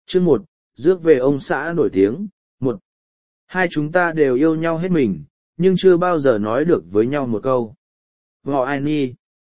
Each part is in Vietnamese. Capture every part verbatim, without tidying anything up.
Chương một, rước về ông xã nổi tiếng. Một, hai chúng ta đều yêu nhau hết mình, nhưng chưa bao giờ nói được với nhau một câu. Họ ai ni.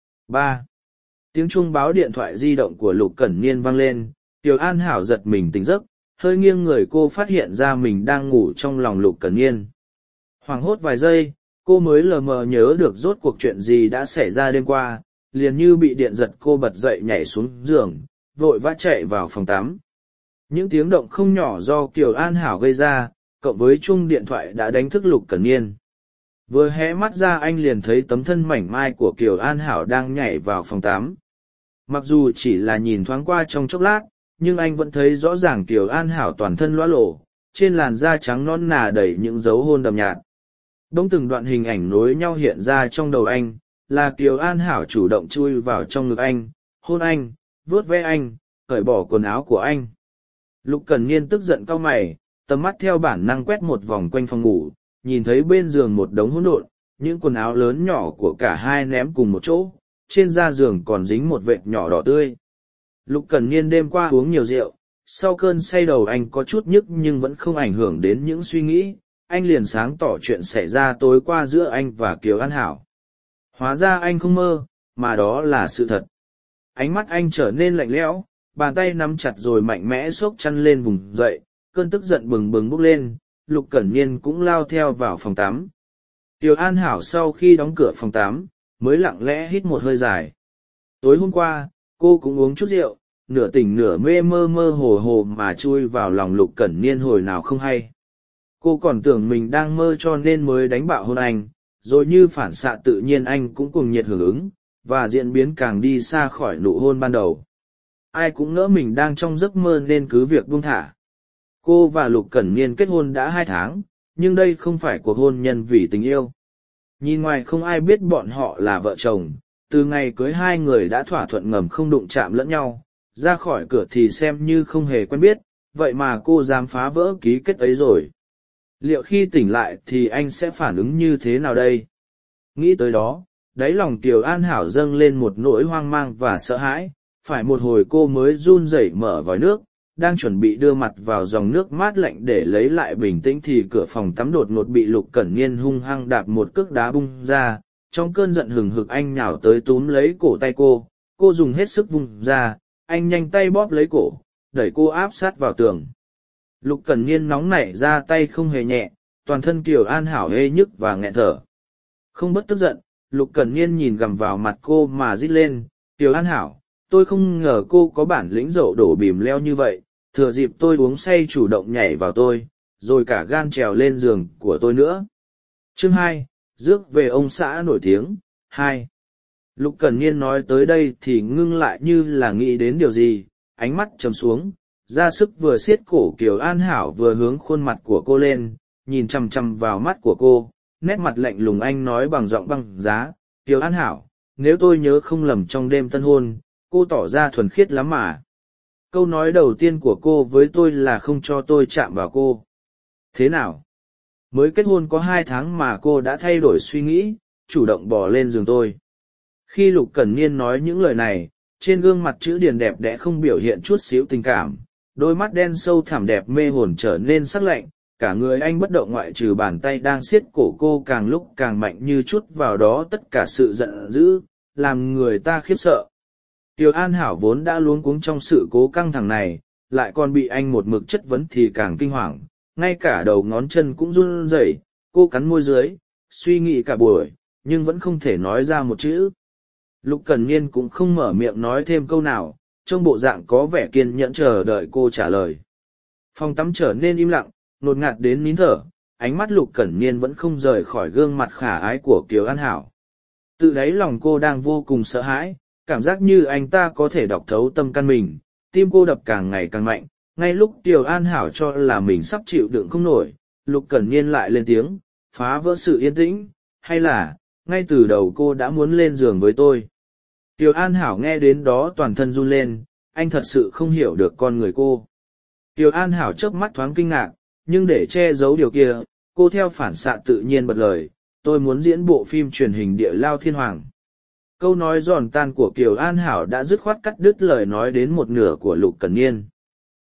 Ba, tiếng chuông báo điện thoại di động của Lục Cẩn Niên vang lên, Tiểu An Hảo giật mình tỉnh giấc, hơi nghiêng người cô phát hiện ra mình đang ngủ trong lòng Lục Cẩn Niên. Hoảng hốt vài giây, cô mới lờ mờ nhớ được rốt cuộc chuyện gì đã xảy ra đêm qua, liền như bị điện giật cô bật dậy nhảy xuống giường, vội vã chạy vào phòng tắm. Những tiếng động không nhỏ do Kiều An Hảo gây ra, cộng với chuông điện thoại đã đánh thức Lục Cẩn Niên. Vừa hé mắt ra anh liền thấy tấm thân mảnh mai của Kiều An Hảo đang nhảy vào phòng tắm. Mặc dù chỉ là nhìn thoáng qua trong chốc lát, nhưng anh vẫn thấy rõ ràng Kiều An Hảo toàn thân loá lổ, trên làn da trắng non nà đầy những dấu hôn đậm nhạt. Đống từng đoạn hình ảnh nối nhau hiện ra trong đầu anh, là Kiều An Hảo chủ động chui vào trong ngực anh, hôn anh, vuốt ve anh, cởi bỏ quần áo của anh. Lục Cẩn Niên tức giận cau mày, tầm mắt theo bản năng quét một vòng quanh phòng ngủ, nhìn thấy bên giường một đống hỗn độn, những quần áo lớn nhỏ của cả hai ném cùng một chỗ, trên da giường còn dính một vệt nhỏ đỏ tươi. Lục Cẩn Niên đêm qua uống nhiều rượu, sau cơn say đầu anh có chút nhức nhưng vẫn không ảnh hưởng đến những suy nghĩ, anh liền sáng tỏ chuyện xảy ra tối qua giữa anh và Kiều An Hảo. Hóa ra anh không mơ, mà đó là sự thật. Ánh mắt anh trở nên lạnh lẽo, bàn tay nắm chặt rồi mạnh mẽ xốc chăn lên vùng dậy, cơn tức giận bừng bừng bốc lên, Lục Cẩn Niên cũng lao theo vào phòng tắm. Kiều An Hảo sau khi đóng cửa phòng tắm, mới lặng lẽ hít một hơi dài. Tối hôm qua, cô cũng uống chút rượu, nửa tỉnh nửa mê mơ mơ hồ hồ mà chui vào lòng Lục Cẩn Niên hồi nào không hay. Cô còn tưởng mình đang mơ cho nên mới đánh bạo hôn anh, rồi như phản xạ tự nhiên anh cũng cùng nhiệt hưởng ứng, và diễn biến càng đi xa khỏi nụ hôn ban đầu. Ai cũng ngỡ mình đang trong giấc mơ nên cứ việc buông thả. Cô và Lục Cẩn Niên kết hôn đã hai tháng, nhưng đây không phải cuộc hôn nhân vì tình yêu. Nhìn ngoài không ai biết bọn họ là vợ chồng, từ ngày cưới hai người đã thỏa thuận ngầm không đụng chạm lẫn nhau, ra khỏi cửa thì xem như không hề quen biết, vậy mà cô dám phá vỡ ký kết ấy rồi. Liệu khi tỉnh lại thì anh sẽ phản ứng như thế nào đây? Nghĩ tới đó, đáy lòng Kiều An Hảo dâng lên một nỗi hoang mang và sợ hãi, phải một hồi cô mới run rẩy mở vòi nước, đang chuẩn bị đưa mặt vào dòng nước mát lạnh để lấy lại bình tĩnh thì cửa phòng tắm đột ngột bị Lục Cẩn Niên hung hăng đạp một cước đá bung ra. Trong cơn giận hừng hực anh nhào tới túm lấy cổ tay cô, cô dùng hết sức vung ra, anh nhanh tay bóp lấy cổ, đẩy cô áp sát vào tường. Lục Cẩn Niên nóng nảy ra tay không hề nhẹ, toàn thân Kiều An Hảo ê nhức và nghẹn thở. Không bất tức giận, Lục Cẩn Niên nhìn gằm vào mặt cô mà rít lên, Kiều An Hảo, tôi không ngờ cô có bản lĩnh dậu đổ bìm leo như vậy, thừa dịp tôi uống say chủ động nhảy vào tôi, rồi cả gan trèo lên giường của tôi nữa. Chương hai, rước về ông xã nổi tiếng. Hai. Lục Cẩn Niên nói tới đây thì ngưng lại như là nghĩ đến điều gì, ánh mắt trầm xuống, ra sức vừa siết cổ Kiều An Hảo vừa hướng khuôn mặt của cô lên, nhìn chằm chằm vào mắt của cô, nét mặt lạnh lùng anh nói bằng giọng băng giá, Kiều An Hảo, nếu tôi nhớ không lầm trong đêm tân hôn, cô tỏ ra thuần khiết lắm mà. Câu nói đầu tiên của cô với tôi là không cho tôi chạm vào cô. Thế nào? Mới kết hôn có hai tháng mà cô đã thay đổi suy nghĩ, chủ động bỏ lên giường tôi. Khi Lục Cẩn Niên nói những lời này, trên gương mặt chữ điền đẹp đẽ không biểu hiện chút xíu tình cảm, đôi mắt đen sâu thẳm đẹp mê hồn trở nên sắc lạnh, cả người anh bất động ngoại trừ bàn tay đang siết cổ cô càng lúc càng mạnh như chút vào đó tất cả sự giận dữ, làm người ta khiếp sợ. Kiều An Hảo vốn đã luống cuống trong sự cố căng thẳng này, lại còn bị anh một mực chất vấn thì càng kinh hoàng, ngay cả đầu ngón chân cũng run rẩy, cô cắn môi dưới, suy nghĩ cả buổi, nhưng vẫn không thể nói ra một chữ. Lục Cẩn Niên cũng không mở miệng nói thêm câu nào, trông bộ dạng có vẻ kiên nhẫn chờ đợi cô trả lời. Phòng tắm trở nên im lặng, ngột ngạt đến nín thở, ánh mắt Lục Cẩn Niên vẫn không rời khỏi gương mặt khả ái của Kiều An Hảo. Tự đáy lòng cô đang vô cùng sợ hãi, cảm giác như anh ta có thể đọc thấu tâm căn mình, tim cô đập càng ngày càng mạnh, ngay lúc Kiều An Hảo cho là mình sắp chịu đựng không nổi, Lục Cẩn Niên lại lên tiếng, phá vỡ sự yên tĩnh, hay là, ngay từ đầu cô đã muốn lên giường với tôi. Kiều An Hảo nghe đến đó toàn thân run lên, anh thật sự không hiểu được con người cô. Kiều An Hảo chớp mắt thoáng kinh ngạc, nhưng để che giấu điều kia, cô theo phản xạ tự nhiên bật lời, tôi muốn diễn bộ phim truyền hình Địa Lao Thiên Hoàng. Câu nói giòn tan của Kiều An Hảo đã dứt khoát cắt đứt lời nói đến một nửa của Lục Cẩn Niên.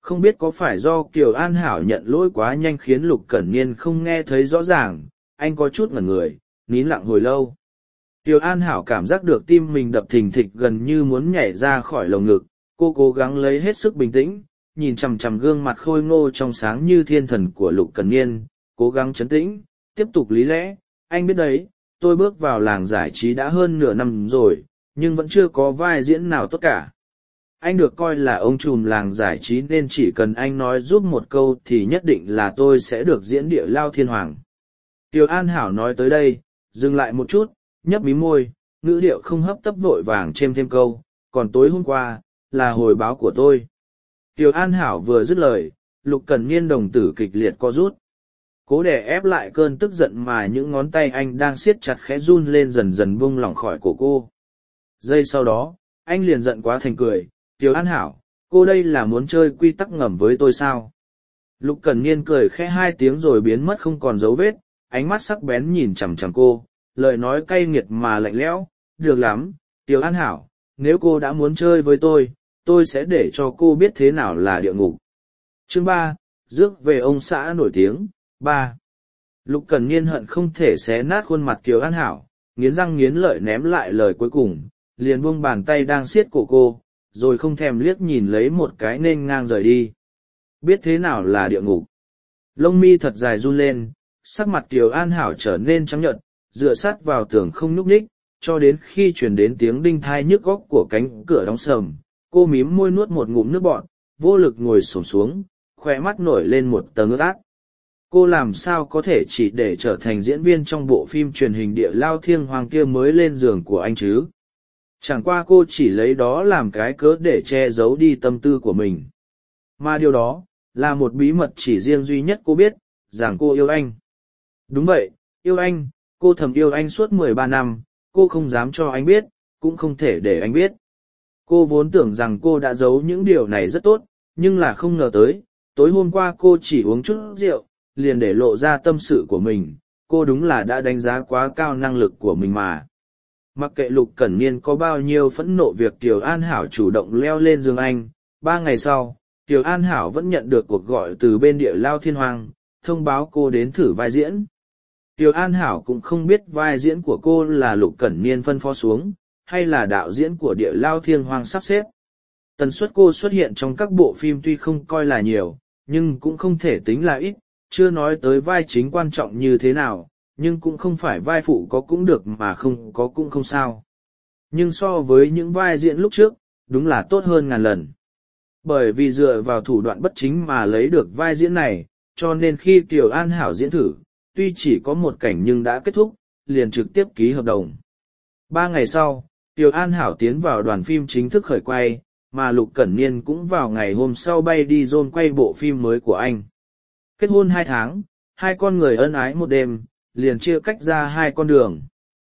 Không biết có phải do Kiều An Hảo nhận lỗi quá nhanh khiến Lục Cẩn Niên không nghe thấy rõ ràng, anh có chút ngẩn người, nín lặng hồi lâu. Kiều An Hảo cảm giác được tim mình đập thình thịch gần như muốn nhảy ra khỏi lồng ngực, cô cố gắng lấy hết sức bình tĩnh, nhìn chằm chằm gương mặt khôi ngô trong sáng như thiên thần của Lục Cẩn Niên, cố gắng trấn tĩnh, tiếp tục lý lẽ, anh biết đấy, tôi bước vào làng giải trí đã hơn nửa năm rồi, nhưng vẫn chưa có vai diễn nào tốt cả. Anh được coi là ông trùm làng giải trí nên chỉ cần anh nói giúp một câu thì nhất định là tôi sẽ được diễn Địa Lao Thiên Hoàng. Kiều An Hảo nói tới đây, dừng lại một chút, nhấp mí môi, ngữ điệu không hấp tấp vội vàng chêm thêm câu, còn tối hôm qua, là hồi báo của tôi. Kiều An Hảo vừa dứt lời, Lục Cẩn Niên đồng tử kịch liệt co rút. Cố đè ép lại cơn tức giận mà những ngón tay anh đang siết chặt khẽ run lên dần dần buông lỏng khỏi cổ cô. Giây sau đó, anh liền giận quá thành cười, Kiều An Hảo, cô đây là muốn chơi quy tắc ngầm với tôi sao? Lục Cẩn Niên cười khẽ hai tiếng rồi biến mất không còn dấu vết, ánh mắt sắc bén nhìn chằm chằm cô, lời nói cay nghiệt mà lạnh lẽo, được lắm, Kiều An Hảo, nếu cô đã muốn chơi với tôi, tôi sẽ để cho cô biết thế nào là địa ngục. Chương ba, rước về ông xã nổi tiếng, ba. Lục Cẩn Niên hận không thể xé nát khuôn mặt Kiều An Hảo, nghiến răng nghiến lợi ném lại lời cuối cùng, liền buông bàn tay đang siết cổ cô, rồi không thèm liếc nhìn lấy một cái nên ngang rời đi. Biết thế nào là địa ngục. Lông mi thật dài run lên, sắc mặt Kiều An Hảo trở nên trắng nhợt, dựa sát vào tường không nhúc nhích, cho đến khi truyền đến tiếng đinh thai nhức góc của cánh cửa đóng sầm, cô mím môi nuốt một ngụm nước bọt, vô lực ngồi xổm xuống, khóe mắt nổi lên một tầng ướt át. Cô làm sao có thể chỉ để trở thành diễn viên trong bộ phim truyền hình Địa Lao Thiên Hoàng kia mới lên giường của anh chứ? Chẳng qua cô chỉ lấy đó làm cái cớ để che giấu đi tâm tư của mình. Mà điều đó, là một bí mật chỉ riêng duy nhất cô biết, rằng cô yêu anh. Đúng vậy, yêu anh, cô thầm yêu anh suốt mười ba năm, cô không dám cho anh biết, cũng không thể để anh biết. Cô vốn tưởng rằng cô đã giấu những điều này rất tốt, nhưng là không ngờ tới, tối hôm qua cô chỉ uống chút rượu, liền để lộ ra tâm sự của mình, cô đúng là đã đánh giá quá cao năng lực của mình mà. Mặc kệ Lục Cẩn Niên có bao nhiêu phẫn nộ việc Kiều An Hảo chủ động leo lên giường anh, ba ngày sau, Kiều An Hảo vẫn nhận được cuộc gọi từ bên Địa Lao Thiên Hoàng, thông báo cô đến thử vai diễn. Kiều An Hảo cũng không biết vai diễn của cô là Lục Cẩn Niên phân phó xuống, hay là đạo diễn của Địa Lao Thiên Hoàng sắp xếp. Tần suất cô xuất hiện trong các bộ phim tuy không coi là nhiều, nhưng cũng không thể tính là ít, chưa nói tới vai chính quan trọng như thế nào, nhưng cũng không phải vai phụ có cũng được mà không có cũng không sao. Nhưng so với những vai diễn lúc trước, đúng là tốt hơn ngàn lần. Bởi vì dựa vào thủ đoạn bất chính mà lấy được vai diễn này, cho nên khi Kiều An Hảo diễn thử, tuy chỉ có một cảnh nhưng đã kết thúc, liền trực tiếp ký hợp đồng. Ba ngày sau, Kiều An Hảo tiến vào đoàn phim chính thức khởi quay, mà Lục Cẩn Niên cũng vào ngày hôm sau bay đi dôn quay bộ phim mới của anh. Kết hôn hai tháng, hai con người ân ái một đêm, liền chia cách ra hai con đường.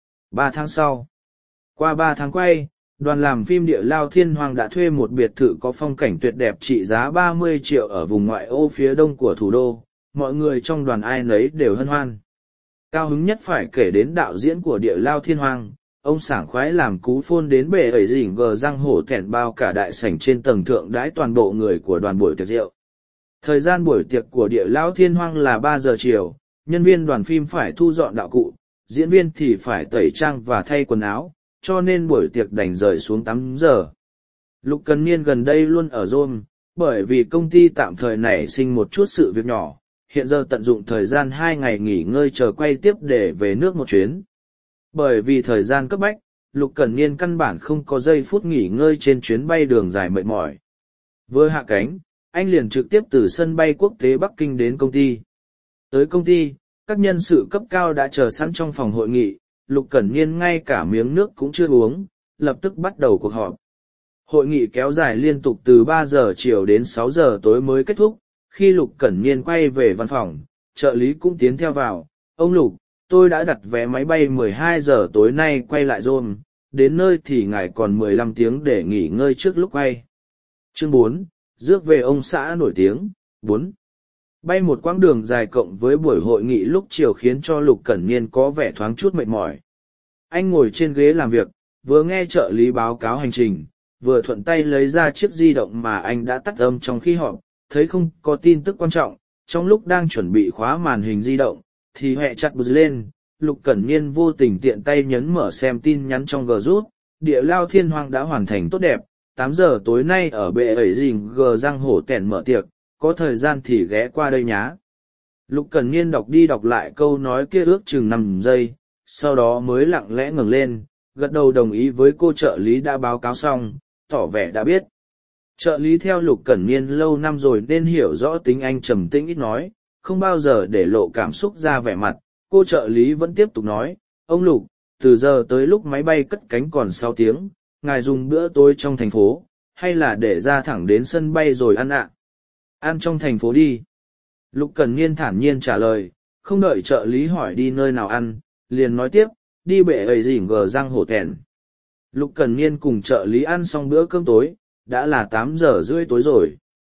Ba tháng sau, qua ba tháng quay, đoàn làm phim Địa Lao Thiên Hoàng đã thuê một biệt thự có phong cảnh tuyệt đẹp trị giá ba mươi triệu ở vùng ngoại ô phía đông của thủ đô, mọi người trong đoàn ai nấy đều hân hoan. Cao hứng nhất phải kể đến đạo diễn của Địa Lao Thiên Hoàng, ông sảng khoái làm cú phôn đến bể ẩy rỉnh gờ răng hổ thẹn bao cả đại sảnh trên tầng thượng đãi toàn bộ người của đoàn buổi tiệc rượu. Thời gian buổi tiệc của Địa Lao Thiên Hoàng là ba giờ chiều, nhân viên đoàn phim phải thu dọn đạo cụ, diễn viên thì phải tẩy trang và thay quần áo, cho nên buổi tiệc đành rời xuống tám giờ. Lục Cẩn Niên gần đây luôn ở Rome, bởi vì công ty tạm thời nảy sinh một chút sự việc nhỏ, hiện giờ tận dụng thời gian hai ngày nghỉ ngơi chờ quay tiếp để về nước một chuyến. Bởi vì thời gian cấp bách, Lục Cẩn Niên căn bản không có giây phút nghỉ ngơi trên chuyến bay đường dài mệt mỏi. Vừa hạ cánh, anh liền trực tiếp từ sân bay quốc tế Bắc Kinh đến công ty. Tới công ty, các nhân sự cấp cao đã chờ sẵn trong phòng hội nghị, Lục Cẩn Niên ngay cả miếng nước cũng chưa uống, lập tức bắt đầu cuộc họp. Hội nghị kéo dài liên tục từ ba giờ chiều đến sáu giờ tối mới kết thúc, khi Lục Cẩn Niên quay về văn phòng, trợ lý cũng tiến theo vào. Ông Lục, tôi đã đặt vé máy bay mười hai giờ tối nay quay lại Rome, đến nơi thì ngài còn mười lăm tiếng để nghỉ ngơi trước lúc quay. Chương bốn, rước về ông xã nổi tiếng, bốn. Bay một quãng đường dài cộng với buổi hội nghị lúc chiều khiến cho Lục Cẩn Niên có vẻ thoáng chút mệt mỏi. Anh ngồi trên ghế làm việc, vừa nghe trợ lý báo cáo hành trình, vừa thuận tay lấy ra chiếc di động mà anh đã tắt âm trong khi họp, thấy không có tin tức quan trọng, trong lúc đang chuẩn bị khóa màn hình di động, thì hẹ chặt bật lên, Lục Cẩn Niên vô tình tiện tay nhấn mở xem tin nhắn trong G rút, địa lao thiên hoang đã hoàn thành tốt đẹp, tám giờ tối nay ở bệ ấy rình G răng hổ tẻn mở tiệc, có thời gian thì ghé qua đây nhá. Lục Cẩn Niên đọc đi đọc lại câu nói kia ước chừng năm giây, sau đó mới lặng lẽ ngẩng lên, gật đầu đồng ý với cô trợ lý đã báo cáo xong, tỏ vẻ đã biết. Trợ lý theo Lục Cẩn Niên lâu năm rồi nên hiểu rõ tính anh trầm tĩnh ít nói, không bao giờ để lộ cảm xúc ra vẻ mặt. Cô trợ lý vẫn tiếp tục nói, ông Lục, từ giờ tới lúc máy bay cất cánh còn sáu tiếng, ngài dùng bữa tối trong thành phố, hay là để ra thẳng đến sân bay rồi ăn ạ? Ăn trong thành phố đi. Lục Cẩn Niên thản nhiên trả lời, không đợi trợ lý hỏi đi nơi nào ăn, liền nói tiếp, đi bệ ấy rỉn gờ răng hổ thẹn. Lục Cẩn Niên cùng trợ lý ăn xong bữa cơm tối, đã là tám giờ rưỡi tối rồi.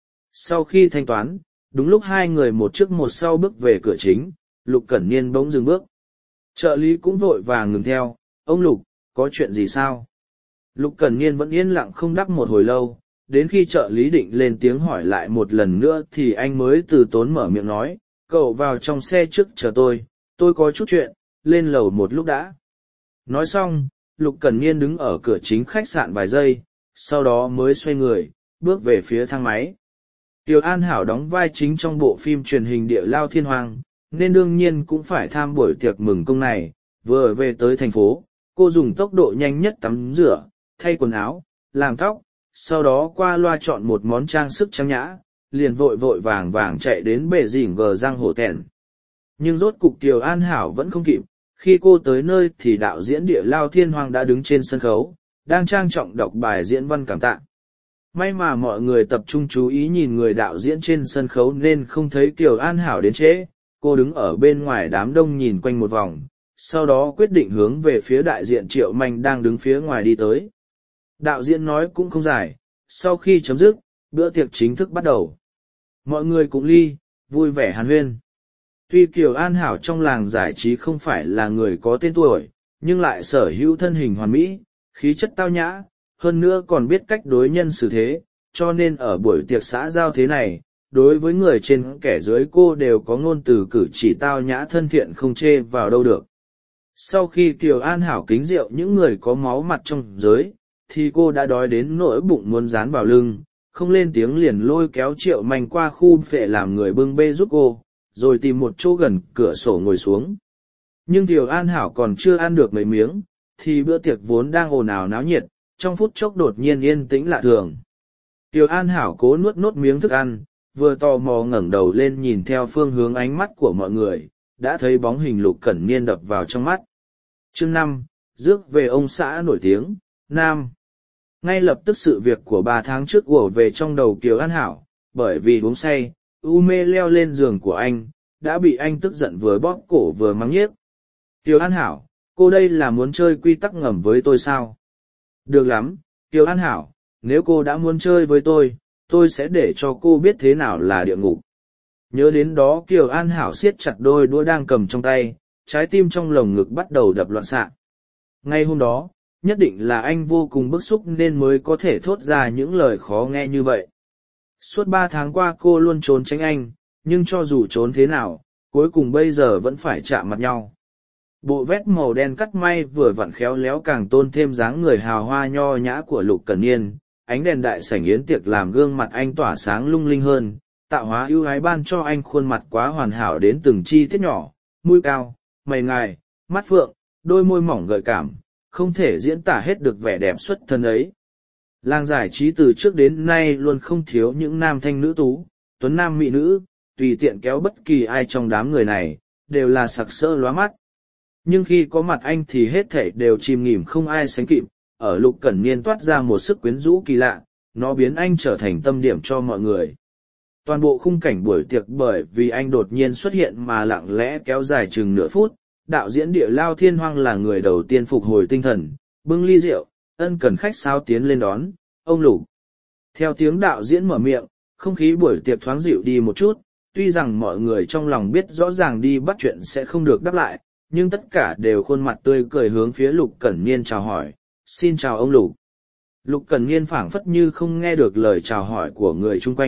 Sau khi thanh toán, đúng lúc hai người một trước một sau bước về cửa chính, Lục Cẩn Niên bỗng dừng bước. Trợ lý cũng vội vàng ngừng theo, ông Lục, có chuyện gì sao? Lục Cẩn Niên vẫn yên lặng không đáp một hồi lâu, đến khi trợ lý định lên tiếng hỏi lại một lần nữa thì anh mới từ tốn mở miệng nói, cậu vào trong xe trước chờ tôi, tôi có chút chuyện, lên lầu một lúc đã. Nói xong, Lục Cẩn Niên đứng ở cửa chính khách sạn vài giây, sau đó mới xoay người, bước về phía thang máy. Tiểu An Hảo đóng vai chính trong bộ phim truyền hình Địa Lao Thiên Hoàng, nên đương nhiên cũng phải tham buổi tiệc mừng công này. Vừa về tới thành phố, cô dùng tốc độ nhanh nhất tắm rửa, thay quần áo, làm tóc, sau đó qua loa chọn một món trang sức trang nhã, liền vội vội vàng vàng chạy đến bể dỉn gờ răng hổ thẹn. Nhưng rốt cục Tiểu An Hảo vẫn không kịp, khi cô tới nơi thì đạo diễn Địa Lao Thiên Hoàng đã đứng trên sân khấu, đang trang trọng đọc bài diễn văn cảm tạ. May mà mọi người tập trung chú ý nhìn người đạo diễn trên sân khấu nên không thấy Kiều An Hảo đến trễ, cô đứng ở bên ngoài đám đông nhìn quanh một vòng, sau đó quyết định hướng về phía đại diện Triệu Manh đang đứng phía ngoài đi tới. Đạo diễn nói cũng không dài, sau khi chấm dứt, bữa tiệc chính thức bắt đầu. Mọi người cũng ly, vui vẻ hàn huyên. Tuy Kiều An Hảo trong làng giải trí không phải là người có tên tuổi, nhưng lại sở hữu thân hình hoàn mỹ, khí chất tao nhã, hơn nữa còn biết cách đối nhân xử thế, cho nên ở buổi tiệc xã giao thế này, đối với người trên kẻ dưới cô đều có ngôn từ cử chỉ tao nhã thân thiện không chê vào đâu được. Sau khi Kiều An Hảo kính rượu những người có máu mặt trong giới, thì cô đã đói đến nỗi bụng muốn dán vào lưng, không lên tiếng liền lôi kéo Triệu Manh qua khu phệ làm người bưng bê giúp cô, rồi tìm một chỗ gần cửa sổ ngồi xuống. Nhưng Kiều An Hảo còn chưa ăn được mấy miếng, thì bữa tiệc vốn đang ồn ào náo nhiệt, trong phút chốc đột nhiên yên tĩnh lạ thường. Kiều An Hảo cố nuốt nốt miếng thức ăn, vừa tò mò ngẩng đầu lên nhìn theo phương hướng ánh mắt của mọi người, đã thấy bóng hình Lục Cẩn Niên đập vào trong mắt. Chương năm, rước về ông xã nổi tiếng, Nam. Ngay lập tức sự việc của ba tháng trước ùa về trong đầu Kiều An Hảo, bởi vì uống say, u mê leo lên giường của anh, đã bị anh tức giận vừa bóp cổ vừa mắng nhiếc. Kiều An Hảo, cô đây là muốn chơi quy tắc ngầm với tôi sao? Được lắm, Kiều An Hảo, nếu cô đã muốn chơi với tôi, tôi sẽ để cho cô biết thế nào là địa ngục. Nhớ đến đó Kiều An Hảo siết chặt đôi đũa đang cầm trong tay, trái tim trong lồng ngực bắt đầu đập loạn xạ. Ngay hôm đó, nhất định là anh vô cùng bức xúc nên mới có thể thốt ra những lời khó nghe như vậy. Suốt ba tháng qua cô luôn trốn tránh anh, nhưng cho dù trốn thế nào, cuối cùng bây giờ vẫn phải chạm mặt nhau. Bộ vest màu đen cắt may vừa vặn khéo léo càng tôn thêm dáng người hào hoa nho nhã của Lục Cẩn Niên, ánh đèn đại sảnh yến tiệc làm gương mặt anh tỏa sáng lung linh hơn, tạo hóa ưu ái ban cho anh khuôn mặt quá hoàn hảo đến từng chi tiết nhỏ, mũi cao, mày ngài, mắt phượng, đôi môi mỏng gợi cảm, không thể diễn tả hết được vẻ đẹp xuất thân ấy. Làng giải trí từ trước đến nay luôn không thiếu những nam thanh nữ tú, tuấn nam mỹ nữ, tùy tiện kéo bất kỳ ai trong đám người này, đều là sặc sỡ lóa mắt. Nhưng khi có mặt anh thì hết thảy đều chìm nghỉm không ai sánh kịp, ở Lục Cẩn Niên toát ra một sức quyến rũ kỳ lạ, nó biến anh trở thành tâm điểm cho mọi người. Toàn bộ khung cảnh buổi tiệc bởi vì anh đột nhiên xuất hiện mà lặng lẽ kéo dài chừng nửa phút, đạo diễn Địa Lao Thiên Hoang là người đầu tiên phục hồi tinh thần, bưng ly rượu, ân cần khách sáo tiến lên đón, ông Lục. Theo tiếng đạo diễn mở miệng, không khí buổi tiệc thoáng dịu đi một chút, tuy rằng mọi người trong lòng biết rõ ràng đi bắt chuyện sẽ không được đáp lại, nhưng tất cả đều khuôn mặt tươi cười hướng phía Lục Cẩn Niên chào hỏi, xin chào ông Lục. Lục Cẩn Niên phảng phất như không nghe được lời chào hỏi của người chung quanh,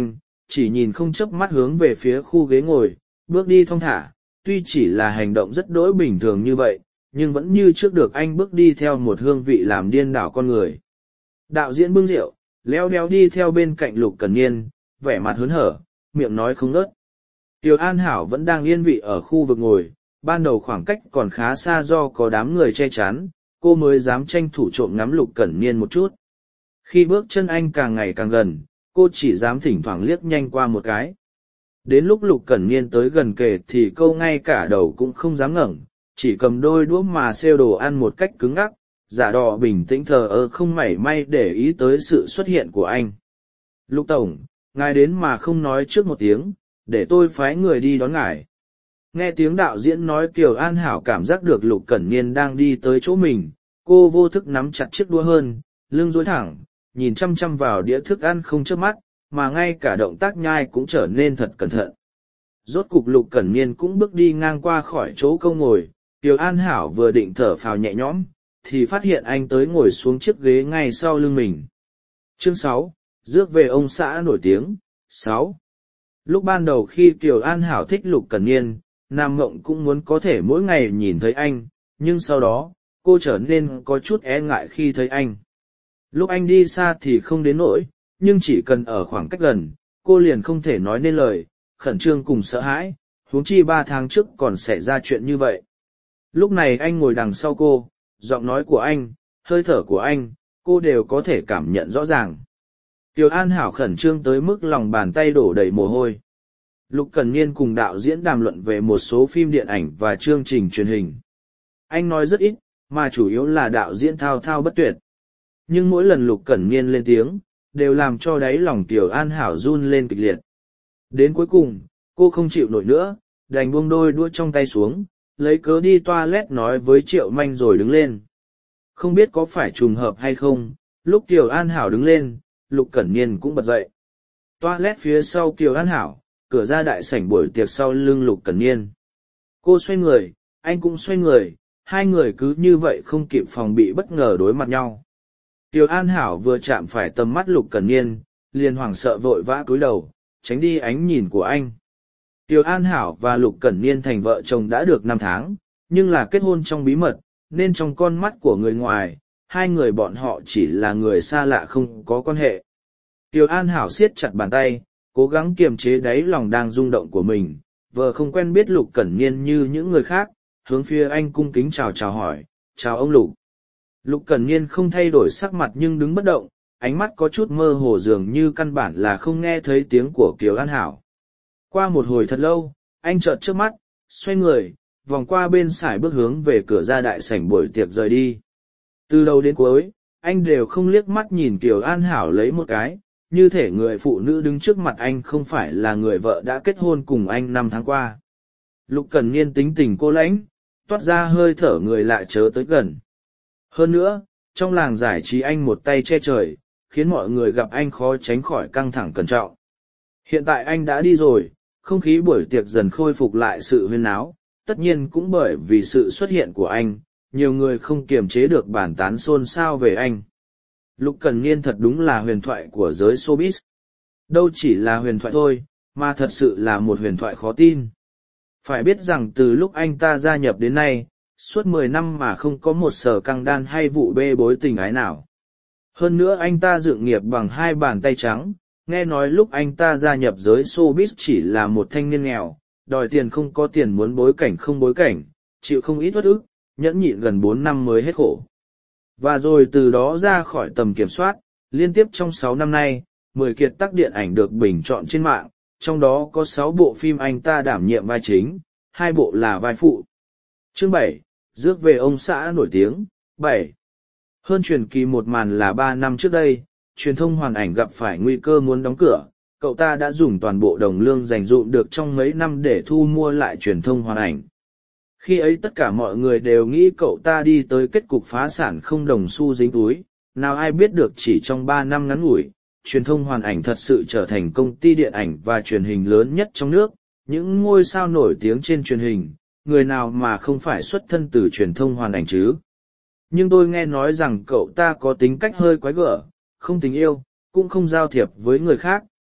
chỉ nhìn không chớp mắt hướng về phía khu ghế ngồi, bước đi thong thả, tuy chỉ là hành động rất đỗi bình thường như vậy, nhưng vẫn như trước được anh bước đi theo một hương vị làm điên đảo con người. Đạo diễn bưng rượu, leo đeo đi theo bên cạnh Lục Cẩn Niên, vẻ mặt hớn hở, miệng nói không ngớt. Tiểu An Hảo vẫn đang yên vị ở khu vực ngồi, ban đầu khoảng cách còn khá xa do có đám người che chắn, cô mới dám tranh thủ trộm ngắm Lục Cẩn Niên một chút. Khi bước chân anh càng ngày càng gần, cô chỉ dám thỉnh thoảng liếc nhanh qua một cái. Đến lúc Lục Cẩn Niên tới gần kề thì cô ngay cả đầu cũng không dám ngẩng, chỉ cầm đôi đũa mà xêu đồ ăn một cách cứng ngắc, giả đò bình tĩnh thờ ơ không mảy may để ý tới sự xuất hiện của anh. Lục Tổng, ngài đến mà không nói trước một tiếng, để tôi phái người đi đón ngài. Nghe tiếng đạo diễn nói, Kiều An Hảo cảm giác được Lục Cẩn Niên đang đi tới chỗ mình, cô vô thức nắm chặt chiếc đũa hơn, lưng duỗi thẳng, nhìn chăm chăm vào đĩa thức ăn không chớp mắt, mà ngay cả động tác nhai cũng trở nên thật cẩn thận. Rốt cục Lục Cẩn Niên cũng bước đi ngang qua khỏi chỗ câu ngồi, Kiều An Hảo vừa định thở phào nhẹ nhõm, thì phát hiện anh tới ngồi xuống chiếc ghế ngay sau lưng mình. Chương sáu, rước về ông xã nổi tiếng. sáu. Lúc ban đầu khi Kiều An Hảo thích Lục Cẩn Niên, Nam Mộng cũng muốn có thể mỗi ngày nhìn thấy anh, nhưng sau đó, cô trở nên có chút e ngại khi thấy anh. Lúc anh đi xa thì không đến nỗi, nhưng chỉ cần ở khoảng cách gần, cô liền không thể nói nên lời, khẩn trương cùng sợ hãi, huống chi ba tháng trước còn xảy ra chuyện như vậy. Lúc này anh ngồi đằng sau cô, giọng nói của anh, hơi thở của anh, cô đều có thể cảm nhận rõ ràng. Kiều An Hảo khẩn trương tới mức lòng bàn tay đổ đầy mồ hôi. Lục Cẩn Niên cùng đạo diễn đàm luận về một số phim điện ảnh và chương trình truyền hình. Anh nói rất ít, mà chủ yếu là đạo diễn thao thao bất tuyệt. Nhưng mỗi lần Lục Cẩn Niên lên tiếng, đều làm cho đáy lòng Kiều An Hảo run lên kịch liệt. Đến cuối cùng, cô không chịu nổi nữa, đành buông đôi đũa trong tay xuống, lấy cớ đi toilet nói với Triệu Manh rồi đứng lên. Không biết có phải trùng hợp hay không, lúc Kiều An Hảo đứng lên, Lục Cẩn Niên cũng bật dậy. Toilet phía sau Kiều An Hảo, cửa ra đại sảnh buổi tiệc sau lưng Lục Cẩn Niên. Cô xoay người, anh cũng xoay người, hai người cứ như vậy không kịp phòng bị bất ngờ đối mặt nhau. Kiều An Hảo vừa chạm phải tầm mắt Lục Cẩn Niên, liền hoảng sợ vội vã cúi đầu, tránh đi ánh nhìn của anh. Kiều An Hảo và Lục Cẩn Niên thành vợ chồng đã được năm tháng, nhưng là kết hôn trong bí mật, nên trong con mắt của người ngoài, hai người bọn họ chỉ là người xa lạ không có quan hệ. Kiều An Hảo siết chặt bàn tay, cố gắng kiềm chế đáy lòng đang rung động của mình, vợ không quen biết Lục Cẩn Niên như những người khác, hướng phía anh cung kính chào chào hỏi, chào ông Lục. Lục Cẩn Niên không thay đổi sắc mặt nhưng đứng bất động, ánh mắt có chút mơ hồ dường như căn bản là không nghe thấy tiếng của Kiều An Hảo. Qua một hồi thật lâu, anh chợt trước mắt, xoay người, vòng qua bên sải bước hướng về cửa ra đại sảnh buổi tiệc rời đi. Từ đầu đến cuối, anh đều không liếc mắt nhìn Kiều An Hảo lấy một cái, như thể người phụ nữ đứng trước mặt anh không phải là người vợ đã kết hôn cùng anh năm tháng qua. Lục Cẩn Niên tính tình cô lãnh, toát ra hơi thở người lại chớ tới gần. Hơn nữa, trong làng giải trí anh một tay che trời, khiến mọi người gặp anh khó tránh khỏi căng thẳng cẩn trọng. Hiện tại anh đã đi rồi, không khí buổi tiệc dần khôi phục lại sự huyên náo, tất nhiên cũng bởi vì sự xuất hiện của anh, nhiều người không kiềm chế được bàn tán xôn xao về anh. Lục Cẩn Niên thật đúng là huyền thoại của giới showbiz. Đâu chỉ là huyền thoại thôi, mà thật sự là một huyền thoại khó tin. Phải biết rằng từ lúc anh ta gia nhập đến nay, suốt mười năm mà không có một sờ căng đan hay vụ bê bối tình ái nào. Hơn nữa anh ta dựng nghiệp bằng hai bàn tay trắng, nghe nói lúc anh ta gia nhập giới showbiz chỉ là một thanh niên nghèo, đòi tiền không có tiền muốn bối cảnh không bối cảnh, chịu không ít uất ức, nhẫn nhịn gần bốn năm mới hết khổ. Và rồi từ đó ra khỏi tầm kiểm soát, liên tiếp trong sáu năm nay, mười kiệt tác điện ảnh được bình chọn trên mạng, trong đó có sáu bộ phim anh ta đảm nhiệm vai chính, hai bộ là vai phụ. Chương bảy, rước về ông xã nổi tiếng. bảy. Hơn truyền kỳ một màn là ba năm trước đây, truyền thông hoàn ảnh gặp phải nguy cơ muốn đóng cửa, cậu ta đã dùng toàn bộ đồng lương dành dụm được trong mấy năm để thu mua lại truyền thông hoàn ảnh. Khi ấy tất cả mọi người đều nghĩ cậu ta đi tới kết cục phá sản không đồng xu dính túi, nào ai biết được chỉ trong ba năm ngắn ngủi, truyền thông hoàn ảnh thật sự trở thành công ty điện ảnh và truyền hình lớn nhất trong nước, những ngôi sao nổi tiếng trên truyền hình, người nào mà không phải xuất thân từ truyền thông hoàn ảnh chứ. Nhưng tôi nghe nói rằng cậu ta có tính cách hơi quái gở, không tình yêu, cũng không giao thiệp với người khác,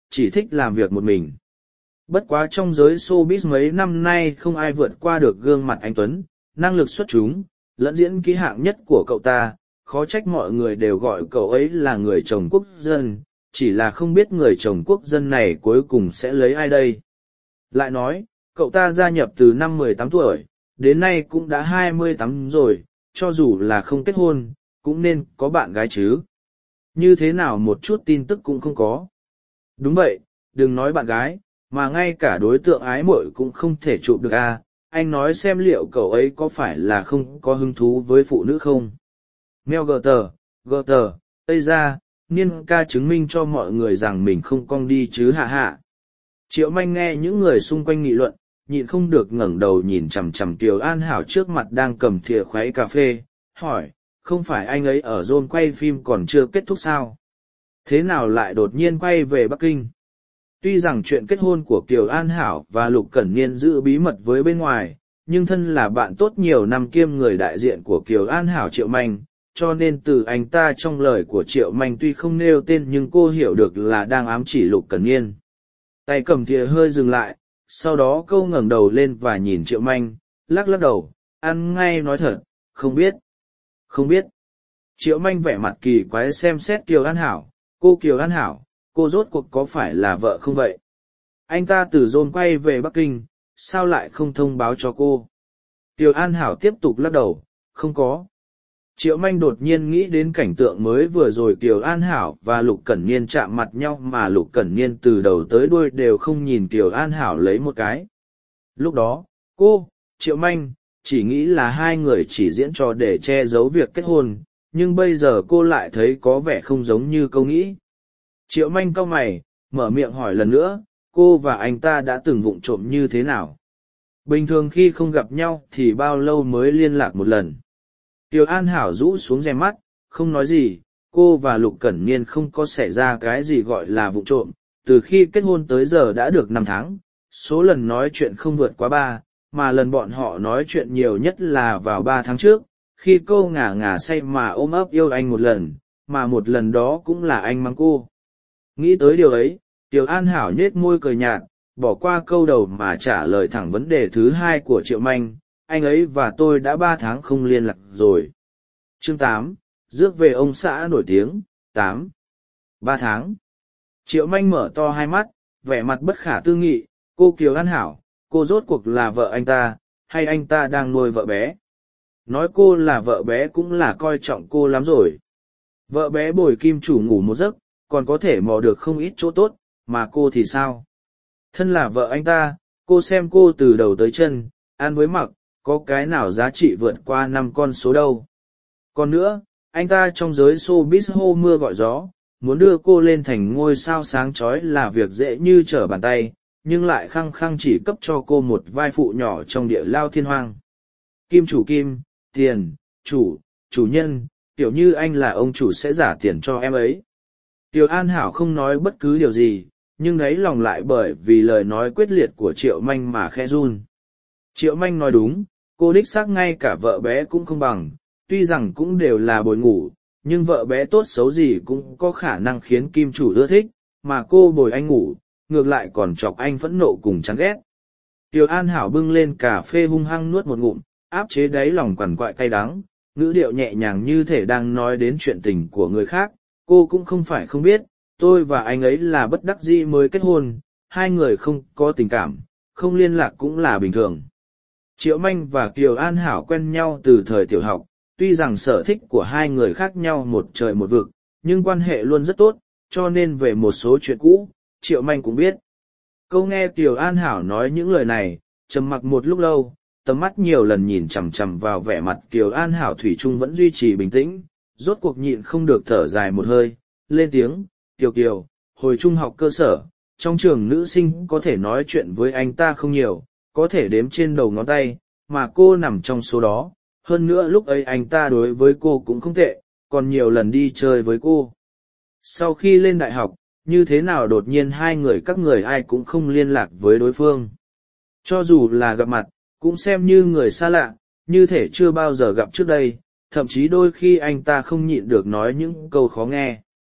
chỉ thích làm việc một mình. Bất quá trong giới showbiz mấy năm nay không ai vượt qua được gương mặt anh Tuấn, năng lực xuất chúng, lẫn diễn kỹ hạng nhất của cậu ta, khó trách mọi người đều gọi cậu ấy là người chồng quốc dân, chỉ là không biết người chồng quốc dân này cuối cùng sẽ lấy ai đây. Lại nói, cậu ta gia nhập từ năm mười tám tuổi, đến nay cũng đã hai mươi tám rồi, cho dù là không kết hôn, cũng nên có bạn gái chứ. Như thế nào một chút tin tức cũng không có. Đúng vậy, đừng nói bạn gái, mà ngay cả đối tượng ái muội cũng không thể chụp được à, anh nói xem liệu cậu ấy có phải là không có hứng thú với phụ nữ không. Mèo gờ tờ, gờ tờ, tây ra, niên ca chứng minh cho mọi người rằng mình không cong đi chứ hạ hạ. Triệu Manh nghe những người xung quanh nghị luận, nhịn không được ngẩng đầu nhìn chằm chằm Kiều An Hảo trước mặt đang cầm thìa khuấy cà phê, hỏi, không phải anh ấy ở zone quay phim còn chưa kết thúc sao? Thế nào lại đột nhiên quay về Bắc Kinh? Tuy rằng chuyện kết hôn của Kiều An Hảo và Lục Cẩn Niên giữ bí mật với bên ngoài, nhưng thân là bạn tốt nhiều năm kiêm người đại diện của Kiều An Hảo Triệu Manh, cho nên từ anh ta trong lời của Triệu Manh tuy không nêu tên nhưng cô hiểu được là đang ám chỉ Lục Cẩn Niên. Tay cầm thìa hơi dừng lại, sau đó câu ngẩng đầu lên và nhìn Triệu Manh, lắc lắc đầu, ăn ngay nói thật, không biết. Không biết. Triệu Manh vẻ mặt kỳ quái xem xét Kiều An Hảo, cô Kiều An Hảo, cô rốt cuộc có phải là vợ không vậy? Anh ta từ dồn quay về Bắc Kinh, sao lại không thông báo cho cô? Kiều An Hảo tiếp tục lắc đầu, không có. Triệu Manh đột nhiên nghĩ đến cảnh tượng mới vừa rồi Kiều An Hảo và Lục Cẩn Niên chạm mặt nhau mà Lục Cẩn Niên từ đầu tới đuôi đều không nhìn Kiều An Hảo lấy một cái. Lúc đó, cô, Triệu Manh, chỉ nghĩ là hai người chỉ diễn trò để che giấu việc kết hôn, nhưng bây giờ cô lại thấy có vẻ không giống như câu nghĩ. Triệu Manh cau mày, mở miệng hỏi lần nữa, cô và anh ta đã từng vụng trộm như thế nào? Bình thường khi không gặp nhau thì bao lâu mới liên lạc một lần? Kiều An Hảo rũ xuống rèm mắt, không nói gì, cô và Lục Cẩn Niên không có xảy ra cái gì gọi là vụng trộm, từ khi kết hôn tới giờ đã được năm tháng, số lần nói chuyện không vượt quá ba, mà lần bọn họ nói chuyện nhiều nhất là vào ba tháng trước, khi cô ngả ngả say mà ôm ấp yêu anh một lần, mà một lần đó cũng là anh mắng cô. Nghĩ tới điều ấy, Kiều An Hảo nhếch môi cười nhạt, bỏ qua câu đầu mà trả lời thẳng vấn đề thứ hai của Triệu Manh, anh ấy và tôi đã ba tháng không liên lạc rồi. Chương tám, rước về ông xã nổi tiếng, tám. Ba tháng. Triệu Manh mở to hai mắt, vẻ mặt bất khả tư nghị, cô Kiều An Hảo, cô rốt cuộc là vợ anh ta, hay anh ta đang nuôi vợ bé? Nói cô là vợ bé cũng là coi trọng cô lắm rồi. Vợ bé bồi kim chủ ngủ một giấc, còn có thể mò được không ít chỗ tốt, mà cô thì sao? Thân là vợ anh ta, cô xem cô từ đầu tới chân, ăn với mặc, có cái nào giá trị vượt qua năm con số đâu. Còn nữa, anh ta trong giới showbiz hô mưa gọi gió, muốn đưa cô lên thành ngôi sao sáng chói là việc dễ như trở bàn tay, nhưng lại khăng khăng chỉ cấp cho cô một vai phụ nhỏ trong địa lao thiên hoang. Kim chủ kim, tiền, chủ, chủ nhân, kiểu như anh là ông chủ sẽ giả tiền cho em ấy. Kiều An Hảo không nói bất cứ điều gì, nhưng đấy lòng lại bởi vì lời nói quyết liệt của Triệu Manh mà khẽ run. Triệu Manh nói đúng, cô đích xác ngay cả vợ bé cũng không bằng, tuy rằng cũng đều là bồi ngủ, nhưng vợ bé tốt xấu gì cũng có khả năng khiến kim chủ ưa thích, mà cô bồi anh ngủ, ngược lại còn chọc anh phẫn nộ cùng chán ghét. Kiều An Hảo bưng lên cà phê hung hăng nuốt một ngụm, áp chế đáy lòng quằn quại cay đắng, ngữ điệu nhẹ nhàng như thể đang nói đến chuyện tình của người khác, cô cũng không phải không biết, tôi và anh ấy là bất đắc dĩ mới kết hôn, hai người không có tình cảm, không liên lạc cũng là bình thường. Triệu Manh và Kiều An Hảo quen nhau từ thời tiểu học, tuy rằng sở thích của hai người khác nhau một trời một vực, nhưng quan hệ luôn rất tốt, cho nên về một số chuyện cũ, Triệu Manh cũng biết. Câu nghe Kiều An Hảo nói những lời này, trầm mặc một lúc lâu, tầm mắt nhiều lần nhìn chằm chằm vào vẻ mặt Kiều An Hảo thủy chung vẫn duy trì bình tĩnh, rốt cuộc nhịn không được thở dài một hơi, lên tiếng, Kiều Kiều, hồi trung học cơ sở, trong trường nữ sinh có thể nói chuyện với anh ta không nhiều, có thể đếm trên đầu ngón tay, mà cô nằm trong số đó, hơn nữa lúc ấy anh ta đối với cô cũng không tệ, còn nhiều lần đi chơi với cô. Sau khi lên đại học, như thế nào đột nhiên hai người các người ai cũng không liên lạc với đối phương. Cho dù là gặp mặt, cũng xem như người xa lạ, như thể chưa bao giờ gặp trước đây, thậm chí đôi khi anh ta không nhịn được nói những câu khó nghe.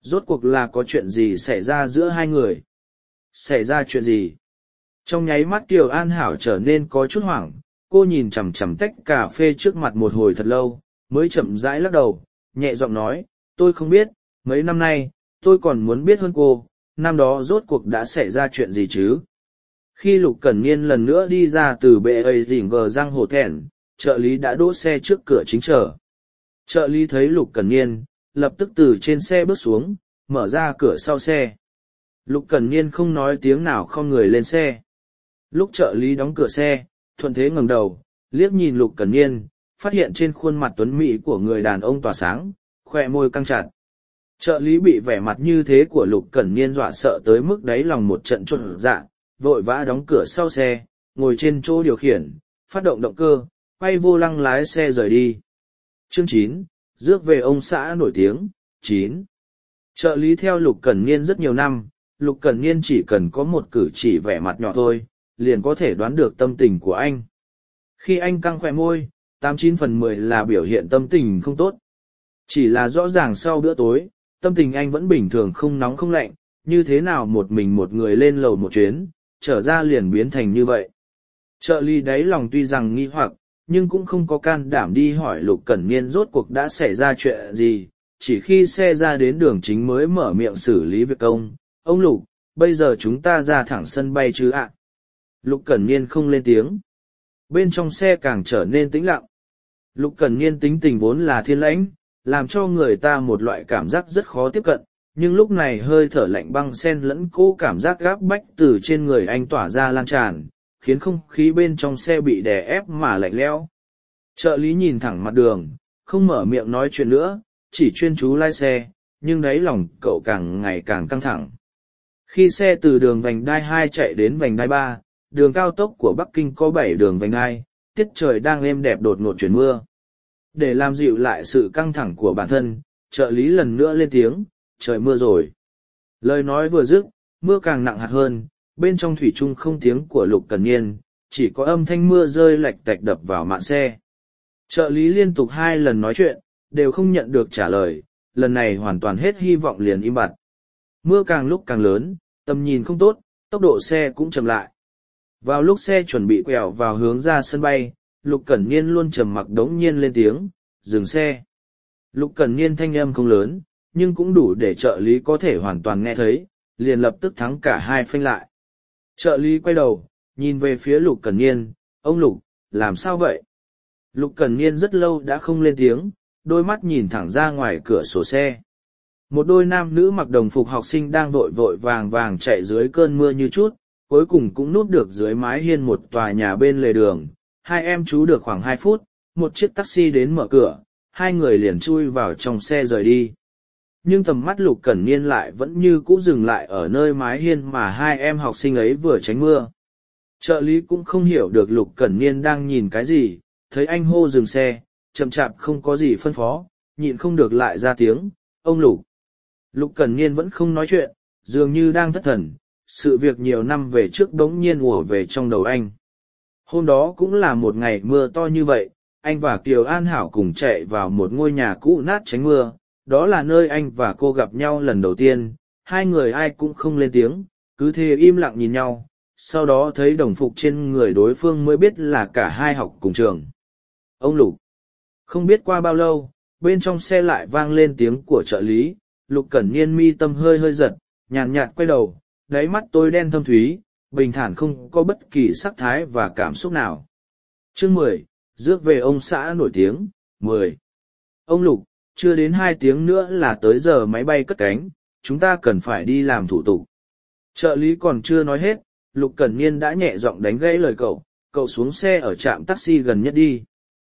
Rốt cuộc là có chuyện gì xảy ra giữa hai người? Xảy ra chuyện gì? Trong nháy mắt Kiều An Hảo trở nên có chút hoảng, cô nhìn chằm chằm tách cà phê trước mặt một hồi thật lâu, mới chậm rãi lắc đầu, nhẹ giọng nói, tôi không biết, mấy năm nay, tôi còn muốn biết hơn cô, năm đó rốt cuộc đã xảy ra chuyện gì chứ? Khi Lục Cẩn Niên lần nữa đi ra từ bệ ấy rỉnh gờ răng hồ thẹn, trợ lý đã đỗ xe trước cửa chính chờ. Trợ lý thấy Lục Cẩn Niên, lập tức từ trên xe bước xuống, mở ra cửa sau xe. Lục Cẩn Niên không nói tiếng nào không người lên xe. Lúc trợ lý đóng cửa xe, thuận thế ngẩng đầu, liếc nhìn Lục Cẩn Niên, phát hiện trên khuôn mặt tuấn mỹ của người đàn ông tỏa sáng, khoe môi căng chặt. Trợ lý bị vẻ mặt như thế của Lục Cẩn Niên dọa sợ tới mức đáy lòng một trận chột dạ, vội vã đóng cửa sau xe, ngồi trên chỗ điều khiển, phát động động cơ, quay vô lăng lái xe rời đi. Chương chín, rước về ông xã nổi tiếng. Chín. Trợ lý theo Lục Cẩn Niên rất nhiều năm, Lục Cẩn Niên chỉ cần có một cử chỉ vẻ mặt nhỏ thôi, liền có thể đoán được tâm tình của anh. Khi anh căng khỏe môi, tám chín phần mười là biểu hiện tâm tình không tốt. Chỉ là rõ ràng sau bữa tối, tâm tình anh vẫn bình thường không nóng không lạnh, như thế nào một mình một người lên lầu một chuyến, trở ra liền biến thành như vậy. Trợ lý đáy lòng tuy rằng nghi hoặc, nhưng cũng không có can đảm đi hỏi Lục Cẩn Niên rốt cuộc đã xảy ra chuyện gì, chỉ khi xe ra đến đường chính mới mở miệng xử lý việc công. Ông Lục, bây giờ chúng ta ra thẳng sân bay chứ ạ? Lục Cẩn Niên không lên tiếng. Bên trong xe càng trở nên tĩnh lặng. Lục Cẩn Niên tính tình vốn là thiên lãnh, làm cho người ta một loại cảm giác rất khó tiếp cận, nhưng lúc này hơi thở lạnh băng xen lẫn cố cảm giác gáp bách từ trên người anh tỏa ra lan tràn, khiến không khí bên trong xe bị đè ép mà lạnh lẽo. Trợ lý nhìn thẳng mặt đường, không mở miệng nói chuyện nữa, chỉ chuyên chú lái xe, nhưng đáy lòng cậu càng ngày càng căng thẳng. Khi xe từ đường vành đai hai chạy đến vành đai ba, đường cao tốc của Bắc Kinh có bảy đường vành đai, tiết trời đang êm đẹp đột ngột chuyển mưa. Để làm dịu lại sự căng thẳng của bản thân, trợ lý lần nữa lên tiếng, trời mưa rồi. Lời nói vừa dứt, mưa càng nặng hạt hơn, bên trong thủy chung không tiếng của Lục Cẩn Niên, chỉ có âm thanh mưa rơi lạch tạch đập vào mạn xe. Trợ lý liên tục hai lần nói chuyện, đều không nhận được trả lời, lần này hoàn toàn hết hy vọng liền im bặt. Mưa càng lúc càng lớn, tầm nhìn không tốt, tốc độ xe cũng chậm lại. Vào lúc xe chuẩn bị quẹo vào hướng ra sân bay, Lục Cẩn Niên luôn trầm mặc đống nhiên lên tiếng, dừng xe. Lục Cẩn Niên thanh âm không lớn, nhưng cũng đủ để trợ lý có thể hoàn toàn nghe thấy, liền lập tức thắng cả hai phanh lại. Trợ lý quay đầu, nhìn về phía Lục Cẩn Niên, ông Lục, làm sao vậy? Lục Cẩn Niên rất lâu đã không lên tiếng, đôi mắt nhìn thẳng ra ngoài cửa sổ xe. Một đôi nam nữ mặc đồng phục học sinh đang vội vội vàng vàng chạy dưới cơn mưa như chút, cuối cùng cũng núp được dưới mái hiên một tòa nhà bên lề đường. Hai em chú được khoảng hai phút, một chiếc taxi đến mở cửa, hai người liền chui vào trong xe rời đi. Nhưng tầm mắt Lục Cẩn Niên lại vẫn như cũ dừng lại ở nơi mái hiên mà hai em học sinh ấy vừa tránh mưa. Trợ lý cũng không hiểu được Lục Cẩn Niên đang nhìn cái gì, thấy anh hô dừng xe, chậm chạp không có gì phân phó, nhịn không được lại ra tiếng, ông Lục. Lục Cẩn Niên vẫn không nói chuyện, dường như đang thất thần, sự việc nhiều năm về trước bỗng nhiên ùa về trong đầu anh. Hôm đó cũng là một ngày mưa to như vậy, anh và Kiều An Hảo cùng chạy vào một ngôi nhà cũ nát tránh mưa, đó là nơi anh và cô gặp nhau lần đầu tiên, hai người ai cũng không lên tiếng, cứ thế im lặng nhìn nhau, sau đó thấy đồng phục trên người đối phương mới biết là cả hai học cùng trường. Ông Lục. Không biết qua bao lâu, bên trong xe lại vang lên tiếng của trợ lý, Lục Cẩn Niên mi tâm hơi hơi giật, nhàn nhạt quay đầu, đáy mắt tôi đen thâm thúy, bình thản không có bất kỳ sắc thái và cảm xúc nào. Chương mười, rước về ông xã nổi tiếng. Mười. Ông Lục, chưa đến hai tiếng nữa là tới giờ máy bay cất cánh, chúng ta cần phải đi làm thủ tục. Trợ lý còn chưa nói hết, Lục Cẩn Niên đã nhẹ giọng đánh gãy lời cậu, cậu xuống xe ở trạm taxi gần nhất đi.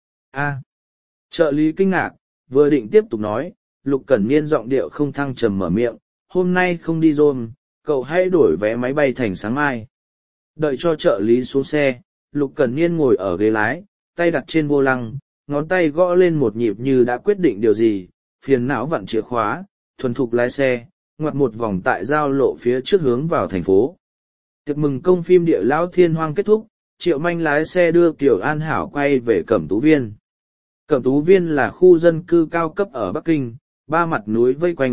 A. Trợ lý kinh ngạc, vừa định tiếp tục nói, Lục Cẩn Niên giọng điệu không thăng trầm mở miệng, hôm nay không đi rồi, cậu hãy đổi vé máy bay thành sáng mai. Đợi cho trợ lý xuống xe, Lục Cẩn Niên ngồi ở ghế lái, tay đặt trên vô lăng, ngón tay gõ lên một nhịp như đã quyết định điều gì, phiền não vặn chìa khóa, thuần thục lái xe, ngoặt một vòng tại giao lộ phía trước hướng vào thành phố. Tiệc mừng công phim Địa Lão Thiên Hoang kết thúc, Triệu Manh lái xe đưa Kiều An Hảo quay về Cẩm Tú Viên. Cẩm Tú Viên là khu dân cư cao cấp ở Bắc Kinh, ba mặt núi vây quanh,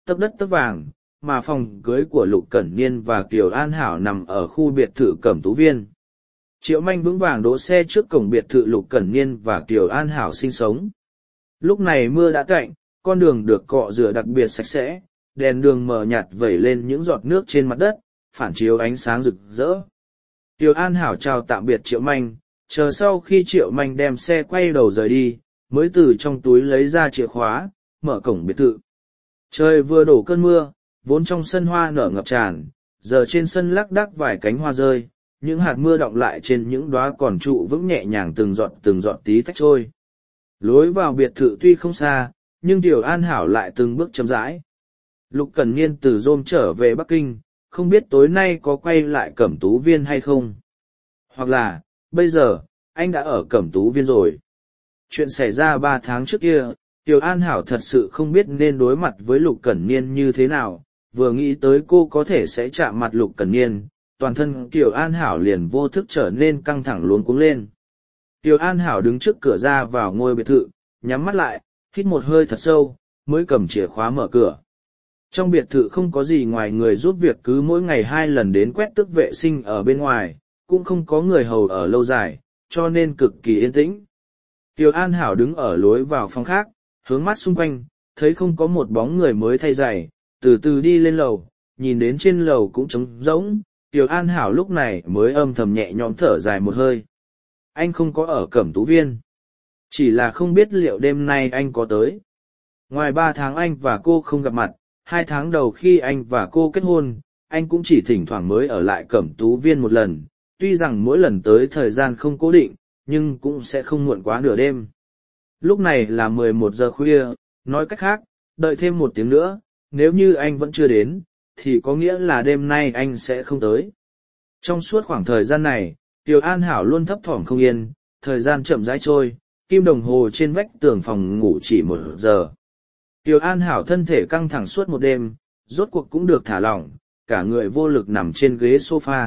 tấc đất tấc vàng, mà phòng cưới của Lục Cẩn Niên và Kiều An Hảo nằm ở khu biệt thự Cẩm Tú Viên. Triệu Manh vững vàng đỗ xe trước cổng biệt thự Lục Cẩn Niên và Kiều An Hảo sinh sống. Lúc này mưa đã tạnh, con đường được cọ rửa đặc biệt sạch sẽ, đèn đường mờ nhạt vẩy lên những giọt nước trên mặt đất, phản chiếu ánh sáng rực rỡ. Kiều An Hảo chào tạm biệt Triệu Manh, chờ sau khi Triệu Manh đem xe quay đầu rời đi, mới từ trong túi lấy ra chìa khóa, mở cổng biệt thự. Trời vừa đổ cơn mưa, vốn trong sân hoa nở ngập tràn, giờ trên sân lác đác vài cánh hoa rơi, những hạt mưa đọng lại trên những đóa còn trụ vững nhẹ nhàng từng giọt từng giọt tí tách trôi. Lối vào biệt thự tuy không xa, nhưng Kiều An Hảo lại từng bước chậm rãi. Lục Cẩn Niên từ Rôm trở về Bắc Kinh, không biết tối nay có quay lại Cẩm Tú Viên hay không. Hoặc là, bây giờ, anh đã ở Cẩm Tú Viên rồi. Chuyện xảy ra ba tháng trước kia, Kiều An Hảo thật sự không biết nên đối mặt với Lục Cẩn Niên như thế nào, vừa nghĩ tới cô có thể sẽ chạm mặt Lục Cẩn Niên, toàn thân Kiều An Hảo liền vô thức trở nên căng thẳng luống cuống lên. Kiều An Hảo đứng trước cửa ra vào ngôi biệt thự, nhắm mắt lại, hít một hơi thật sâu, mới cầm chìa khóa mở cửa. Trong biệt thự không có gì ngoài người giúp việc cứ mỗi ngày hai lần đến quét tước vệ sinh ở bên ngoài, cũng không có người hầu ở lâu dài, cho nên cực kỳ yên tĩnh. Kiều An Hảo đứng ở lối vào phòng khác, hướng mắt xung quanh, thấy không có một bóng người mới thay giày, từ từ đi lên lầu, nhìn đến trên lầu cũng trống rỗng, Kiều An Hảo lúc này mới âm thầm nhẹ nhõm thở dài một hơi. Anh không có ở Cẩm Tú Viên. Chỉ là không biết liệu đêm nay anh có tới. Ngoài ba tháng anh và cô không gặp mặt, hai tháng đầu khi anh và cô kết hôn, anh cũng chỉ thỉnh thoảng mới ở lại Cẩm Tú Viên một lần, tuy rằng mỗi lần tới thời gian không cố định, nhưng cũng sẽ không muộn quá nửa đêm. Lúc này là mười một giờ khuya, nói cách khác, đợi thêm một tiếng nữa, nếu như anh vẫn chưa đến, thì có nghĩa là đêm nay anh sẽ không tới. Trong suốt khoảng thời gian này, Kiều An Hảo luôn thấp thỏm không yên, thời gian chậm rãi trôi, kim đồng hồ trên vách tường phòng ngủ chỉ một giờ. Kiều An Hảo thân thể căng thẳng suốt một đêm, rốt cuộc cũng được thả lỏng, cả người vô lực nằm trên ghế sofa.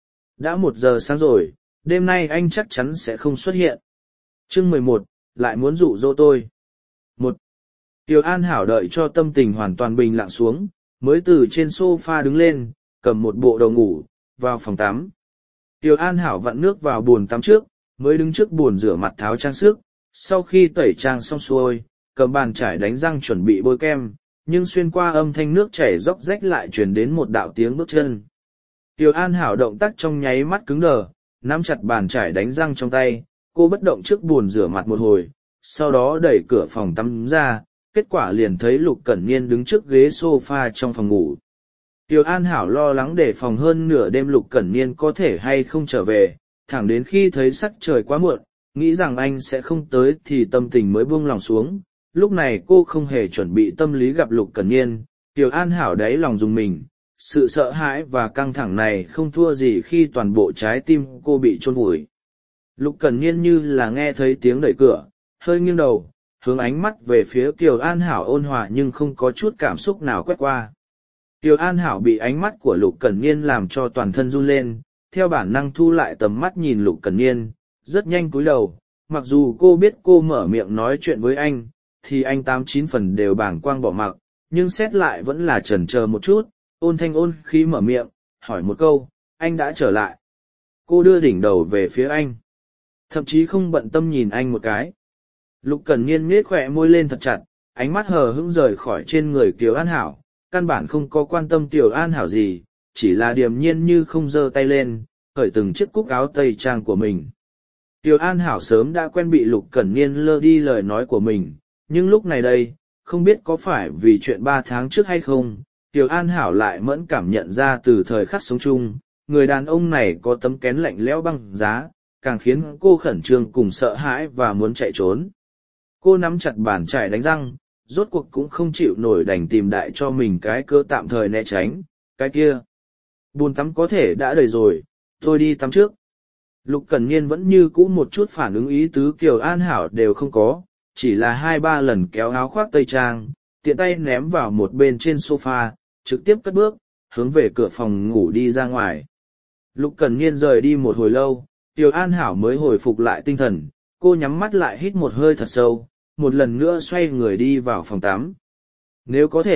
Đã một giờ sáng rồi, đêm nay anh chắc chắn sẽ không xuất hiện. Chương mười một, lại muốn dụ dỗ tôi. Một. Kiều An Hảo đợi cho tâm tình hoàn toàn bình lặng xuống, mới từ trên sofa đứng lên, cầm một bộ đồ ngủ, vào phòng tắm. Kiều An Hảo vặn nước vào bồn tắm trước, mới đứng trước bồn rửa mặt tháo trang sức, sau khi tẩy trang xong xuôi, cầm bàn chải đánh răng chuẩn bị bôi kem, nhưng xuyên qua âm thanh nước chảy róc rách lại truyền đến một đạo tiếng bước chân. Kiều An Hảo động tác trong nháy mắt cứng đờ, nắm chặt bàn chải đánh răng trong tay, cô bất động trước bồn rửa mặt một hồi, sau đó đẩy cửa phòng tắm ra, kết quả liền thấy Lục Cẩn Niên đứng trước ghế sofa trong phòng ngủ. Kiều An Hảo lo lắng đề phòng hơn nửa đêm Lục Cẩn Niên có thể hay không trở về, thẳng đến khi thấy sắc trời quá muộn, nghĩ rằng anh sẽ không tới thì tâm tình mới buông lòng xuống. Lúc này cô không hề chuẩn bị tâm lý gặp Lục Cẩn Niên, Kiều An Hảo đáy lòng rùng mình, sự sợ hãi và căng thẳng này không thua gì khi toàn bộ trái tim cô bị chôn vùi. Lục Cẩn Niên như là nghe thấy tiếng đẩy cửa, hơi nghiêng đầu, hướng ánh mắt về phía Kiều An Hảo ôn hòa nhưng không có chút cảm xúc nào quét qua. Kiều An Hảo bị ánh mắt của Lục Cẩn Niên làm cho toàn thân run lên, theo bản năng thu lại tầm mắt nhìn Lục Cẩn Niên, rất nhanh cúi đầu, mặc dù cô biết cô mở miệng nói chuyện với anh, thì anh tám chín phần đều bàng quang bỏ mặc, nhưng xét lại vẫn là chần chờ một chút, ôn thanh ôn khí mở miệng, hỏi một câu, anh đã trở lại. Cô đưa đỉnh đầu về phía anh, thậm chí không bận tâm nhìn anh một cái. Lục Cẩn Niên nhếch khỏe môi lên thật chặt, ánh mắt hờ hững rời khỏi trên người Kiều An Hảo, căn bản không có quan tâm Kiều An Hảo gì, chỉ là điềm nhiên như không giơ tay lên, khởi từng chiếc cúc áo tây trang của mình. Kiều An Hảo sớm đã quen bị Lục Cẩn Niên lơ đi lời nói của mình, nhưng lúc này đây, không biết có phải vì chuyện ba tháng trước hay không, Kiều An Hảo lại mẫn cảm nhận ra từ thời khắc sống chung, người đàn ông này có tấm kén lạnh lẽo băng giá, càng khiến cô khẩn trương cùng sợ hãi và muốn chạy trốn. Cô nắm chặt bàn chải đánh răng, rốt cuộc cũng không chịu nổi đành tìm đại cho mình cái cơ tạm thời né tránh, cái kia. Bồn tắm có thể đã đầy rồi, tôi đi tắm trước. Lục Cẩn Niên vẫn như cũ một chút phản ứng ý tứ Kiều An Hảo đều không có, chỉ là hai ba lần kéo áo khoác tây trang, tiện tay ném vào một bên trên sofa, trực tiếp cất bước, hướng về cửa phòng ngủ đi ra ngoài. Lục Cẩn Niên rời đi một hồi lâu, Kiều An Hảo mới hồi phục lại tinh thần, cô nhắm mắt lại hít một hơi thật sâu, một lần nữa xoay người đi vào phòng tắm. Nếu có thể,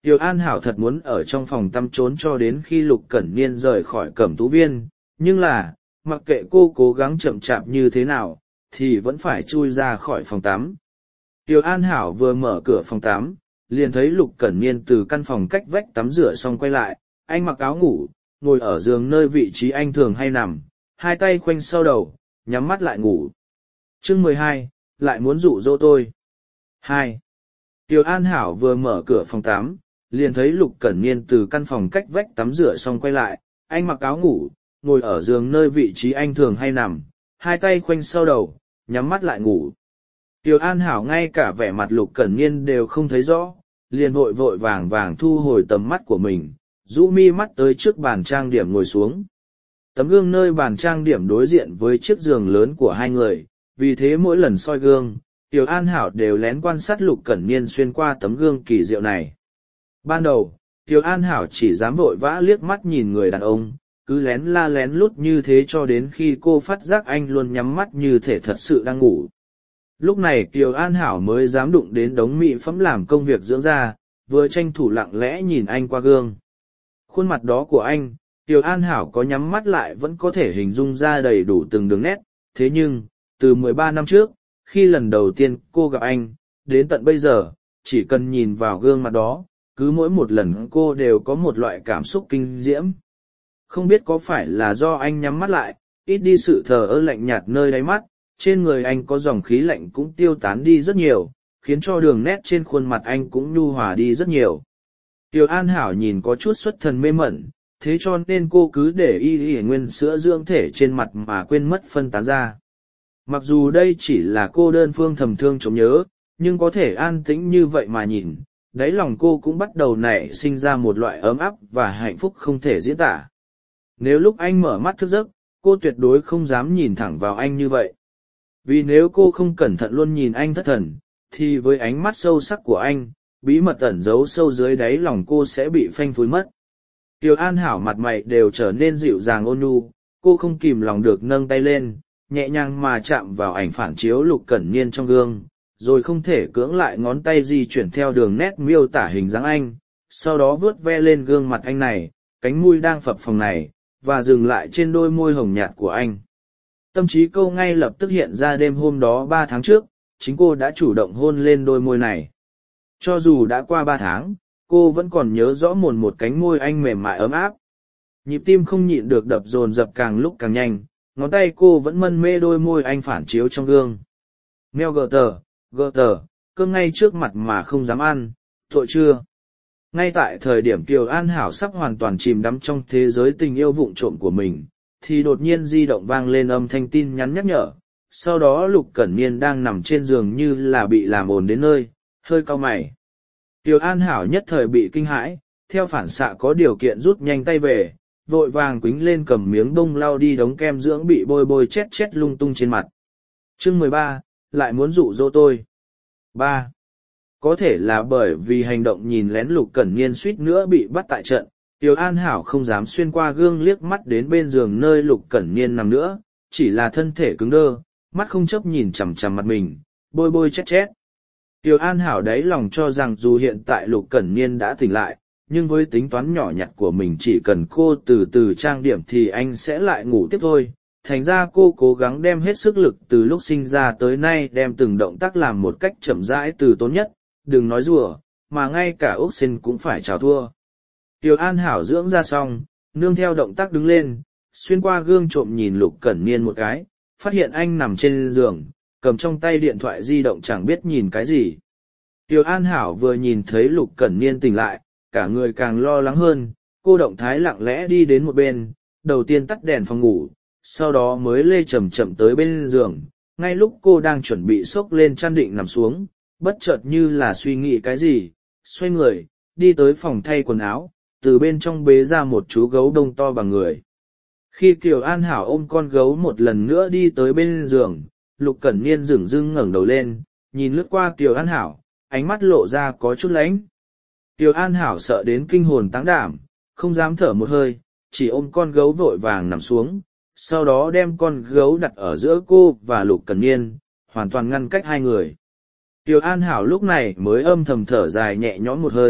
Kiều An Hảo thật muốn ở trong phòng tắm trốn cho đến khi Lục Cẩn Niên rời khỏi Cẩm Tú Viên, nhưng là, mặc kệ cô cố gắng chậm chạp như thế nào, thì vẫn phải chui ra khỏi phòng tắm. Kiều An Hảo vừa mở cửa phòng tắm, liền thấy Lục Cẩn Niên từ căn phòng cách vách tắm rửa xong quay lại, anh mặc áo ngủ, ngồi ở giường nơi vị trí anh thường hay nằm, hai tay khoanh sau đầu, nhắm mắt lại ngủ. Chương mười hai, lại muốn dụ dỗ tôi. Hai. Kiều An Hảo vừa mở cửa phòng tắm, liền thấy Lục Cẩn Niên từ căn phòng cách vách tắm rửa xong quay lại, anh mặc áo ngủ, ngồi ở giường nơi vị trí anh thường hay nằm, hai tay khoanh sau đầu, nhắm mắt lại ngủ. Kiều An Hảo ngay cả vẻ mặt Lục Cẩn Niên đều không thấy rõ, liền vội vội vàng vàng thu hồi tầm mắt của mình, rũ mi mắt tới trước bàn trang điểm ngồi xuống. Tấm gương nơi bàn trang điểm đối diện với chiếc giường lớn của hai người, vì thế mỗi lần soi gương, Kiều An Hảo đều lén quan sát Lục Cẩn Niên xuyên qua tấm gương kỳ diệu này. Ban đầu, Kiều An Hảo chỉ dám vội vã liếc mắt nhìn người đàn ông, cứ lén la lén lút như thế cho đến khi cô phát giác anh luôn nhắm mắt như thể thật sự đang ngủ. Lúc này Kiều An Hảo mới dám đụng đến đống mỹ phẩm làm công việc dưỡng da, vừa tranh thủ lặng lẽ nhìn anh qua gương. Khuôn mặt đó của anh, Kiều An Hảo có nhắm mắt lại vẫn có thể hình dung ra đầy đủ từng đường nét, thế nhưng, từ mười ba năm trước, khi lần đầu tiên cô gặp anh, đến tận bây giờ, chỉ cần nhìn vào gương mặt đó, cứ mỗi một lần cô đều có một loại cảm xúc kinh diễm. Không biết có phải là do anh nhắm mắt lại, ít đi sự thờ ơ lạnh nhạt nơi đáy mắt, trên người anh có dòng khí lạnh cũng tiêu tán đi rất nhiều, khiến cho đường nét trên khuôn mặt anh cũng nhu hòa đi rất nhiều. Kiều An Hảo nhìn có chút xuất thần mê mẩn, thế cho nên cô cứ để y y nguyên sữa dưỡng thể trên mặt mà quên mất phân tán ra. Mặc dù đây chỉ là cô đơn phương thầm thương trống nhớ, nhưng có thể an tĩnh như vậy mà nhìn, đáy lòng cô cũng bắt đầu nảy sinh ra một loại ấm áp và hạnh phúc không thể diễn tả. Nếu lúc anh mở mắt thức giấc, cô tuyệt đối không dám nhìn thẳng vào anh như vậy. Vì nếu cô không cẩn thận luôn nhìn anh thất thần, thì với ánh mắt sâu sắc của anh, bí mật ẩn giấu sâu dưới đáy lòng cô sẽ bị phanh phui mất. Kiều An Hảo mặt mày đều trở nên dịu dàng ôn nhu, cô không kìm lòng được nâng tay lên, nhẹ nhàng mà chạm vào ảnh phản chiếu Lục Cẩn Niên trong gương, rồi không thể cưỡng lại ngón tay di chuyển theo đường nét miêu tả hình dáng anh, sau đó vướt ve lên gương mặt anh này, cánh môi đang phập phồng này, và dừng lại trên đôi môi hồng nhạt của anh. Tâm trí cô ngay lập tức hiện ra đêm hôm đó ba tháng trước, chính cô đã chủ động hôn lên đôi môi này. Cho dù đã qua ba tháng, cô vẫn còn nhớ rõ mồn một cánh môi anh mềm mại ấm áp. Nhịp tim không nhịn được đập dồn dập càng lúc càng nhanh, ngón tay cô vẫn mân mê đôi môi anh phản chiếu trong gương. Meo gờ tờ, gờ tờ, cơm ngay trước mặt mà không dám ăn, tội chưa? Ngay tại thời điểm Kiều An Hảo sắp hoàn toàn chìm đắm trong thế giới tình yêu vụng trộm của mình, thì đột nhiên di động vang lên âm thanh tin nhắn nhắc nhở. Sau đó Lục Cẩn Niên đang nằm trên giường như là bị làm ồn đến nơi, hơi cau mày. Kiều An Hảo nhất thời bị kinh hãi, theo phản xạ có điều kiện rút nhanh tay về, vội vàng quýnh lên cầm miếng bông lau đi đống kem dưỡng bị bôi bôi chét chét lung tung trên mặt. Chương mười ba, lại muốn dụ dỗ tôi. Ba. Có thể là bởi vì hành động nhìn lén Lục Cẩn Niên suýt nữa bị bắt tại trận, Kiều An Hảo không dám xuyên qua gương liếc mắt đến bên giường nơi Lục Cẩn Niên nằm nữa, chỉ là thân thể cứng đơ, mắt không chớp nhìn chằm chằm mặt mình, bôi bôi chét chét. Kiều An Hảo đáy lòng cho rằng dù hiện tại Lục Cẩn Niên đã tỉnh lại, nhưng với tính toán nhỏ nhặt của mình chỉ cần cô từ từ trang điểm thì anh sẽ lại ngủ tiếp thôi. Thành ra cô cố gắng đem hết sức lực từ lúc sinh ra tới nay đem từng động tác làm một cách chậm rãi từ tốn nhất, đừng nói rùa, mà ngay cả ốc xin cũng phải chào thua. Kiều An Hảo dưỡng ra xong, nương theo động tác đứng lên, xuyên qua gương trộm nhìn Lục Cẩn Niên một cái, phát hiện anh nằm trên giường, cầm trong tay điện thoại di động chẳng biết nhìn cái gì. Kiều An Hảo vừa nhìn thấy Lục Cẩn Niên tỉnh lại, cả người càng lo lắng hơn, cô động thái lặng lẽ đi đến một bên, đầu tiên tắt đèn phòng ngủ, sau đó mới lê chậm chậm tới bên giường. Ngay lúc cô đang chuẩn bị xốc lên chăn định nằm xuống, bất chợt như là suy nghĩ cái gì, xoay người, đi tới phòng thay quần áo, từ bên trong bế ra một chú gấu đông to bằng người. Khi Kiều An Hảo ôm con gấu một lần nữa đi tới bên giường, Lục Cẩn Niên dửng dưng ngẩng đầu lên, nhìn lướt qua Kiều An Hảo, ánh mắt lộ ra có chút lánh. Kiều An Hảo sợ đến kinh hồn táng đảm, không dám thở một hơi, chỉ ôm con gấu vội vàng nằm xuống, sau đó đem con gấu đặt ở giữa cô và Lục Cẩn Niên, hoàn toàn ngăn cách hai người. Kiều An Hảo lúc này mới âm thầm thở dài nhẹ nhõm một hơi,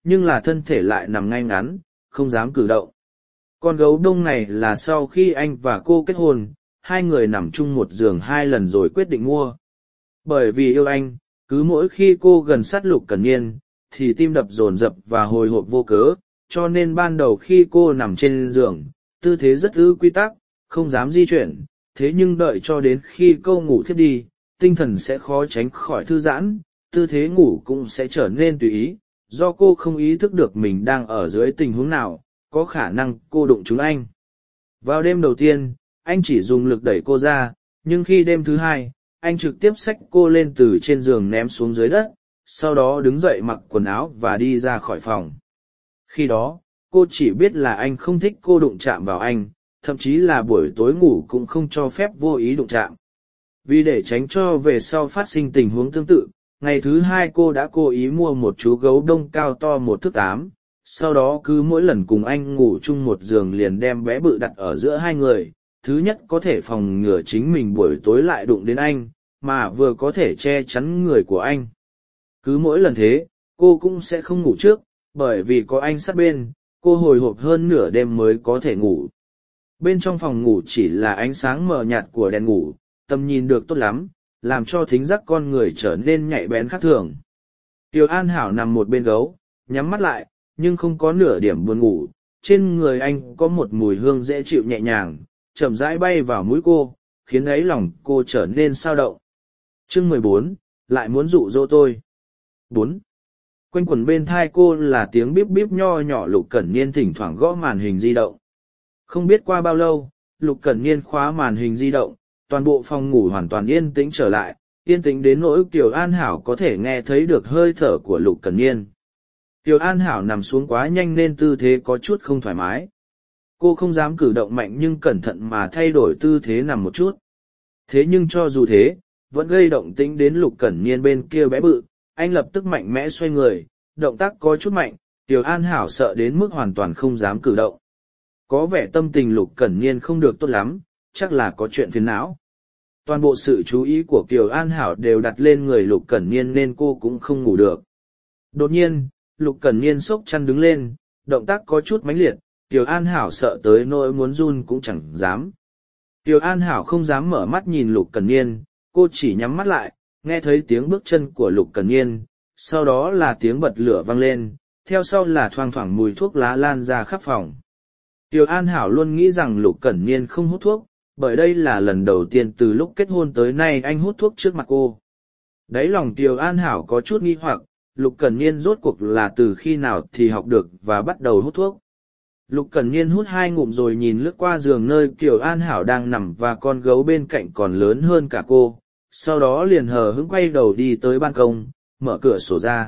nhưng là thân thể lại nằm ngay ngắn, không dám cử động. Con gấu đông này là sau khi anh và cô kết hôn, hai người nằm chung một giường hai lần rồi quyết định mua. Bởi vì yêu anh, cứ mỗi khi cô gần sát Lục Cẩn Niên, thì tim đập dồn dập và hồi hộp vô cớ, cho nên ban đầu khi cô nằm trên giường, tư thế rất ư quy tắc, không dám di chuyển, thế nhưng đợi cho đến khi cô ngủ thiếp đi, tinh thần sẽ khó tránh khỏi thư giãn, tư thế ngủ cũng sẽ trở nên tùy ý, do cô không ý thức được mình đang ở dưới tình huống nào, có khả năng cô đụng trúng anh. Vào đêm đầu tiên, anh chỉ dùng lực đẩy cô ra, nhưng khi đêm thứ hai, anh trực tiếp xách cô lên từ trên giường ném xuống dưới đất, sau đó đứng dậy mặc quần áo và đi ra khỏi phòng. Khi đó, cô chỉ biết là anh không thích cô đụng chạm vào anh, thậm chí là buổi tối ngủ cũng không cho phép vô ý đụng chạm. Vì để tránh cho về sau phát sinh tình huống tương tự, ngày thứ hai cô đã cố ý mua một chú gấu đông cao to một thước tám, sau đó cứ mỗi lần cùng anh ngủ chung một giường liền đem bé bự đặt ở giữa hai người, thứ nhất có thể phòng ngừa chính mình buổi tối lại đụng đến anh, mà vừa có thể che chắn người của anh. Cứ mỗi lần thế, cô cũng sẽ không ngủ trước, bởi vì có anh sát bên, cô hồi hộp hơn nửa đêm mới có thể ngủ. Bên trong phòng ngủ chỉ là ánh sáng mờ nhạt của đèn ngủ, tầm nhìn được tốt lắm, làm cho thính giác con người trở nên nhạy bén khác thường. Tiểu An Hảo nằm một bên gấu, nhắm mắt lại, nhưng không có nửa điểm buồn ngủ, trên người anh có một mùi hương dễ chịu nhẹ nhàng, chậm rãi bay vào mũi cô, khiến ấy lòng cô trở nên sao động. Chương mười bốn, lại muốn dụ dỗ tôi. bốn. Quanh quẩn bên thai cô là tiếng bíp bíp nho nhỏ. Lục Cẩn Niên thỉnh thoảng gõ màn hình di động. Không biết qua bao lâu, Lục Cẩn Niên khóa màn hình di động, toàn bộ phòng ngủ hoàn toàn yên tĩnh trở lại, yên tĩnh đến nỗi Kiều An Hảo có thể nghe thấy được hơi thở của Lục Cẩn Niên. Kiều An Hảo nằm xuống quá nhanh nên tư thế có chút không thoải mái. Cô không dám cử động mạnh nhưng cẩn thận mà thay đổi tư thế nằm một chút. Thế nhưng cho dù thế, vẫn gây động tĩnh đến Lục Cẩn Niên bên kia bé bự, anh lập tức mạnh mẽ xoay người, động tác có chút mạnh, Kiều An Hảo sợ đến mức hoàn toàn không dám cử động. Có vẻ tâm tình Lục Cẩn Niên không được tốt lắm, chắc là có chuyện phiền não. Toàn bộ sự chú ý của Kiều An Hảo đều đặt lên người Lục Cẩn Niên nên cô cũng không ngủ được. Đột nhiên, Lục Cẩn Niên xốc chăn đứng lên, động tác có chút mãnh liệt, Kiều An Hảo sợ tới nỗi muốn run cũng chẳng dám. Kiều An Hảo không dám mở mắt nhìn Lục Cẩn Niên, cô chỉ nhắm mắt lại, nghe thấy tiếng bước chân của Lục Cẩn Niên, sau đó là tiếng bật lửa vang lên, theo sau là thoang thoảng mùi thuốc lá lan ra khắp phòng. Kiều An Hảo luôn nghĩ rằng Lục Cẩn Niên không hút thuốc, bởi đây là lần đầu tiên từ lúc kết hôn tới nay anh hút thuốc trước mặt cô. Đáy lòng Kiều An Hảo có chút nghi hoặc, Lục Cẩn Niên rốt cuộc là từ khi nào thì học được và bắt đầu hút thuốc. Lục Cẩn Niên hút hai ngụm rồi nhìn lướt qua giường nơi Kiều An Hảo đang nằm và con gấu bên cạnh còn lớn hơn cả cô, sau đó liền hờ hững quay đầu đi tới ban công, mở cửa sổ ra.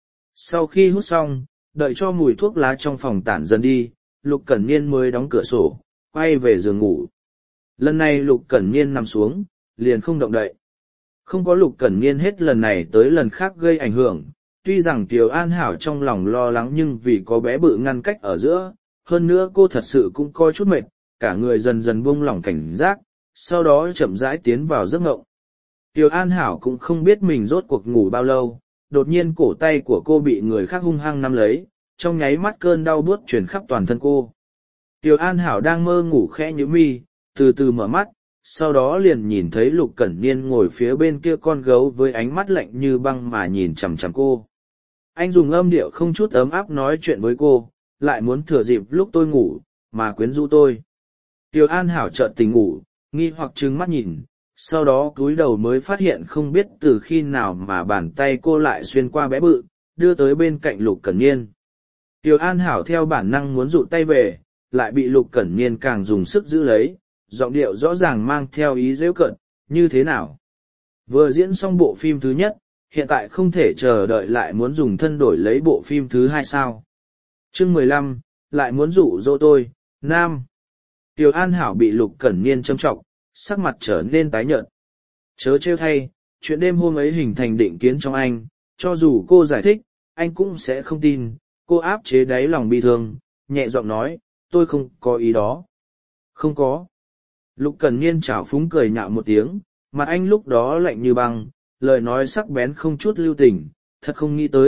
Sau khi hút xong, đợi cho mùi thuốc lá trong phòng tản dần đi, Lục Cẩn Niên mới đóng cửa sổ, quay về giường ngủ. Lần này Lục Cẩn Niên nằm xuống, liền không động đậy. Không có Lục Cẩn Niên hết lần này tới lần khác gây ảnh hưởng, tuy rằng Kiều An Hảo trong lòng lo lắng nhưng vì có bé bự ngăn cách ở giữa, hơn nữa cô thật sự cũng coi chút mệt, cả người dần dần buông lỏng cảnh giác, sau đó chậm rãi tiến vào giấc ngộng. Kiều An Hảo cũng không biết mình rốt cuộc ngủ bao lâu, đột nhiên cổ tay của cô bị người khác hung hăng nắm lấy, trong nháy mắt cơn đau buốt truyền khắp toàn thân cô. Kiều An Hảo đang mơ ngủ khẽ nhíu mi, từ từ mở mắt, sau đó liền nhìn thấy Lục Cẩn Niên ngồi phía bên kia con gấu với ánh mắt lạnh như băng mà nhìn chằm chằm cô. Anh dùng âm điệu không chút ấm áp nói chuyện với cô, lại muốn thừa dịp lúc tôi ngủ, mà quyến rũ tôi. Kiều An Hảo chợt tỉnh ngủ, nghi hoặc trừng mắt nhìn, sau đó cúi đầu mới phát hiện không biết từ khi nào mà bàn tay cô lại xuyên qua bé bự, đưa tới bên cạnh Lục Cẩn Niên. Kiều An Hảo theo bản năng muốn dụ tay về, lại bị Lục Cẩn Niên càng dùng sức giữ lấy, giọng điệu rõ ràng mang theo ý giễu cợt, như thế nào? Vừa diễn xong bộ phim thứ nhất, hiện tại không thể chờ đợi lại muốn dùng thân đổi lấy bộ phim thứ hai sao? Chương mười lăm, lại muốn dụ dỗ tôi, nam. Kiều An Hảo bị Lục Cẩn Niên châm trọng, sắc mặt trở nên tái nhợt. Chớ trêu thay, chuyện đêm hôm ấy hình thành định kiến trong anh, cho dù cô giải thích, anh cũng sẽ không tin. Cô áp chế đáy lòng bi thương, nhẹ giọng nói, tôi không có ý đó. Không có. Lục Cẩn Niên chảo phúng cười nhạo một tiếng, mặt anh lúc đó lạnh như băng, lời nói sắc bén không chút lưu tình, thật không nghĩ tới,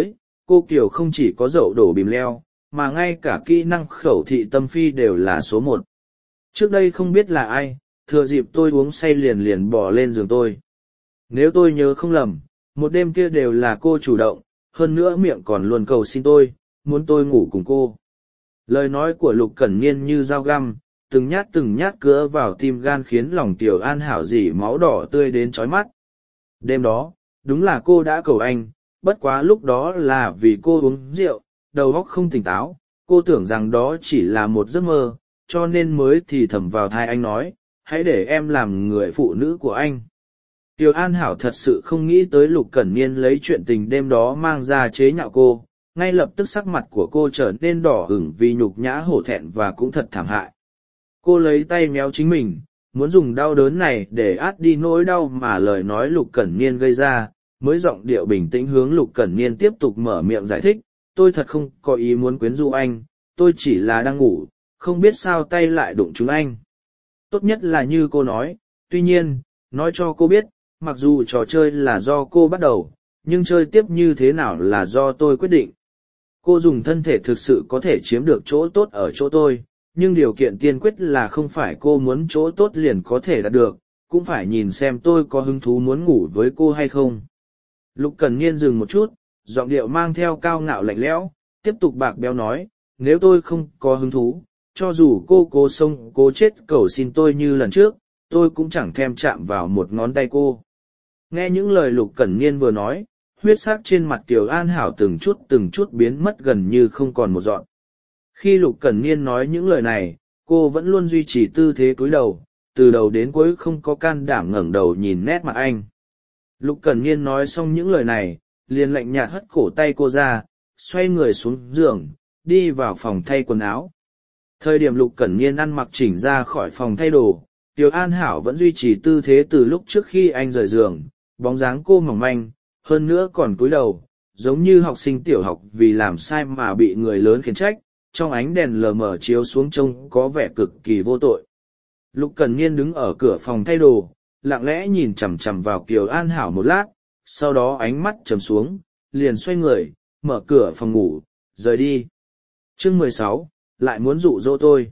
cô Kiều không chỉ có dậu đổ bìm leo, mà ngay cả kỹ năng khẩu thị tâm phi đều là số một. Trước đây không biết là ai, thừa dịp tôi uống say liền liền bỏ lên giường tôi. Nếu tôi nhớ không lầm, một đêm kia đều là cô chủ động, hơn nữa miệng còn luôn cầu xin tôi, muốn tôi ngủ cùng cô. Lời nói của Lục Cẩn Niên như dao găm, từng nhát từng nhát cứa vào tim gan khiến lòng Tiểu An Hảo dỉ máu đỏ tươi đến chói mắt. Đêm đó, đúng là cô đã cầu anh, bất quá lúc đó là vì cô uống rượu, đầu óc không tỉnh táo, cô tưởng rằng đó chỉ là một giấc mơ, cho nên mới thì thầm vào thai anh nói, hãy để em làm người phụ nữ của anh. Tiểu An Hảo thật sự không nghĩ tới Lục Cẩn Niên lấy chuyện tình đêm đó mang ra chế nhạo cô, ngay lập tức sắc mặt của cô trở nên đỏ ửng vì nhục nhã hổ thẹn và cũng thật thảm hại. Cô lấy tay méo chính mình, muốn dùng đau đớn này để át đi nỗi đau mà lời nói Lục Cẩn Niên gây ra, mới giọng điệu bình tĩnh hướng Lục Cẩn Niên tiếp tục mở miệng giải thích, tôi thật không có ý muốn quyến rũ anh, tôi chỉ là đang ngủ, không biết sao tay lại đụng trúng anh. Tốt nhất là như cô nói, tuy nhiên, nói cho cô biết, mặc dù trò chơi là do cô bắt đầu, nhưng chơi tiếp như thế nào là do tôi quyết định. Cô dùng thân thể thực sự có thể chiếm được chỗ tốt ở chỗ tôi, nhưng điều kiện tiên quyết là không phải cô muốn chỗ tốt liền có thể đạt được, cũng phải nhìn xem tôi có hứng thú muốn ngủ với cô hay không. Lục Cẩn Niên dừng một chút, giọng điệu mang theo cao ngạo lạnh lẽo, tiếp tục bạc béo nói, nếu tôi không có hứng thú, cho dù cô cố sông cố chết cầu xin tôi như lần trước, tôi cũng chẳng thèm chạm vào một ngón tay cô. Nghe những lời Lục Cẩn Niên vừa nói, huyết sắc trên mặt Kiều An Hảo từng chút từng chút biến mất gần như không còn một dọn. Khi Lục Cẩn Niên nói những lời này, cô vẫn luôn duy trì tư thế cúi đầu, từ đầu đến cuối không có can đảm ngẩng đầu nhìn nét mặt anh. Lục Cẩn Niên nói xong những lời này, liền lạnh nhạt hất cổ tay cô ra, xoay người xuống giường, đi vào phòng thay quần áo. Thời điểm Lục Cẩn Niên ăn mặc chỉnh ra khỏi phòng thay đồ, Kiều An Hảo vẫn duy trì tư thế từ lúc trước khi anh rời giường, bóng dáng cô mỏng manh, hơn nữa còn cúi đầu, giống như học sinh tiểu học vì làm sai mà bị người lớn khiển trách, trong ánh đèn lờ mờ chiếu xuống trông có vẻ cực kỳ vô tội. Lục Cẩn Niên đứng ở cửa phòng thay đồ, lặng lẽ nhìn chằm chằm vào Kiều An Hảo một lát, sau đó ánh mắt trầm xuống, liền xoay người, mở cửa phòng ngủ, rời đi. Chương mười sáu, lại muốn dụ dỗ tôi.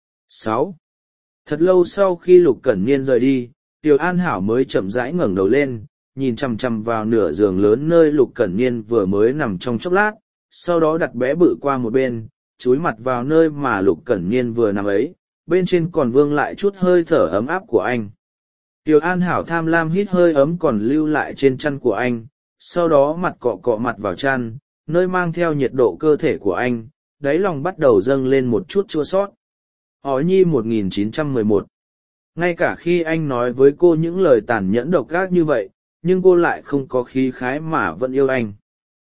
sáu. Thật lâu sau khi Lục Cẩn Niên rời đi, Kiều An Hảo mới chậm rãi ngẩng đầu lên, nhìn chằm chằm vào nửa giường lớn nơi Lục Cẩn Niên vừa mới nằm trong chốc lát, sau đó đặt bé bự qua một bên, chúi mặt vào nơi mà Lục Cẩn Niên vừa nằm ấy, bên trên còn vương lại chút hơi thở ấm áp của anh. Kiều An Hảo tham lam hít hơi ấm còn lưu lại trên chăn của anh, sau đó mặt cọ cọ mặt vào chăn, nơi mang theo nhiệt độ cơ thể của anh, đáy lòng bắt đầu dâng lên một chút chua sót. Ói Nhi một nghìn chín trăm mười một. Ngay cả khi anh nói với cô những lời tàn nhẫn độc ác như vậy, nhưng cô lại không có khí khái mà vẫn yêu anh.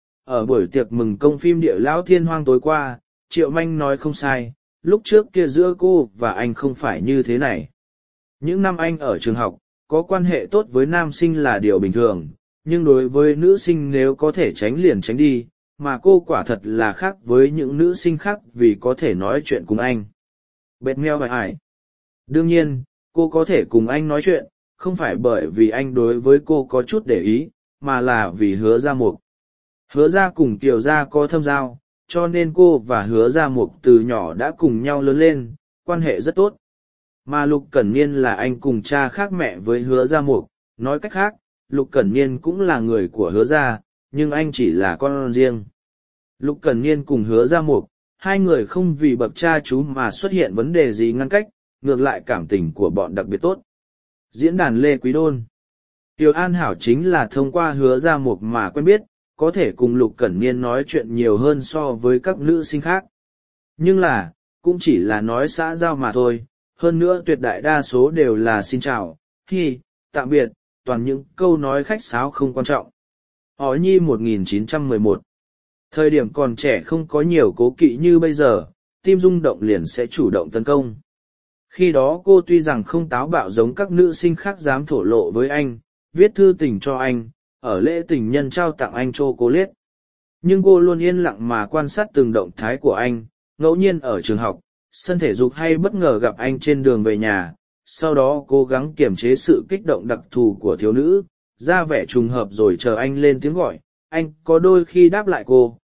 Ở buổi tiệc mừng công phim Địa Lão Thiên Hoang tối qua, Triệu Manh nói không sai, lúc trước kia giữa cô và anh không phải như thế này. Những năm anh ở trường học, có quan hệ tốt với nam sinh là điều bình thường, nhưng đối với nữ sinh nếu có thể tránh liền tránh đi, mà cô quả thật là khác với những nữ sinh khác vì có thể nói chuyện cùng anh. Bệt meo vài ải. Đương nhiên, cô có thể cùng anh nói chuyện, không phải bởi vì anh đối với cô có chút để ý, mà là vì Hứa Gia Mục. Hứa Gia cùng Kiều Gia có thâm giao, cho nên cô và Hứa Gia Mục từ nhỏ đã cùng nhau lớn lên, quan hệ rất tốt. Mà Lục Cẩn Niên là anh cùng cha khác mẹ với Hứa Gia Mục, nói cách khác, Lục Cẩn Niên cũng là người của Hứa Gia, nhưng anh chỉ là con riêng. Lục Cẩn Niên cùng Hứa Gia Mục, hai người không vì bậc cha chú mà xuất hiện vấn đề gì ngăn cách, ngược lại cảm tình của bọn đặc biệt tốt. Diễn đàn Lê Quý Đôn. Kiều An Hảo chính là thông qua Hứa Gia Mục mà quen biết, có thể cùng Lục Cẩn Niên nói chuyện nhiều hơn so với các nữ sinh khác. Nhưng là, cũng chỉ là nói xã giao mà thôi, hơn nữa tuyệt đại đa số đều là xin chào, hi, tạm biệt, toàn những câu nói khách sáo không quan trọng. Ói Nhi một nghìn chín trăm mười một. Thời điểm còn trẻ không có nhiều cố kỵ như bây giờ, tim rung động liền sẽ chủ động tấn công. Khi đó cô tuy rằng không táo bạo giống các nữ sinh khác dám thổ lộ với anh, viết thư tình cho anh, ở lễ tình nhân trao tặng anh chocolate. Nhưng cô luôn yên lặng mà quan sát từng động thái của anh, ngẫu nhiên ở trường học, sân thể dục hay bất ngờ gặp anh trên đường về nhà, sau đó cố gắng kiềm chế sự kích động đặc thù của thiếu nữ, ra vẻ trùng hợp rồi chờ anh lên tiếng gọi, anh có đôi khi đáp lại cô,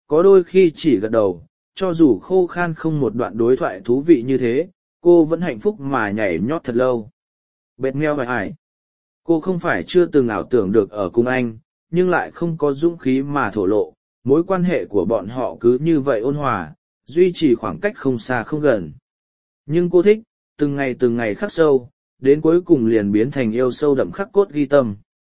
có đôi khi chỉ gật đầu, cho dù khô khan không một đoạn đối thoại thú vị như thế, cô vẫn hạnh phúc mà nhảy nhót thật lâu. Bệt meo vài ải. Cô không phải chưa từng ảo tưởng được ở cùng anh, nhưng lại không có dũng khí mà thổ lộ, mối quan hệ của bọn họ cứ như vậy ôn hòa, duy trì khoảng cách không xa không gần. Nhưng cô thích, từng ngày từng ngày khắc sâu, đến cuối cùng liền biến thành yêu sâu đậm khắc cốt ghi tâm.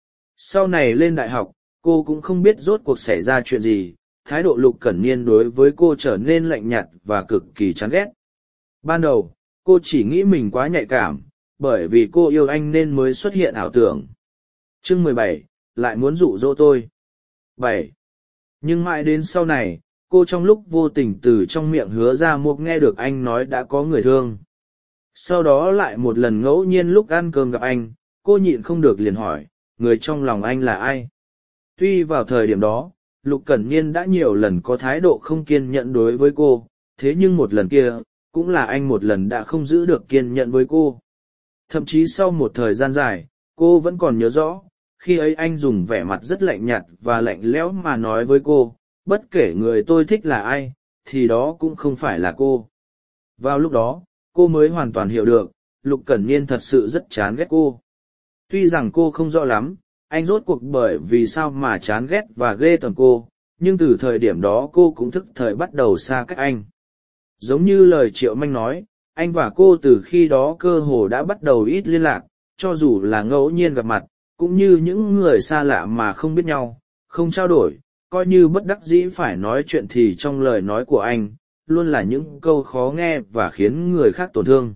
Sau này lên đại học, cô cũng không biết rốt cuộc xảy ra chuyện gì, thái độ Lục Cẩn Niên đối với cô trở nên lạnh nhạt và cực kỳ chán ghét. Ban đầu, cô chỉ nghĩ mình quá nhạy cảm, bởi vì cô yêu anh nên mới xuất hiện ảo tưởng. Chương mười bảy, lại muốn dụ dỗ tôi. bảy. Nhưng mãi đến sau này, cô trong lúc vô tình từ trong miệng Hứa Gia Mộc nghe được anh nói đã có người thương. Sau đó lại một lần ngẫu nhiên lúc ăn cơm gặp anh, cô nhịn không được liền hỏi, người trong lòng anh là ai? Tuy vào thời điểm đó, Lục Cẩn Niên đã nhiều lần có thái độ không kiên nhẫn đối với cô, thế nhưng một lần kia, cũng là anh một lần đã không giữ được kiên nhẫn với cô. Thậm chí sau một thời gian dài, cô vẫn còn nhớ rõ, khi ấy anh dùng vẻ mặt rất lạnh nhạt và lạnh lẽo mà nói với cô, bất kể người tôi thích là ai, thì đó cũng không phải là cô. Vào lúc đó, cô mới hoàn toàn hiểu được, Lục Cẩn Niên thật sự rất chán ghét cô. Tuy rằng cô không rõ lắm, anh rốt cuộc bởi vì sao mà chán ghét và ghê tởm cô, nhưng từ thời điểm đó cô cũng thức thời bắt đầu xa cách anh. Giống như lời Triệu Manh nói, anh và cô từ khi đó cơ hồ đã bắt đầu ít liên lạc, cho dù là ngẫu nhiên gặp mặt, cũng như những người xa lạ mà không biết nhau, không trao đổi, coi như bất đắc dĩ phải nói chuyện thì trong lời nói của anh, luôn là những câu khó nghe và khiến người khác tổn thương.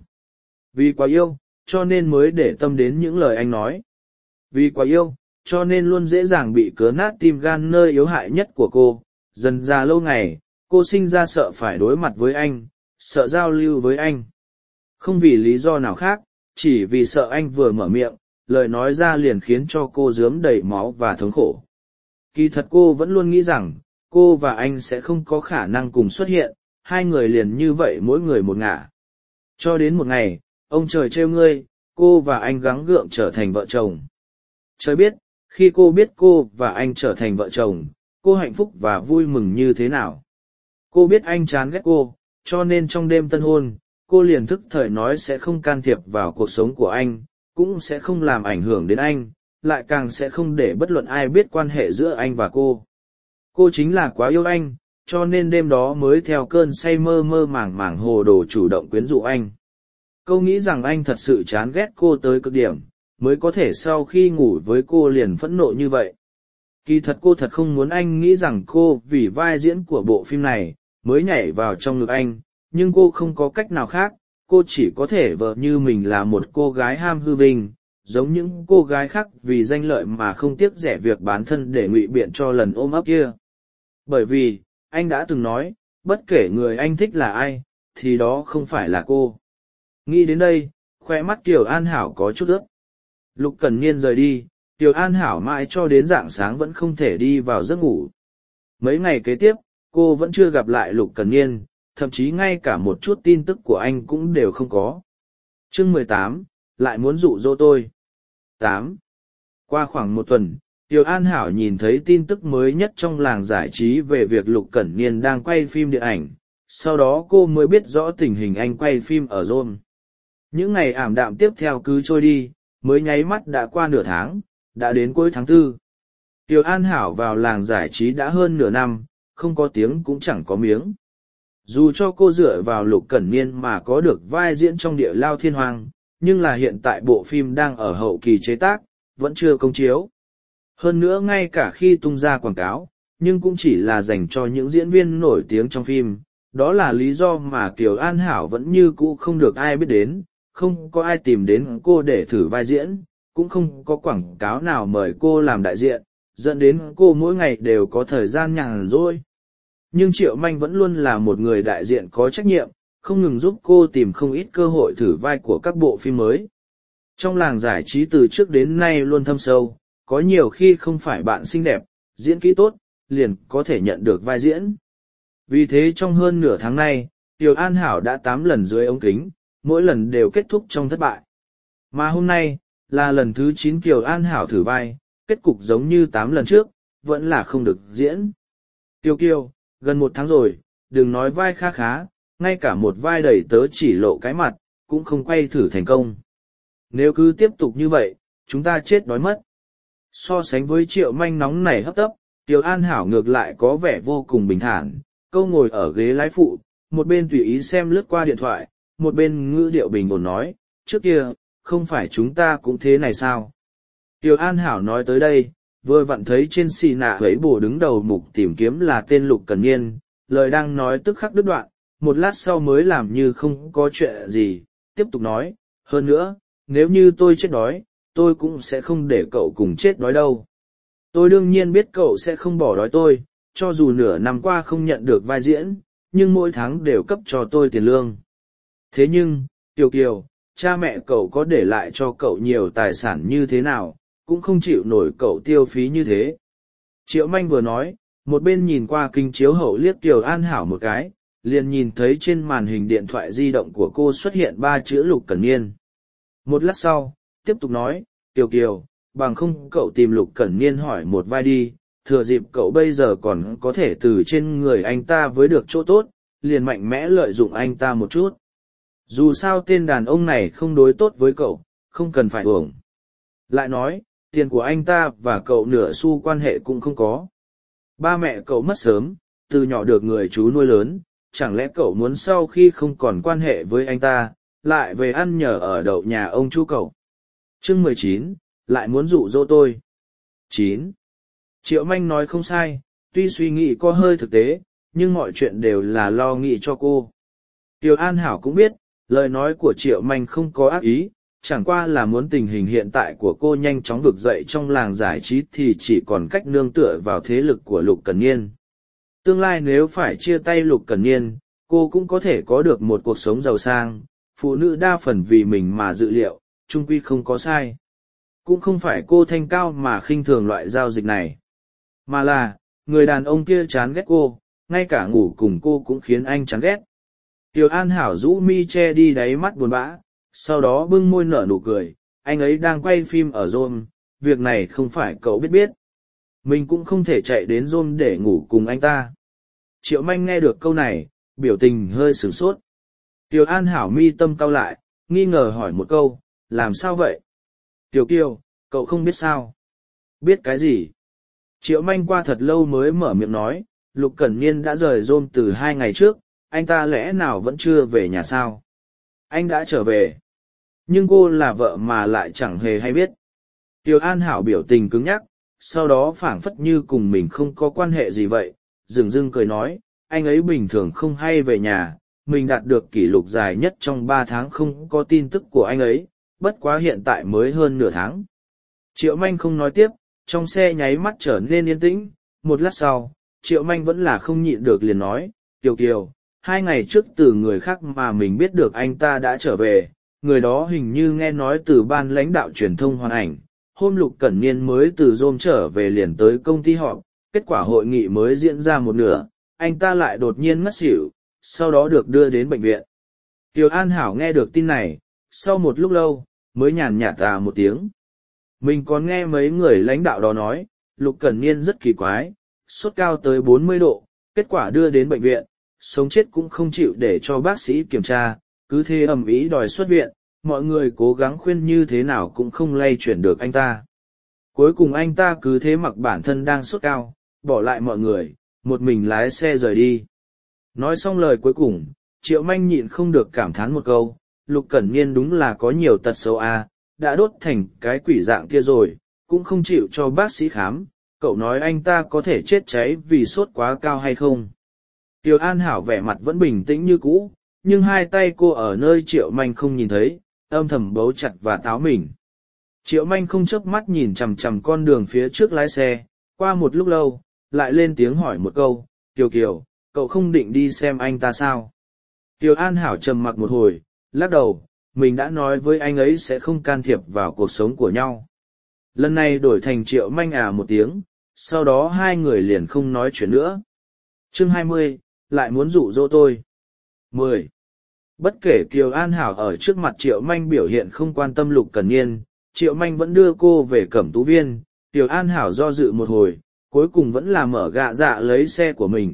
Vì quá yêu, cho nên mới để tâm đến những lời anh nói. Vì quá yêu, cho nên luôn dễ dàng bị cứa nát tim gan nơi yếu hại nhất của cô. Dần ra lâu ngày, cô sinh ra sợ phải đối mặt với anh, sợ giao lưu với anh. Không vì lý do nào khác, chỉ vì sợ anh vừa mở miệng, lời nói ra liền khiến cho cô rớm đầy máu và thống khổ. Kỳ thật cô vẫn luôn nghĩ rằng, cô và anh sẽ không có khả năng cùng xuất hiện, hai người liền như vậy mỗi người một ngả. Cho đến một ngày, ông trời trêu ngươi, cô và anh gắng gượng trở thành vợ chồng. Trời biết, khi cô biết cô và anh trở thành vợ chồng, cô hạnh phúc và vui mừng như thế nào. Cô biết anh chán ghét cô, cho nên trong đêm tân hôn, cô liền thức thời nói sẽ không can thiệp vào cuộc sống của anh, cũng sẽ không làm ảnh hưởng đến anh, lại càng sẽ không để bất luận ai biết quan hệ giữa anh và cô. Cô chính là quá yêu anh, cho nên đêm đó mới theo cơn say mơ mơ màng màng hồ đồ chủ động quyến rũ anh. Cô nghĩ rằng anh thật sự chán ghét cô tới cực điểm, mới có thể sau khi ngủ với cô liền phẫn nộ như vậy. Kỳ thật cô thật không muốn anh nghĩ rằng cô vì vai diễn của bộ phim này, mới nhảy vào trong ngực anh, nhưng cô không có cách nào khác, cô chỉ có thể vờ như mình là một cô gái ham hư vinh, giống những cô gái khác vì danh lợi mà không tiếc rẻ việc bán thân để ngụy biện cho lần ôm ấp kia. Bởi vì, anh đã từng nói, bất kể người anh thích là ai, thì đó không phải là cô. Nghĩ đến đây, khoe mắt Kiều An Hảo có chút ướt. Lục Cẩn Niên rời đi, Kiều An Hảo mãi cho đến rạng sáng vẫn không thể đi vào giấc ngủ. Mấy ngày kế tiếp, cô vẫn chưa gặp lại Lục Cẩn Niên, thậm chí ngay cả một chút tin tức của anh cũng đều không có. Chương mười tám, lại muốn dụ dỗ tôi. tám. Qua khoảng một tuần, Kiều An Hảo nhìn thấy tin tức mới nhất trong làng giải trí về việc Lục Cẩn Niên đang quay phim điện ảnh, sau đó cô mới biết rõ tình hình anh quay phim ở Rome. Những ngày ảm đạm tiếp theo cứ trôi đi, mới nháy mắt đã qua nửa tháng, đã đến cuối tháng tư. Kiều An Hảo vào làng giải trí đã hơn nửa năm, không có tiếng cũng chẳng có miếng. Dù cho cô dựa vào Lục Cẩn Niên mà có được vai diễn trong Địa Lao Thiên Hoàng, nhưng là hiện tại bộ phim đang ở hậu kỳ chế tác, vẫn chưa công chiếu. Hơn nữa ngay cả khi tung ra quảng cáo, nhưng cũng chỉ là dành cho những diễn viên nổi tiếng trong phim. Đó là lý do mà Kiều An Hảo vẫn như cũ không được ai biết đến, không có ai tìm đến cô để thử vai diễn, cũng không có quảng cáo nào mời cô làm đại diện, dẫn đến cô mỗi ngày đều có thời gian nhàn rỗi. Nhưng Triệu Manh vẫn luôn là một người đại diện có trách nhiệm, không ngừng giúp cô tìm không ít cơ hội thử vai của các bộ phim mới. Trong làng giải trí từ trước đến nay luôn thâm sâu, có nhiều khi không phải bạn xinh đẹp, diễn kỹ tốt, liền có thể nhận được vai diễn. Vì thế trong hơn nửa tháng nay, Kiều An Hảo đã tám lần dưới ống kính, mỗi lần đều kết thúc trong thất bại. Mà hôm nay, là lần thứ chín Kiều An Hảo thử vai, kết cục giống như tám lần trước, vẫn là không được diễn. Kiều Kiều, Gần một tháng rồi, đừng nói vai kha khá, ngay cả một vai đầy tớ chỉ lộ cái mặt, cũng không quay thử thành công. Nếu cứ tiếp tục như vậy, chúng ta chết đói mất. So sánh với Triệu Manh nóng nảy hấp tấp, Tiểu An Hảo ngược lại có vẻ vô cùng bình thản, câu ngồi ở ghế lái phụ, một bên tùy ý xem lướt qua điện thoại, một bên ngữ điệu bình ổn nói, trước kia, không phải chúng ta cũng thế này sao? Tiểu An Hảo nói tới đây, vừa vặn thấy trên xì nạ ấy bổ đứng đầu mục tìm kiếm là tên Lục Cần Niên, lời đang nói tức khắc đứt đoạn, một lát sau mới làm như không có chuyện gì, tiếp tục nói, hơn nữa, nếu như tôi chết đói, tôi cũng sẽ không để cậu cùng chết đói đâu. Tôi đương nhiên biết cậu sẽ không bỏ đói tôi, cho dù nửa năm qua không nhận được vai diễn, nhưng mỗi tháng đều cấp cho tôi tiền lương. Thế nhưng, Tiểu Kiều, cha mẹ cậu có để lại cho cậu nhiều tài sản như thế nào, cũng không chịu nổi cậu tiêu phí như thế. Triệu Manh vừa nói, một bên nhìn qua kính chiếu hậu liếc Tiểu An Hảo một cái, liền nhìn thấy trên màn hình điện thoại di động của cô xuất hiện ba chữ Lục Cẩn Niên. Một lát sau, tiếp tục nói, Tiểu Kiều, bằng không cậu tìm Lục Cẩn Niên hỏi một vai đi, thừa dịp cậu bây giờ còn có thể từ trên người anh ta với được chỗ tốt, liền mạnh mẽ lợi dụng anh ta một chút. Dù sao tên đàn ông này không đối tốt với cậu, không cần phải uổng. Lại nói, tiền của anh ta và cậu nửa xu quan hệ cũng không có. Ba mẹ cậu mất sớm, từ nhỏ được người chú nuôi lớn, chẳng lẽ cậu muốn sau khi không còn quan hệ với anh ta, lại về ăn nhờ ở đậu nhà ông chú cậu. Chương mười chín, lại muốn dụ dỗ tôi. chín. Triệu Manh nói không sai, tuy suy nghĩ có hơi thực tế, nhưng mọi chuyện đều là lo nghĩ cho cô. Tiểu An Hảo cũng biết, lời nói của Triệu Manh không có ác ý, chẳng qua là muốn tình hình hiện tại của cô nhanh chóng vực dậy trong làng giải trí thì chỉ còn cách nương tựa vào thế lực của Lục Cẩn Niên. Tương lai nếu phải chia tay Lục Cẩn Niên, cô cũng có thể có được một cuộc sống giàu sang, phụ nữ đa phần vì mình mà dự liệu, chung quy không có sai. Cũng không phải cô thanh cao mà khinh thường loại giao dịch này, mà là, người đàn ông kia chán ghét cô, ngay cả ngủ cùng cô cũng khiến anh chán ghét. Tiểu An Hảo rũ mi che đi đáy mắt buồn bã, sau đó bưng môi nở nụ cười, anh ấy đang quay phim ở Rome, việc này không phải cậu biết biết. Mình cũng không thể chạy đến Rome để ngủ cùng anh ta. Triệu Manh nghe được câu này, biểu tình hơi sửng sốt. Tiểu An Hảo mi tâm cau lại, nghi ngờ hỏi một câu, làm sao vậy? Tiểu Kiều, cậu không biết sao? Biết cái gì? Triệu Manh qua thật lâu mới mở miệng nói, Lục Cẩn Niên đã rời Rome từ hai ngày trước, anh ta lẽ nào vẫn chưa về nhà sao? Anh đã trở về. Nhưng cô là vợ mà lại chẳng hề hay biết. Tiểu An Hảo biểu tình cứng nhắc, sau đó phảng phất như cùng mình không có quan hệ gì vậy, dừng dưng cười nói, anh ấy bình thường không hay về nhà, mình đạt được kỷ lục dài nhất trong ba tháng không có tin tức của anh ấy, bất quá hiện tại mới hơn nửa tháng. Triệu Manh không nói tiếp, trong xe nháy mắt trở nên yên tĩnh, một lát sau, Triệu Manh vẫn là không nhịn được liền nói, Kiều Kiều, hai ngày trước từ người khác mà mình biết được anh ta đã trở về, người đó hình như nghe nói từ ban lãnh đạo truyền thông hoàn ảnh, hôm Lục Cẩn Niên mới từ Rome trở về liền tới công ty họp, kết quả hội nghị mới diễn ra một nửa, anh ta lại đột nhiên ngất xỉu, sau đó được đưa đến bệnh viện. Tiểu An Hảo nghe được tin này, sau một lúc lâu, mới nhàn nhạt à một tiếng. Mình còn nghe mấy người lãnh đạo đó nói, Lục Cẩn Niên rất kỳ quái, sốt cao tới bốn mươi độ, kết quả đưa đến bệnh viện, sống chết cũng không chịu để cho bác sĩ kiểm tra, cứ thế ầm ĩ đòi xuất viện, mọi người cố gắng khuyên như thế nào cũng không lay chuyển được anh ta. Cuối cùng anh ta cứ thế mặc bản thân đang sốt cao, bỏ lại mọi người, một mình lái xe rời đi. Nói xong lời cuối cùng, Triệu Manh nhịn không được cảm thán một câu, Lục Cẩn Niên đúng là có nhiều tật xấu à, đã đốt thành cái quỷ dạng kia rồi, cũng không chịu cho bác sĩ khám, cậu nói anh ta có thể chết cháy vì sốt quá cao hay không? Tiểu An Hảo vẻ mặt vẫn bình tĩnh như cũ, nhưng hai tay cô ở nơi Triệu Manh không nhìn thấy, âm thầm bấu chặt và táo mình. Triệu Manh không chớp mắt nhìn chằm chằm con đường phía trước lái xe, qua một lúc lâu, lại lên tiếng hỏi một câu, Kiều Kiều, cậu không định đi xem anh ta sao? Tiểu An Hảo trầm mặc một hồi, lắc đầu, mình đã nói với anh ấy sẽ không can thiệp vào cuộc sống của nhau. Lần này đổi thành Triệu Manh à một tiếng, sau đó hai người liền không nói chuyện nữa. Chương hai mươi, lại muốn dụ dỗ tôi. mười. Bất kể Kiều An Hảo ở trước mặt Triệu Manh biểu hiện không quan tâm Lục Cẩn Niên, Triệu Manh vẫn đưa cô về Cẩm Tú Viên. Kiều An Hảo do dự một hồi, cuối cùng vẫn là mở gạ dạ lấy xe của mình,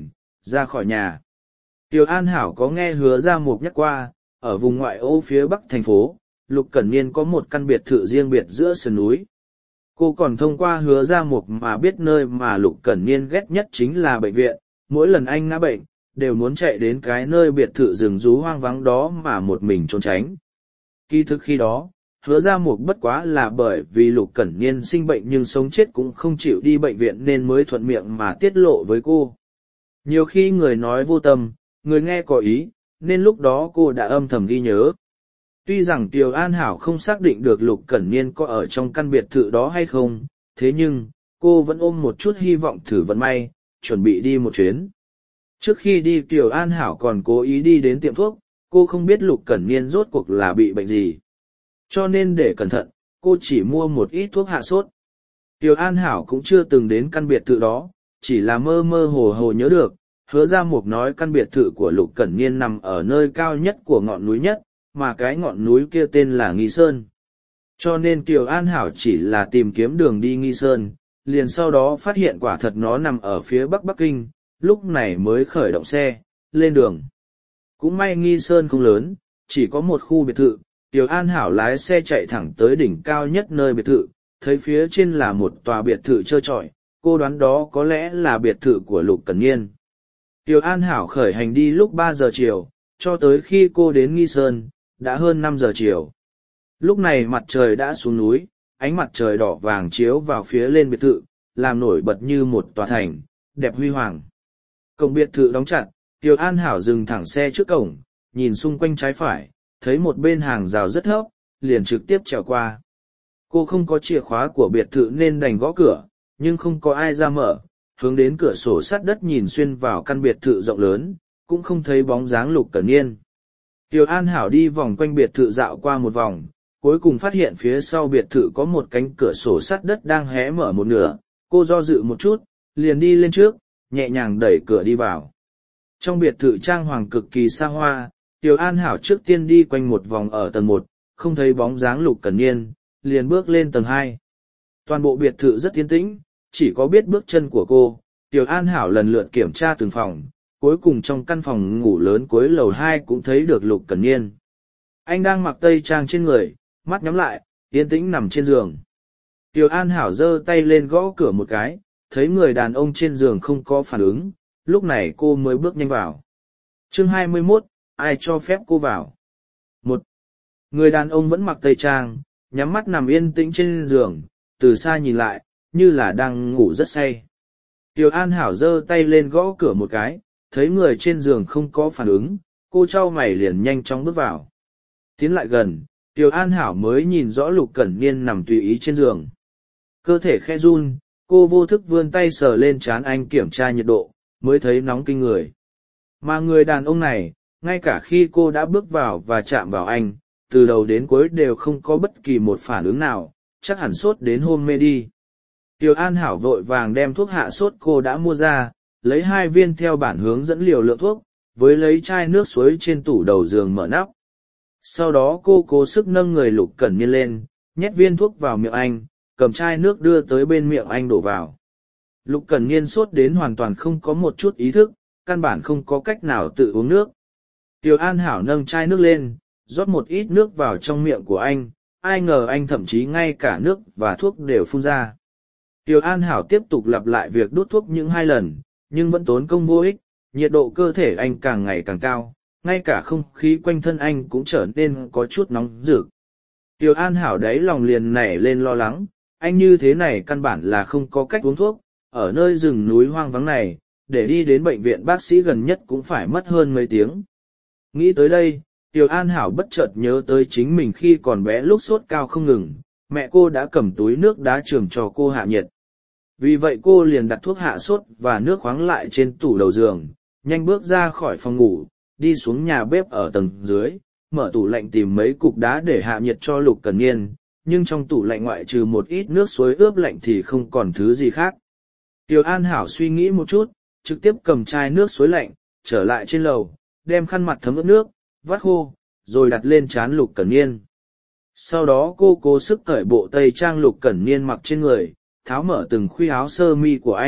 ra khỏi nhà. Tiểu An Hảo có nghe Hứa Gia Mục nhắc qua, ở vùng ngoại ô phía bắc thành phố, Lục Cẩn Niên có một căn biệt thự riêng biệt giữa sườn núi. Cô còn thông qua Hứa Gia Mục mà biết nơi mà Lục Cẩn Niên ghét nhất chính là bệnh viện, mỗi lần anh ngã bệnh, đều muốn chạy đến cái nơi biệt thự rừng rú hoang vắng đó mà một mình trốn tránh. Kỳ thực khi đó, Hứa Gia Mục bất quá là bởi vì Lục Cẩn Niên sinh bệnh nhưng sống chết cũng không chịu đi bệnh viện nên mới thuận miệng mà tiết lộ với cô. Nhiều khi người nói vô tâm, người nghe có ý, nên lúc đó cô đã âm thầm ghi nhớ. Tuy rằng Kiều An Hảo không xác định được Lục Cẩn Niên có ở trong căn biệt thự đó hay không, thế nhưng, cô vẫn ôm một chút hy vọng thử vận may, chuẩn bị đi một chuyến. Trước khi đi Kiều An Hảo còn cố ý đi đến tiệm thuốc, cô không biết Lục Cẩn Niên rốt cuộc là bị bệnh gì. Cho nên để cẩn thận, cô chỉ mua một ít thuốc hạ sốt. Kiều An Hảo cũng chưa từng đến căn biệt thự đó, chỉ là mơ mơ hồ hồ nhớ được, Hứa Gia Mục nói căn biệt thự của Lục Cẩn Niên nằm ở nơi cao nhất của ngọn núi nhất, mà cái ngọn núi kia tên là Nghi Sơn. Cho nên Kiều An Hảo chỉ là tìm kiếm đường đi Nghi Sơn, liền sau đó phát hiện quả thật nó nằm ở phía bắc Bắc Kinh, lúc này mới khởi động xe, lên đường. Cũng may Nghi Sơn không lớn, chỉ có một khu biệt thự, Kiều An Hảo lái xe chạy thẳng tới đỉnh cao nhất nơi biệt thự, thấy phía trên là một tòa biệt thự trơ trọi, cô đoán đó có lẽ là biệt thự của Lục Cẩn Niên. Kiều An Hảo khởi hành đi lúc ba giờ chiều, cho tới khi cô đến Nghi Sơn, đã hơn năm giờ chiều. Lúc này mặt trời đã xuống núi, ánh mặt trời đỏ vàng chiếu vào phía lên biệt thự, làm nổi bật như một tòa thành, đẹp huy hoàng. Cổng biệt thự đóng chặt, Kiều An Hảo dừng thẳng xe trước cổng, nhìn xung quanh trái phải, thấy một bên hàng rào rất thấp, liền trực tiếp trèo qua. Cô không có chìa khóa của biệt thự nên đành gõ cửa, nhưng không có ai ra mở, hướng đến cửa sổ sát đất nhìn xuyên vào căn biệt thự rộng lớn, cũng không thấy bóng dáng Lục Cẩn Niên. Kiều An Hảo đi vòng quanh biệt thự dạo qua một vòng, cuối cùng phát hiện phía sau biệt thự có một cánh cửa sổ sắt đất đang hé mở một nửa, cô do dự một chút, liền đi lên trước, nhẹ nhàng đẩy cửa đi vào. Trong biệt thự trang hoàng cực kỳ xa hoa, Kiều An Hảo trước tiên đi quanh một vòng ở tầng một, không thấy bóng dáng Lục Cẩn Niên, liền bước lên tầng hai. Toàn bộ biệt thự rất yên tĩnh, chỉ có biết bước chân của cô. Kiều An Hảo lần lượt kiểm tra từng phòng, cuối cùng trong căn phòng ngủ lớn cuối lầu hai cũng thấy được Lục Cẩn Niên. Anh đang mặc tây trang trên người, mắt nhắm lại, yên tĩnh nằm trên giường. Kiều An Hảo giơ tay lên gõ cửa một cái, thấy người đàn ông trên giường không có phản ứng, lúc này cô mới bước nhanh vào. Chương hai mươi mốt, ai cho phép cô vào? Một, người đàn ông vẫn mặc tây trang, nhắm mắt nằm yên tĩnh trên giường, từ xa nhìn lại, như là đang ngủ rất say. Kiều An Hảo giơ tay lên gõ cửa một cái, thấy người trên giường không có phản ứng, cô chau mày liền nhanh chóng bước vào. Tiến lại gần, Kiều An Hảo mới nhìn rõ Lục Cẩn Niên nằm tùy ý trên giường. Cơ thể khẽ run, cô vô thức vươn tay sờ lên trán anh kiểm tra nhiệt độ, mới thấy nóng kinh người. Mà người đàn ông này, ngay cả khi cô đã bước vào và chạm vào anh, từ đầu đến cuối đều không có bất kỳ một phản ứng nào, chắc hẳn sốt đến hôn mê đi. Kiều An Hảo vội vàng đem thuốc hạ sốt cô đã mua ra, lấy hai viên theo bản hướng dẫn liều lượng thuốc, với lấy chai nước suối trên tủ đầu giường mở nắp. Sau đó cô cố sức nâng người Lục Cẩn Niên lên, nhét viên thuốc vào miệng anh, cầm chai nước đưa tới bên miệng anh đổ vào. Lục Cẩn Niên sốt đến hoàn toàn không có một chút ý thức, căn bản không có cách nào tự uống nước. Kiều An Hảo nâng chai nước lên, rót một ít nước vào trong miệng của anh, ai ngờ anh thậm chí ngay cả nước và thuốc đều phun ra. Kiều An Hảo tiếp tục lặp lại việc đút thuốc những hai lần, nhưng vẫn tốn công vô ích, nhiệt độ cơ thể anh càng ngày càng cao, ngay cả không khí quanh thân anh cũng trở nên có chút nóng rực. Kiều An Hảo đáy lòng liền nảy lên lo lắng, anh như thế này căn bản là không có cách uống thuốc, ở nơi rừng núi hoang vắng này, để đi đến bệnh viện bác sĩ gần nhất cũng phải mất hơn mấy tiếng. Nghĩ tới đây, Kiều An Hảo bất chợt nhớ tới chính mình khi còn bé lúc sốt cao không ngừng, mẹ cô đã cầm túi nước đá trường cho cô hạ nhiệt. Vì vậy cô liền đặt thuốc hạ sốt và nước khoáng lại trên tủ đầu giường, nhanh bước ra khỏi phòng ngủ, đi xuống nhà bếp ở tầng dưới, mở tủ lạnh tìm mấy cục đá để hạ nhiệt cho Lục Cẩn Niên, nhưng trong tủ lạnh ngoại trừ một ít nước suối ướp lạnh thì không còn thứ gì khác. Kiều An Hảo suy nghĩ một chút, trực tiếp cầm chai nước suối lạnh, trở lại trên lầu, đem khăn mặt thấm ướt nước, vắt khô, rồi đặt lên trán Lục Cẩn Niên. Sau đó cô cố sức cởi bộ tây trang Lục Cẩn Niên mặc trên người, tháo mở từng khuy áo sơ mi của anh,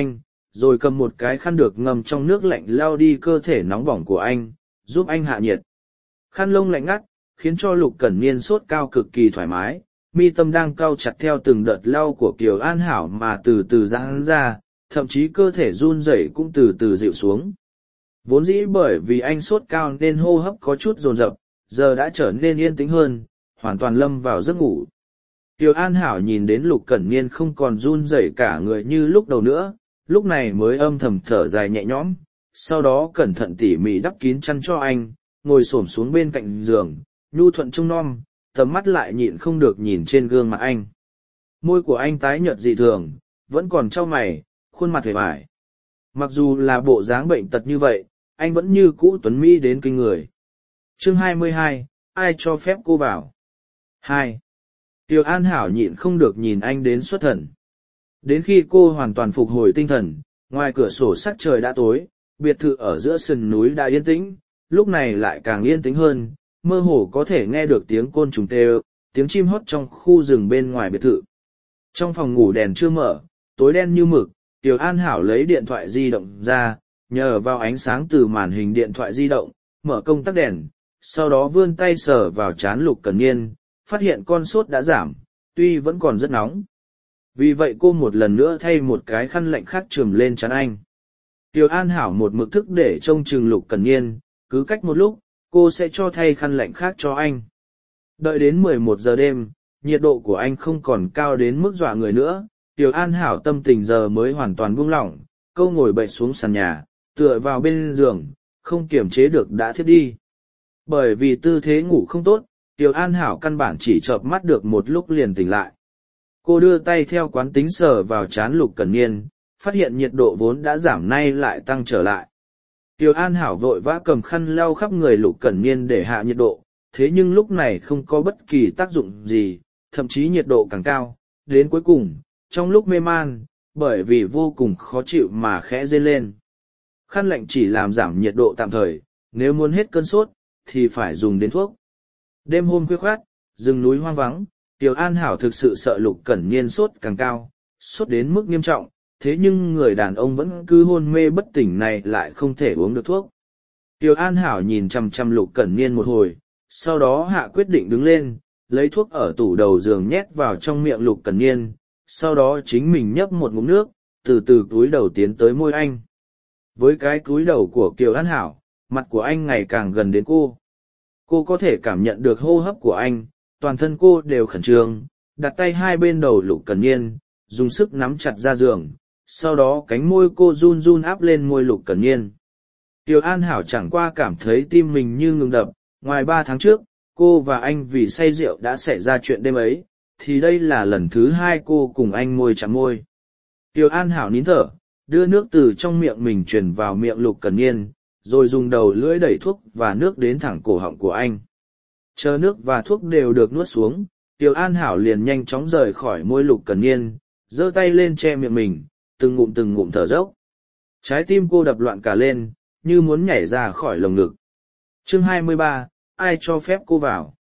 rồi cầm một cái khăn được ngâm trong nước lạnh lau đi cơ thể nóng bỏng của anh, giúp anh hạ nhiệt. Khăn lông lạnh ngắt, khiến cho Lục Cẩn Niên sốt cao cực kỳ thoải mái, mi tâm đang cau chặt theo từng đợt lau của Kiều An Hảo mà từ từ giãn ra, thậm chí cơ thể run rẩy cũng từ từ dịu xuống. Vốn dĩ bởi vì anh sốt cao nên hô hấp có chút dồn dập, giờ đã trở nên yên tĩnh hơn, hoàn toàn lâm vào giấc ngủ. Kiều An Hảo nhìn đến Lục Cẩn Niên không còn run rẩy cả người như lúc đầu nữa, lúc này mới âm thầm thở dài nhẹ nhõm, sau đó cẩn thận tỉ mỉ đắp kín chăn cho anh, ngồi xổm xuống bên cạnh giường, nhu thuận trông nom, tầm mắt lại nhịn không được nhìn trên gương mặt anh. Môi của anh tái nhợt dị thường, vẫn còn trao mày, khuôn mặt hề vải. Mặc dù là bộ dáng bệnh tật như vậy, anh vẫn như cũ tuấn mỹ đến kinh người. Chương hai mươi hai, ai cho phép cô vào? Hai. Kiều An Hảo nhịn không được nhìn anh đến xuất thần. Đến khi cô hoàn toàn phục hồi tinh thần, ngoài cửa sổ sắc trời đã tối, biệt thự ở giữa sườn núi đã yên tĩnh, lúc này lại càng yên tĩnh hơn, mơ hồ có thể nghe được tiếng côn trùng kêu, tiếng chim hót trong khu rừng bên ngoài biệt thự. Trong phòng ngủ đèn chưa mở, tối đen như mực, Kiều An Hảo lấy điện thoại di động ra, nhờ vào ánh sáng từ màn hình điện thoại di động, mở công tắc đèn, sau đó vươn tay sờ vào trán Lục Cẩn Niên, phát hiện con sốt đã giảm, tuy vẫn còn rất nóng. Vì vậy cô một lần nữa thay một cái khăn lạnh khác trùm lên trán anh. Kiều An Hảo một mực thức để trông chừng Lục Cẩn Niên, cứ cách một lúc, cô sẽ cho thay khăn lạnh khác cho anh. Đợi đến mười một giờ đêm, nhiệt độ của anh không còn cao đến mức dọa người nữa, Kiều An Hảo tâm tình giờ mới hoàn toàn buông lỏng, cô ngồi bệt xuống sàn nhà, tựa vào bên giường, không kiềm chế được đã thiếp đi. Bởi vì tư thế ngủ không tốt, Kiều An Hảo căn bản chỉ chợp mắt được một lúc liền tỉnh lại. Cô đưa tay theo quán tính sờ vào trán Lục Cẩn Niên, phát hiện nhiệt độ vốn đã giảm nay lại tăng trở lại. Kiều An Hảo vội vã cầm khăn lau khắp người Lục Cẩn Niên để hạ nhiệt độ, thế nhưng lúc này không có bất kỳ tác dụng gì, thậm chí nhiệt độ càng cao. Đến cuối cùng, trong lúc mê man, bởi vì vô cùng khó chịu mà khẽ rên lên. Khăn lạnh chỉ làm giảm nhiệt độ tạm thời, nếu muốn hết cơn sốt, thì phải dùng đến thuốc. Đêm hôm khuya khoát, rừng núi hoang vắng, Kiều An Hảo thực sự sợ Lục Cẩn Niên sốt càng cao, sốt đến mức nghiêm trọng, thế nhưng người đàn ông vẫn cứ hôn mê bất tỉnh này lại không thể uống được thuốc. Kiều An Hảo nhìn chằm chằm Lục Cẩn Niên một hồi, sau đó hạ quyết định đứng lên, lấy thuốc ở tủ đầu giường nhét vào trong miệng Lục Cẩn Niên, sau đó chính mình nhấp một ngụm nước, từ từ cúi đầu tiến tới môi anh. Với cái cúi đầu của Kiều An Hảo, mặt của anh ngày càng gần đến cô. Cô có thể cảm nhận được hô hấp của anh, toàn thân cô đều khẩn trương, đặt tay hai bên đầu Lục Cẩn Niên, dùng sức nắm chặt ra giường, sau đó cánh môi cô run run áp lên môi Lục Cẩn Niên. Kiều An Hảo chẳng qua cảm thấy tim mình như ngừng đập, ngoài ba tháng trước, cô và anh vì say rượu đã xảy ra chuyện đêm ấy, thì đây là lần thứ hai cô cùng anh môi chạm môi. Kiều An Hảo nín thở, đưa nước từ trong miệng mình truyền vào miệng Lục Cẩn Niên, rồi dùng đầu lưỡi đẩy thuốc và nước đến thẳng cổ họng của anh. Chờ nước và thuốc đều được nuốt xuống, Kiều An Hảo liền nhanh chóng rời khỏi môi Lục Cẩn Niên, giơ tay lên che miệng mình, từng ngụm từng ngụm thở dốc. Trái tim cô đập loạn cả lên, như muốn nhảy ra khỏi lồng ngực. Chương hai mươi ba, ai cho phép cô vào?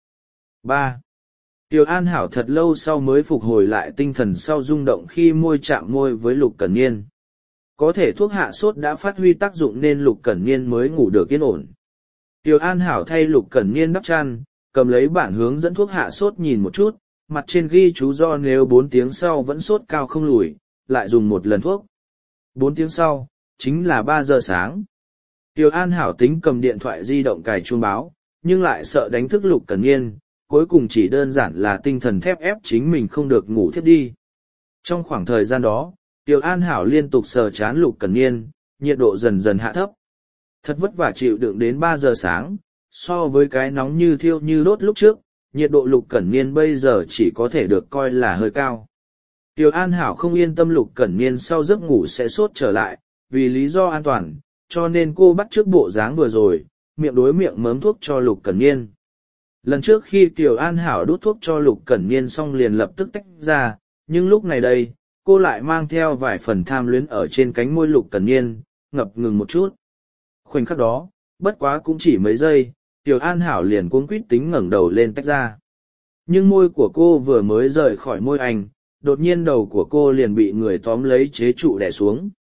Ba. Kiều An Hảo thật lâu sau mới phục hồi lại tinh thần sau rung động khi môi chạm môi với Lục Cẩn Niên. Có thể thuốc hạ sốt đã phát huy tác dụng nên Lục Cẩn Niên mới ngủ được yên ổn. Kiều An Hảo thay Lục Cẩn Niên đắp chăn, cầm lấy bản hướng dẫn thuốc hạ sốt nhìn một chút, mặt trên ghi chú do nếu bốn tiếng sau vẫn sốt cao không lùi, lại dùng một lần thuốc. Bốn tiếng sau, chính là ba giờ sáng. Kiều An Hảo tính cầm điện thoại di động cài chuông báo, nhưng lại sợ đánh thức Lục Cẩn Niên, cuối cùng chỉ đơn giản là tinh thần thép ép chính mình không được ngủ thiếp đi. Trong khoảng thời gian đó, Kiều An Hảo liên tục sờ chán Lục Cẩn Niên, nhiệt độ dần dần hạ thấp. Thật vất vả chịu đựng đến ba giờ sáng, so với cái nóng như thiêu như đốt lúc trước, nhiệt độ Lục Cẩn Niên bây giờ chỉ có thể được coi là hơi cao. Kiều An Hảo không yên tâm Lục Cẩn Niên sau giấc ngủ sẽ sốt trở lại, vì lý do an toàn, cho nên cô bắt chước bộ dáng vừa rồi, miệng đối miệng mớm thuốc cho Lục Cẩn Niên. Lần trước khi Kiều An Hảo đút thuốc cho Lục Cẩn Niên xong liền lập tức tách ra, nhưng lúc này đây, cô lại mang theo vài phần tham luyến ở trên cánh môi Lục Cẩn Niên, ngập ngừng một chút. Khoảnh khắc đó, bất quá cũng chỉ mấy giây, Kiều An Hảo liền cuống quýt tính ngẩng đầu lên tách ra. Nhưng môi của cô vừa mới rời khỏi môi anh, đột nhiên đầu của cô liền bị người tóm lấy chế trụ đè xuống.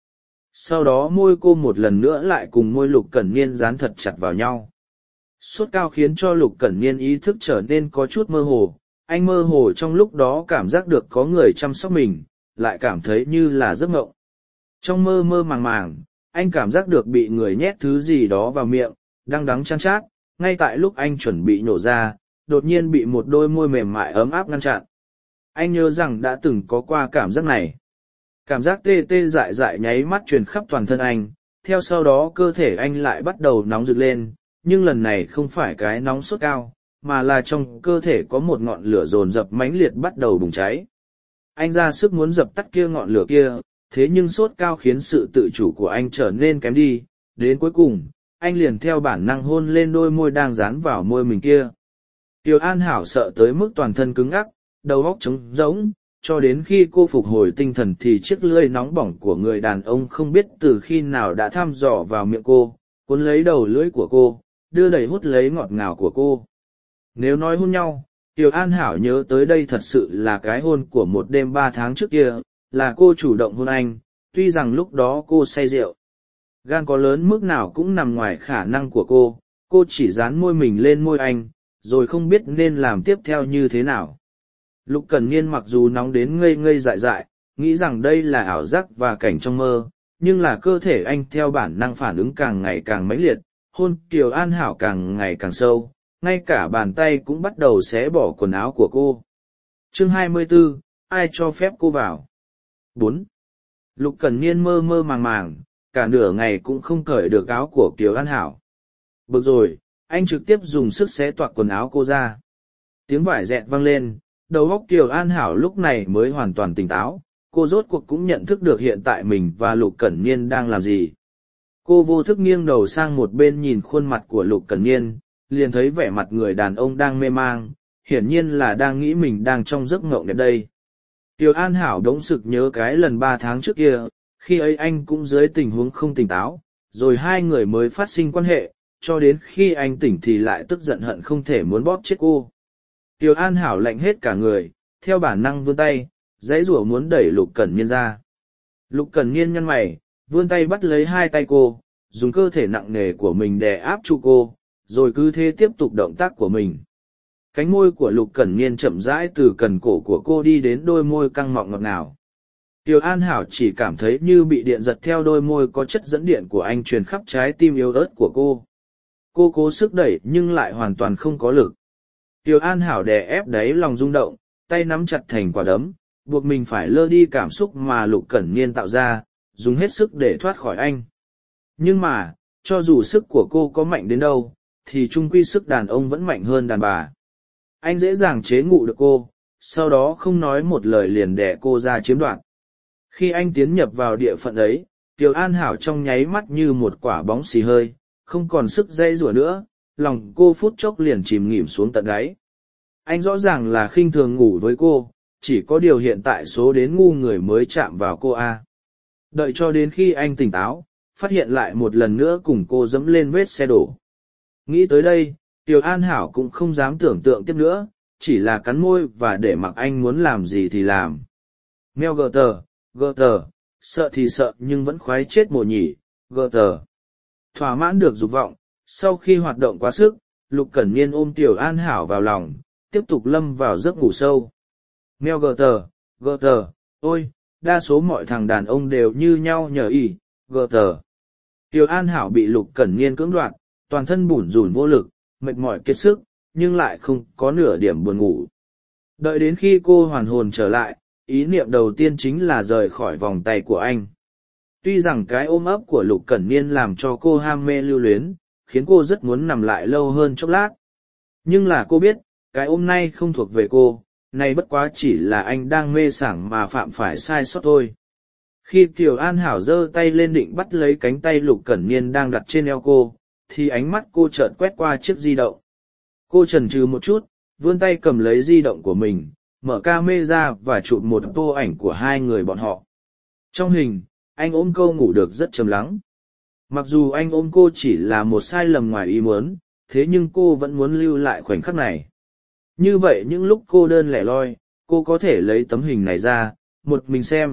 Sau đó môi cô một lần nữa lại cùng môi Lục Cẩn Niên dán thật chặt vào nhau. Sốt cao khiến cho Lục Cẩn Niên ý thức trở nên có chút mơ hồ, anh mơ hồ trong lúc đó cảm giác được có người chăm sóc mình, lại cảm thấy như là giấc mộng. Trong mơ mơ màng màng, anh cảm giác được bị người nhét thứ gì đó vào miệng, đắng đắng chán chát, ngay tại lúc anh chuẩn bị nhổ ra, đột nhiên bị một đôi môi mềm mại ấm áp ngăn chặn. Anh nhớ rằng đã từng có qua cảm giác này. Cảm giác tê tê dại dại nháy mắt truyền khắp toàn thân anh, theo sau đó cơ thể anh lại bắt đầu nóng rực lên, nhưng lần này không phải cái nóng sốt cao, mà là trong cơ thể có một ngọn lửa dồn dập mãnh liệt bắt đầu bùng cháy. Anh ra sức muốn dập tắt kia ngọn lửa kia, thế nhưng sốt cao khiến sự tự chủ của anh trở nên kém đi, đến cuối cùng, anh liền theo bản năng hôn lên đôi môi đang dán vào môi mình kia. Tiêu An Hảo sợ tới mức toàn thân cứng ngắc, đầu óc trống rỗng, cho đến khi cô phục hồi tinh thần thì chiếc lưỡi nóng bỏng của người đàn ông không biết từ khi nào đã thăm dò vào miệng cô, cuốn lấy đầu lưỡi của cô, đưa đẩy hút lấy ngọt ngào của cô. Nếu nói hôn nhau, Tiêu An Hảo nhớ tới đây thật sự là cái hôn của một đêm ba tháng trước kia, là cô chủ động hôn anh, tuy rằng lúc đó cô say rượu. Gan có lớn mức nào cũng nằm ngoài khả năng của cô, cô chỉ dán môi mình lên môi anh, rồi không biết nên làm tiếp theo như thế nào. Lục Cẩn Niên mặc dù nóng đến ngây ngây dại dại, nghĩ rằng đây là ảo giác và cảnh trong mơ, nhưng là cơ thể anh theo bản năng phản ứng càng ngày càng mãnh liệt, hôn Kiều An Hảo càng ngày càng sâu, ngay cả bàn tay cũng bắt đầu xé bỏ quần áo của cô. Chương hai mươi tư, ai cho phép cô vào? bốn. Lục Cẩn Niên mơ mơ màng màng, cả nửa ngày cũng không cởi được áo của Kiều An Hảo. Bực rồi, anh trực tiếp dùng sức xé toạc quần áo cô ra. Tiếng vải dẹt vang lên, đầu óc Kiều An Hảo lúc này mới hoàn toàn tỉnh táo, cô rốt cuộc cũng nhận thức được hiện tại mình và Lục Cẩn Niên đang làm gì. Cô vô thức nghiêng đầu sang một bên nhìn khuôn mặt của Lục Cẩn Niên, liền thấy vẻ mặt người đàn ông đang mê mang, hiển nhiên là đang nghĩ mình đang trong giấc mộng đẹp đây. Kiều An Hảo đống sực nhớ cái lần ba tháng trước kia, khi ấy anh cũng dưới tình huống không tỉnh táo, rồi hai người mới phát sinh quan hệ, cho đến khi anh tỉnh thì lại tức giận hận không thể muốn bóp chết cô. Kiều An Hảo lạnh hết cả người, theo bản năng vươn tay, dãy rủa muốn đẩy Lục Cẩn Niên ra. Lục Cẩn Niên nhăn mày, vươn tay bắt lấy hai tay cô, dùng cơ thể nặng nề của mình đè áp trụ cô, rồi cứ thế tiếp tục động tác của mình. Cánh môi của Lục Cẩn Niên chậm rãi từ cần cổ của cô đi đến đôi môi căng mọng ngọt ngào. Kiều An Hảo chỉ cảm thấy như bị điện giật theo đôi môi có chất dẫn điện của anh truyền khắp trái tim yếu ớt của cô. Cô cố sức đẩy nhưng lại hoàn toàn không có lực. Kiều An Hảo đè ép đáy lòng rung động, tay nắm chặt thành quả đấm, buộc mình phải lơ đi cảm xúc mà Lục Cẩn Niên tạo ra, dùng hết sức để thoát khỏi anh. Nhưng mà, cho dù sức của cô có mạnh đến đâu, thì chung quy sức đàn ông vẫn mạnh hơn đàn bà. Anh dễ dàng chế ngự được cô, sau đó không nói một lời liền đẻ cô ra chiếm đoạt. Khi anh tiến nhập vào địa phận ấy, Kiều An Hảo trong nháy mắt như một quả bóng xì hơi, không còn sức dây rủa nữa, lòng cô phút chốc liền chìm nghỉm xuống tận đáy. Anh rõ ràng là khinh thường ngủ với cô, chỉ có điều hiện tại số đến ngu người mới chạm vào cô a. Đợi cho đến khi anh tỉnh táo, phát hiện lại một lần nữa cùng cô dẫm lên vết xe đổ. Nghĩ tới đây, Kiều An Hảo cũng không dám tưởng tượng tiếp nữa, chỉ là cắn môi và để mặc anh muốn làm gì thì làm. Meo gờ tờ, gờ tờ, sợ thì sợ nhưng vẫn khoái chết mồ nhỉ, gờ tờ. Thỏa mãn được dục vọng, sau khi hoạt động quá sức, Lục Cẩn Niên ôm Kiều An Hảo vào lòng, tiếp tục lâm vào giấc ngủ sâu. Meo gờ tờ, gờ tờ, ôi, đa số mọi thằng đàn ông đều như nhau nhờ ỉ, gờ tờ. Kiều An Hảo bị Lục Cẩn Niên cưỡng đoạt, toàn thân bủn rủn vô lực, mệt mỏi kiệt sức, nhưng lại không có nửa điểm buồn ngủ. Đợi đến khi cô hoàn hồn trở lại, ý niệm đầu tiên chính là rời khỏi vòng tay của anh. Tuy rằng cái ôm ấp của Lục Cẩn Niên làm cho cô ham mê lưu luyến, khiến cô rất muốn nằm lại lâu hơn chốc lát. Nhưng là cô biết, cái ôm này không thuộc về cô, này bất quá chỉ là anh đang mê sảng mà phạm phải sai sót thôi. Khi Kiều An Hảo giơ tay lên định bắt lấy cánh tay Lục Cẩn Niên đang đặt trên eo cô, thì ánh mắt cô chợt quét qua chiếc di động. Cô chần chừ một chút, vươn tay cầm lấy di động của mình, mở camera và chụp một tô ảnh của hai người bọn họ. Trong hình, anh ôm cô ngủ được rất trầm lắng. Mặc dù anh ôm cô chỉ là một sai lầm ngoài ý muốn, thế nhưng cô vẫn muốn lưu lại khoảnh khắc này. Như vậy những lúc cô đơn lẻ loi, cô có thể lấy tấm hình này ra, một mình xem,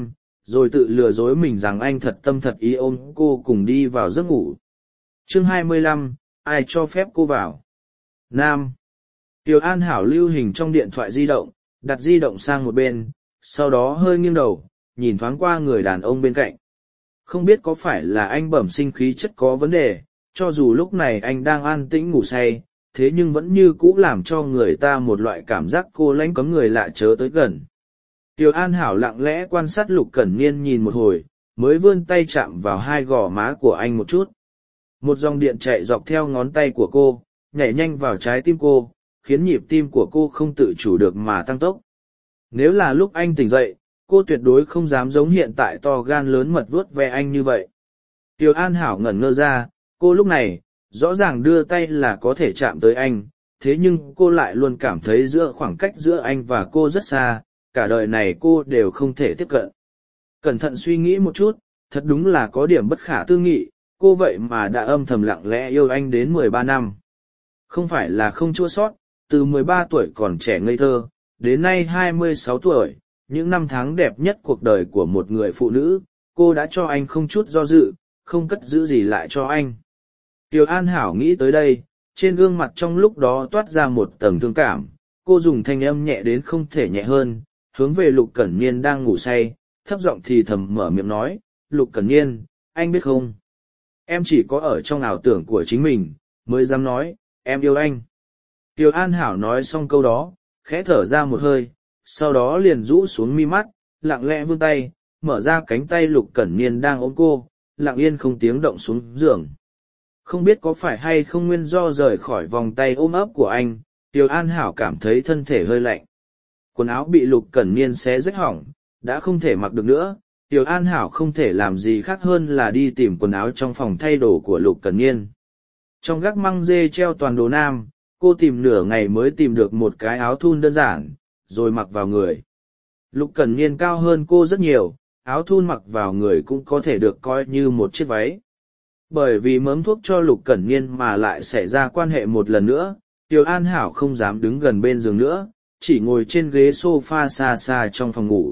rồi tự lừa dối mình rằng anh thật tâm thật ý ôm cô cùng đi vào giấc ngủ. Chương hai mươi lăm, ai cho phép cô vào? Nam. Tiểu An Hảo lưu hình trong điện thoại di động, đặt di động sang một bên, sau đó hơi nghiêng đầu, nhìn thoáng qua người đàn ông bên cạnh. Không biết có phải là anh bẩm sinh khí chất có vấn đề, cho dù lúc này anh đang an tĩnh ngủ say, thế nhưng vẫn như cũ làm cho người ta một loại cảm giác cô lãnh cấm người lạ chớ tới gần. Tiểu An Hảo lặng lẽ quan sát Lục Cẩn Niên nhìn một hồi, mới vươn tay chạm vào hai gò má của anh một chút. Một dòng điện chạy dọc theo ngón tay của cô, nhảy nhanh vào trái tim cô, khiến nhịp tim của cô không tự chủ được mà tăng tốc. Nếu là lúc anh tỉnh dậy, cô tuyệt đối không dám giống hiện tại to gan lớn mật vuốt ve anh như vậy. Tiểu An Hảo ngẩn ngơ ra, cô lúc này, rõ ràng đưa tay là có thể chạm tới anh, thế nhưng cô lại luôn cảm thấy giữa khoảng cách giữa anh và cô rất xa, cả đời này cô đều không thể tiếp cận. Cẩn thận suy nghĩ một chút, thật đúng là có điểm bất khả tư nghị, cô vậy mà đã âm thầm lặng lẽ yêu anh đến mười ba năm. Không phải là không chua sót, từ mười ba tuổi còn trẻ ngây thơ, đến nay hai mươi sáu tuổi, những năm tháng đẹp nhất cuộc đời của một người phụ nữ, cô đã cho anh không chút do dự, không cất giữ gì lại cho anh. Tiểu An Hảo nghĩ tới đây, trên gương mặt trong lúc đó toát ra một tầng thương cảm, cô dùng thanh âm nhẹ đến không thể nhẹ hơn, hướng về Lục Cẩn Niên đang ngủ say, thấp giọng thì thầm mở miệng nói, Lục Cẩn Niên, anh biết không? Em chỉ có ở trong ảo tưởng của chính mình, mới dám nói, em yêu anh. Tiểu An Hảo nói xong câu đó, khẽ thở ra một hơi, sau đó liền rũ xuống mi mắt, lặng lẽ vươn tay, mở ra cánh tay Lục Cẩn Niên đang ôm cô, lặng yên không tiếng động xuống giường. Không biết có phải hay không nguyên do rời khỏi vòng tay ôm ấp của anh, Tiểu An Hảo cảm thấy thân thể hơi lạnh. Quần áo bị Lục Cẩn Niên xé rách hỏng, đã không thể mặc được nữa. Tiểu An Hảo không thể làm gì khác hơn là đi tìm quần áo trong phòng thay đồ của Lục Cẩn Niên. Trong gác măng dê treo toàn đồ nam, cô tìm nửa ngày mới tìm được một cái áo thun đơn giản, rồi mặc vào người. Lục Cẩn Niên cao hơn cô rất nhiều, áo thun mặc vào người cũng có thể được coi như một chiếc váy. Bởi vì mớm thuốc cho Lục Cẩn Niên mà lại xảy ra quan hệ một lần nữa, Tiểu An Hảo không dám đứng gần bên giường nữa, chỉ ngồi trên ghế sofa xa xa trong phòng ngủ.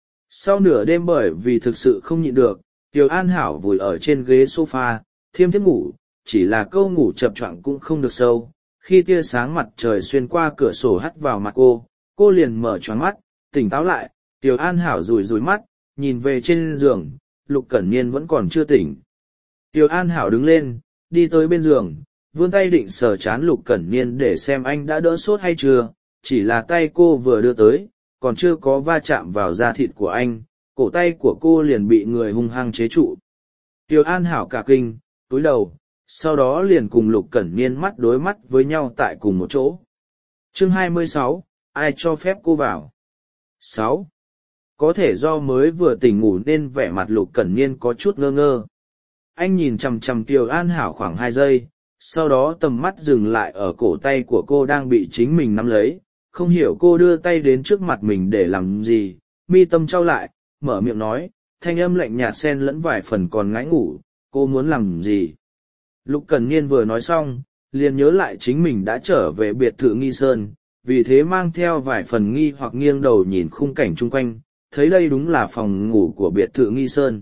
Sau nửa đêm bởi vì thực sự không nhịn được, Tiểu An Hảo vùi ở trên ghế sofa, thiêm thiếp ngủ, chỉ là câu ngủ chập choạng cũng không được sâu. Khi tia sáng mặt trời xuyên qua cửa sổ hắt vào mặt cô, cô liền mở choáng mắt, tỉnh táo lại. Tiểu An Hảo rủi rủi mắt, nhìn về trên giường, Lục Cẩn Niên vẫn còn chưa tỉnh. Tiểu An Hảo đứng lên, đi tới bên giường, vươn tay định sờ chán Lục Cẩn Niên để xem anh đã đỡ sốt hay chưa, chỉ là tay cô vừa đưa tới, còn chưa có va chạm vào da thịt của anh, cổ tay của cô liền bị người hung hăng chế trụ. Tiểu An Hảo cả kinh, cúi đầu, sau đó liền cùng Lục Cẩn Niên mắt đối mắt với nhau tại cùng một chỗ. Chương hai mươi sáu, ai cho phép cô vào? sáu. Có thể do mới vừa tỉnh ngủ nên vẻ mặt Lục Cẩn Niên có chút ngơ ngơ. Anh nhìn chằm chằm Tiểu An Hảo khoảng hai giây, sau đó tầm mắt dừng lại ở cổ tay của cô đang bị chính mình nắm lấy, không hiểu cô đưa tay đến trước mặt mình để làm gì, mi tâm trao lại, mở miệng nói, thanh âm lạnh nhạt xen lẫn vài phần còn ngái ngủ, cô muốn làm gì? Lục Cẩn Niên vừa nói xong, liền nhớ lại chính mình đã trở về biệt thự Nghi Sơn, vì thế mang theo vài phần nghi hoặc nghiêng đầu nhìn khung cảnh chung quanh, thấy đây đúng là phòng ngủ của biệt thự Nghi Sơn.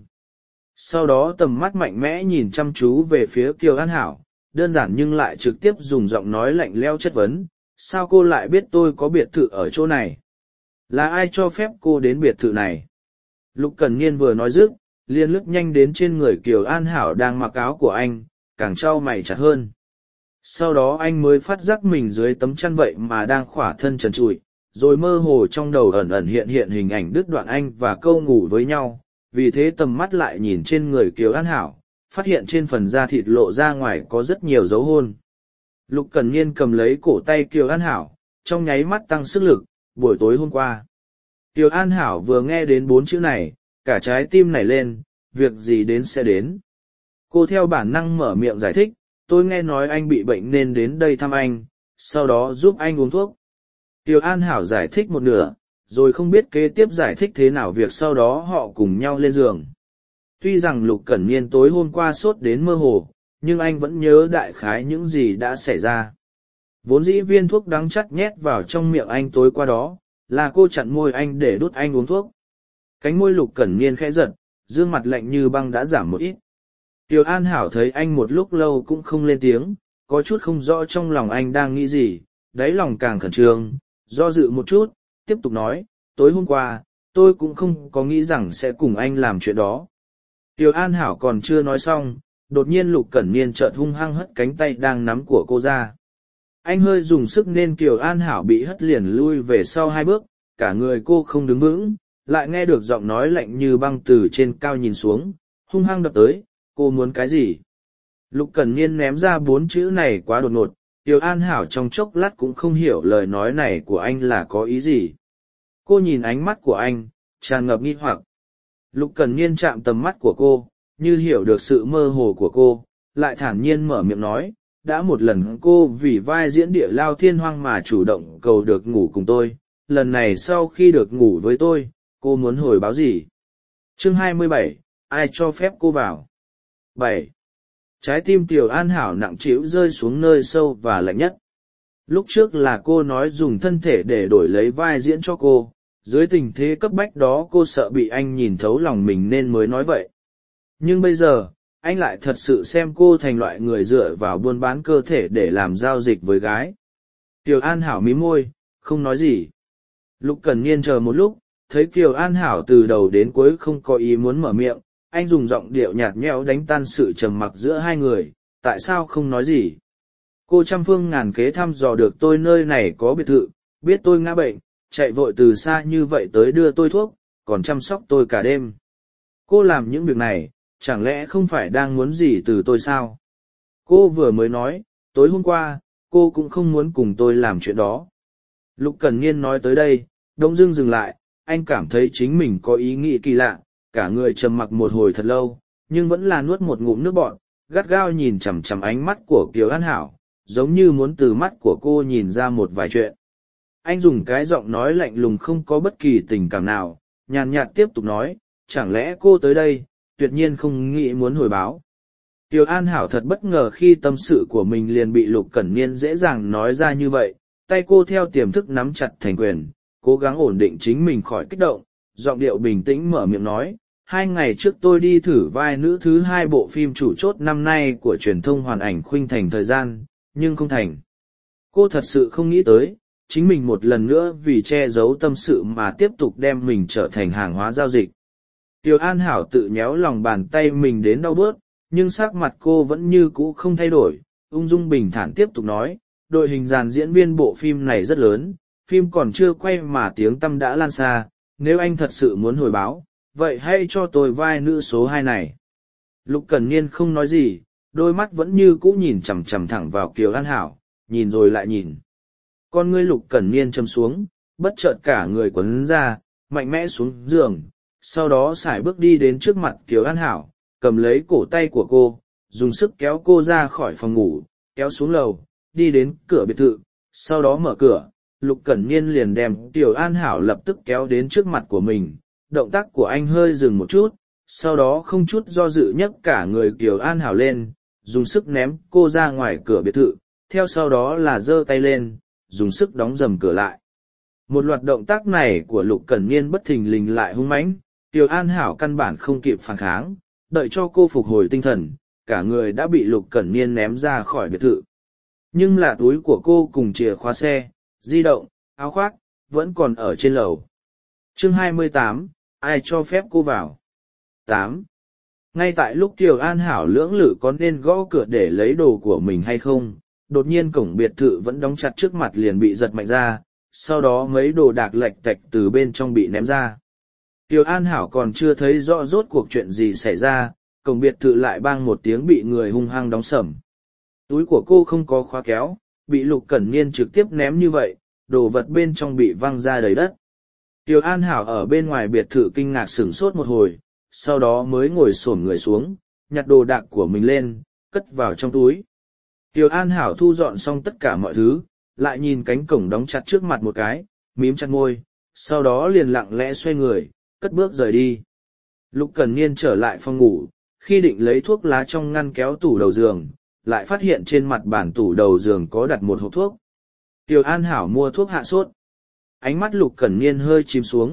Sau đó tầm mắt mạnh mẽ nhìn chăm chú về phía Kiều An Hảo, đơn giản nhưng lại trực tiếp dùng giọng nói lạnh lẽo chất vấn, sao cô lại biết tôi có biệt thự ở chỗ này? Là ai cho phép cô đến biệt thự này? Lục Cẩn Niên vừa nói dứt, liền lướt nhanh đến trên người Kiều An Hảo đang mặc áo của anh, càng trao mày chặt hơn. Sau đó anh mới phát giác mình dưới tấm chăn vậy mà đang khỏa thân trần trụi, rồi mơ hồ trong đầu ẩn ẩn hiện hiện hình ảnh đứt đoạn anh và câu ngủ với nhau, vì thế tầm mắt lại nhìn trên người Kiều An Hảo, phát hiện trên phần da thịt lộ ra ngoài có rất nhiều dấu hôn. Lục Cẩn Niên cầm lấy cổ tay Kiều An Hảo, trong nháy mắt tăng sức lực, buổi tối hôm qua. Kiều An Hảo vừa nghe đến bốn chữ này, cả trái tim nảy lên, việc gì đến sẽ đến. Cô theo bản năng mở miệng giải thích, tôi nghe nói anh bị bệnh nên đến đây thăm anh, sau đó giúp anh uống thuốc. Kiều An Hảo giải thích một nửa, rồi không biết kế tiếp giải thích thế nào việc sau đó họ cùng nhau lên giường. Tuy rằng Lục Cẩn Niên tối hôm qua sốt đến mơ hồ, nhưng anh vẫn nhớ đại khái những gì đã xảy ra. Vốn dĩ viên thuốc đắng chắt nhét vào trong miệng anh tối qua đó, là cô chặn môi anh để đút anh uống thuốc. Cánh môi Lục Cẩn Niên khẽ giật, dương mặt lạnh như băng đã giảm một ít. Tiểu An Hảo thấy anh một lúc lâu cũng không lên tiếng, có chút không rõ trong lòng anh đang nghĩ gì, đáy lòng càng khẩn trương, do dự một chút, tiếp tục nói, tối hôm qua, tôi cũng không có nghĩ rằng sẽ cùng anh làm chuyện đó. Tiểu An Hảo còn chưa nói xong, đột nhiên Lục Cẩn Niên chợt hung hăng hất cánh tay đang nắm của cô ra. Anh hơi dùng sức nên Kiều An Hảo bị hất liền lui về sau hai bước, cả người cô không đứng vững, lại nghe được giọng nói lạnh như băng từ trên cao nhìn xuống, hung hăng đập tới, cô muốn cái gì? Lục Cẩn Niên ném ra bốn chữ này quá đột ngột, Kiều An Hảo trong chốc lát cũng không hiểu lời nói này của anh là có ý gì. Cô nhìn ánh mắt của anh, tràn ngập nghi hoặc. Lục Cẩn Niên chạm tầm mắt của cô, như hiểu được sự mơ hồ của cô, lại thản nhiên mở miệng nói, đã một lần cô vì vai diễn địa lao thiên hoang mà chủ động cầu được ngủ cùng tôi, lần này sau khi được ngủ với tôi, cô muốn hồi báo gì? Chương hai mươi bảy, ai cho phép cô vào? bảy. Trái tim Tiểu An Hảo nặng trĩu rơi xuống nơi sâu và lạnh nhất. Lúc trước là cô nói dùng thân thể để đổi lấy vai diễn cho cô, dưới tình thế cấp bách đó cô sợ bị anh nhìn thấu lòng mình nên mới nói vậy. Nhưng bây giờ, anh lại thật sự xem cô thành loại người dựa vào buôn bán cơ thể để làm giao dịch với gái. Kiều An Hảo mím môi, không nói gì. Lục Cẩn Niên chờ một lúc, thấy Kiều An Hảo từ đầu đến cuối không có ý muốn mở miệng, anh dùng giọng điệu nhạt nhẽo đánh tan sự trầm mặc giữa hai người, tại sao không nói gì? Cô trăm phương ngàn kế thăm dò được tôi nơi này có biệt thự, biết tôi ngã bệnh, chạy vội từ xa như vậy tới đưa tôi thuốc, còn chăm sóc tôi cả đêm. Cô làm những việc này, chẳng lẽ không phải đang muốn gì từ tôi sao? Cô vừa mới nói, tối hôm qua, cô cũng không muốn cùng tôi làm chuyện đó. Lục Cẩn Niên nói tới đây, đông dưng dừng lại, anh cảm thấy chính mình có ý nghĩ kỳ lạ, cả người trầm mặc một hồi thật lâu, nhưng vẫn là nuốt một ngụm nước bọt, gắt gao nhìn chằm chằm ánh mắt của Kiều An Hảo, giống như muốn từ mắt của cô nhìn ra một vài chuyện. Anh dùng cái giọng nói lạnh lùng không có bất kỳ tình cảm nào, nhàn nhạt tiếp tục nói, chẳng lẽ cô tới đây, tuyệt nhiên không nghĩ muốn hồi báo. Kiều An Hảo thật bất ngờ khi tâm sự của mình liền bị Lục Cẩn Niên dễ dàng nói ra như vậy, tay cô theo tiềm thức nắm chặt thành quyền, cố gắng ổn định chính mình khỏi kích động, giọng điệu bình tĩnh mở miệng nói, hai ngày trước tôi đi thử vai nữ thứ hai bộ phim chủ chốt năm nay của truyền thông Hoàn Ảnh Khuynh Thành thời gian, nhưng không thành. Cô thật sự không nghĩ tới, chính mình một lần nữa vì che giấu tâm sự mà tiếp tục đem mình trở thành hàng hóa giao dịch. Kiều An Hảo tự nhéo lòng bàn tay mình đến đau bớt, nhưng sắc mặt cô vẫn như cũ không thay đổi, ung dung bình thản tiếp tục nói, đội hình dàn diễn viên bộ phim này rất lớn, phim còn chưa quay mà tiếng tăm đã lan xa, nếu anh thật sự muốn hồi báo, vậy hãy cho tôi vai nữ số hai này. Lục Cẩn Niên không nói gì, đôi mắt vẫn như cũ nhìn chằm chằm thẳng vào Kiều An Hảo, nhìn rồi lại nhìn. Con ngươi Lục Cẩn Niên châm xuống, bất chợt cả người quấn ra, mạnh mẽ xuống giường, sau đó sải bước đi đến trước mặt Kiều An Hảo, cầm lấy cổ tay của cô, dùng sức kéo cô ra khỏi phòng ngủ, kéo xuống lầu, đi đến cửa biệt thự, sau đó mở cửa, Lục Cẩn Niên liền đem Kiều An Hảo lập tức kéo đến trước mặt của mình, động tác của anh hơi dừng một chút, sau đó không chút do dự nhấc cả người Kiều An Hảo lên, dùng sức ném cô ra ngoài cửa biệt thự, theo sau đó là giơ tay lên, dùng sức đóng rầm cửa lại. Một loạt động tác này của Lục Cẩn Niên bất thình lình lại hung mãnh, Kiều An Hảo căn bản không kịp phản kháng, đợi cho cô phục hồi tinh thần, cả người đã bị Lục Cẩn Niên ném ra khỏi biệt thự. Nhưng là túi của cô cùng chìa khóa xe, di động, áo khoác, vẫn còn ở trên lầu. Chương hai mươi tám, ai cho phép cô vào? tám. Ngay tại lúc Kiều An Hảo lưỡng lự có nên gõ cửa để lấy đồ của mình hay không, đột nhiên cổng biệt thự vẫn đóng chặt trước mặt liền bị giật mạnh ra, sau đó mấy đồ đạc lệch tạch từ bên trong bị ném ra. Kiều An Hảo còn chưa thấy rõ rốt cuộc chuyện gì xảy ra, cổng biệt thự lại bang một tiếng bị người hung hăng đóng sầm. Túi của cô không có khóa kéo, bị Lục Cẩn Niên trực tiếp ném như vậy, đồ vật bên trong bị văng ra đầy đất. Kiều An Hảo ở bên ngoài biệt thự kinh ngạc sửng sốt một hồi, sau đó mới ngồi xổm người xuống, nhặt đồ đạc của mình lên, cất vào trong túi. Kiều An Hảo thu dọn xong tất cả mọi thứ, lại nhìn cánh cổng đóng chặt trước mặt một cái, mím chặt môi, sau đó liền lặng lẽ xoay người, cất bước rời đi. Lục Cẩn Niên trở lại phòng ngủ, khi định lấy thuốc lá trong ngăn kéo tủ đầu giường, lại phát hiện trên mặt bàn tủ đầu giường có đặt một hộp thuốc. Kiều An Hảo mua thuốc hạ sốt. Ánh mắt Lục Cẩn Niên hơi chìm xuống,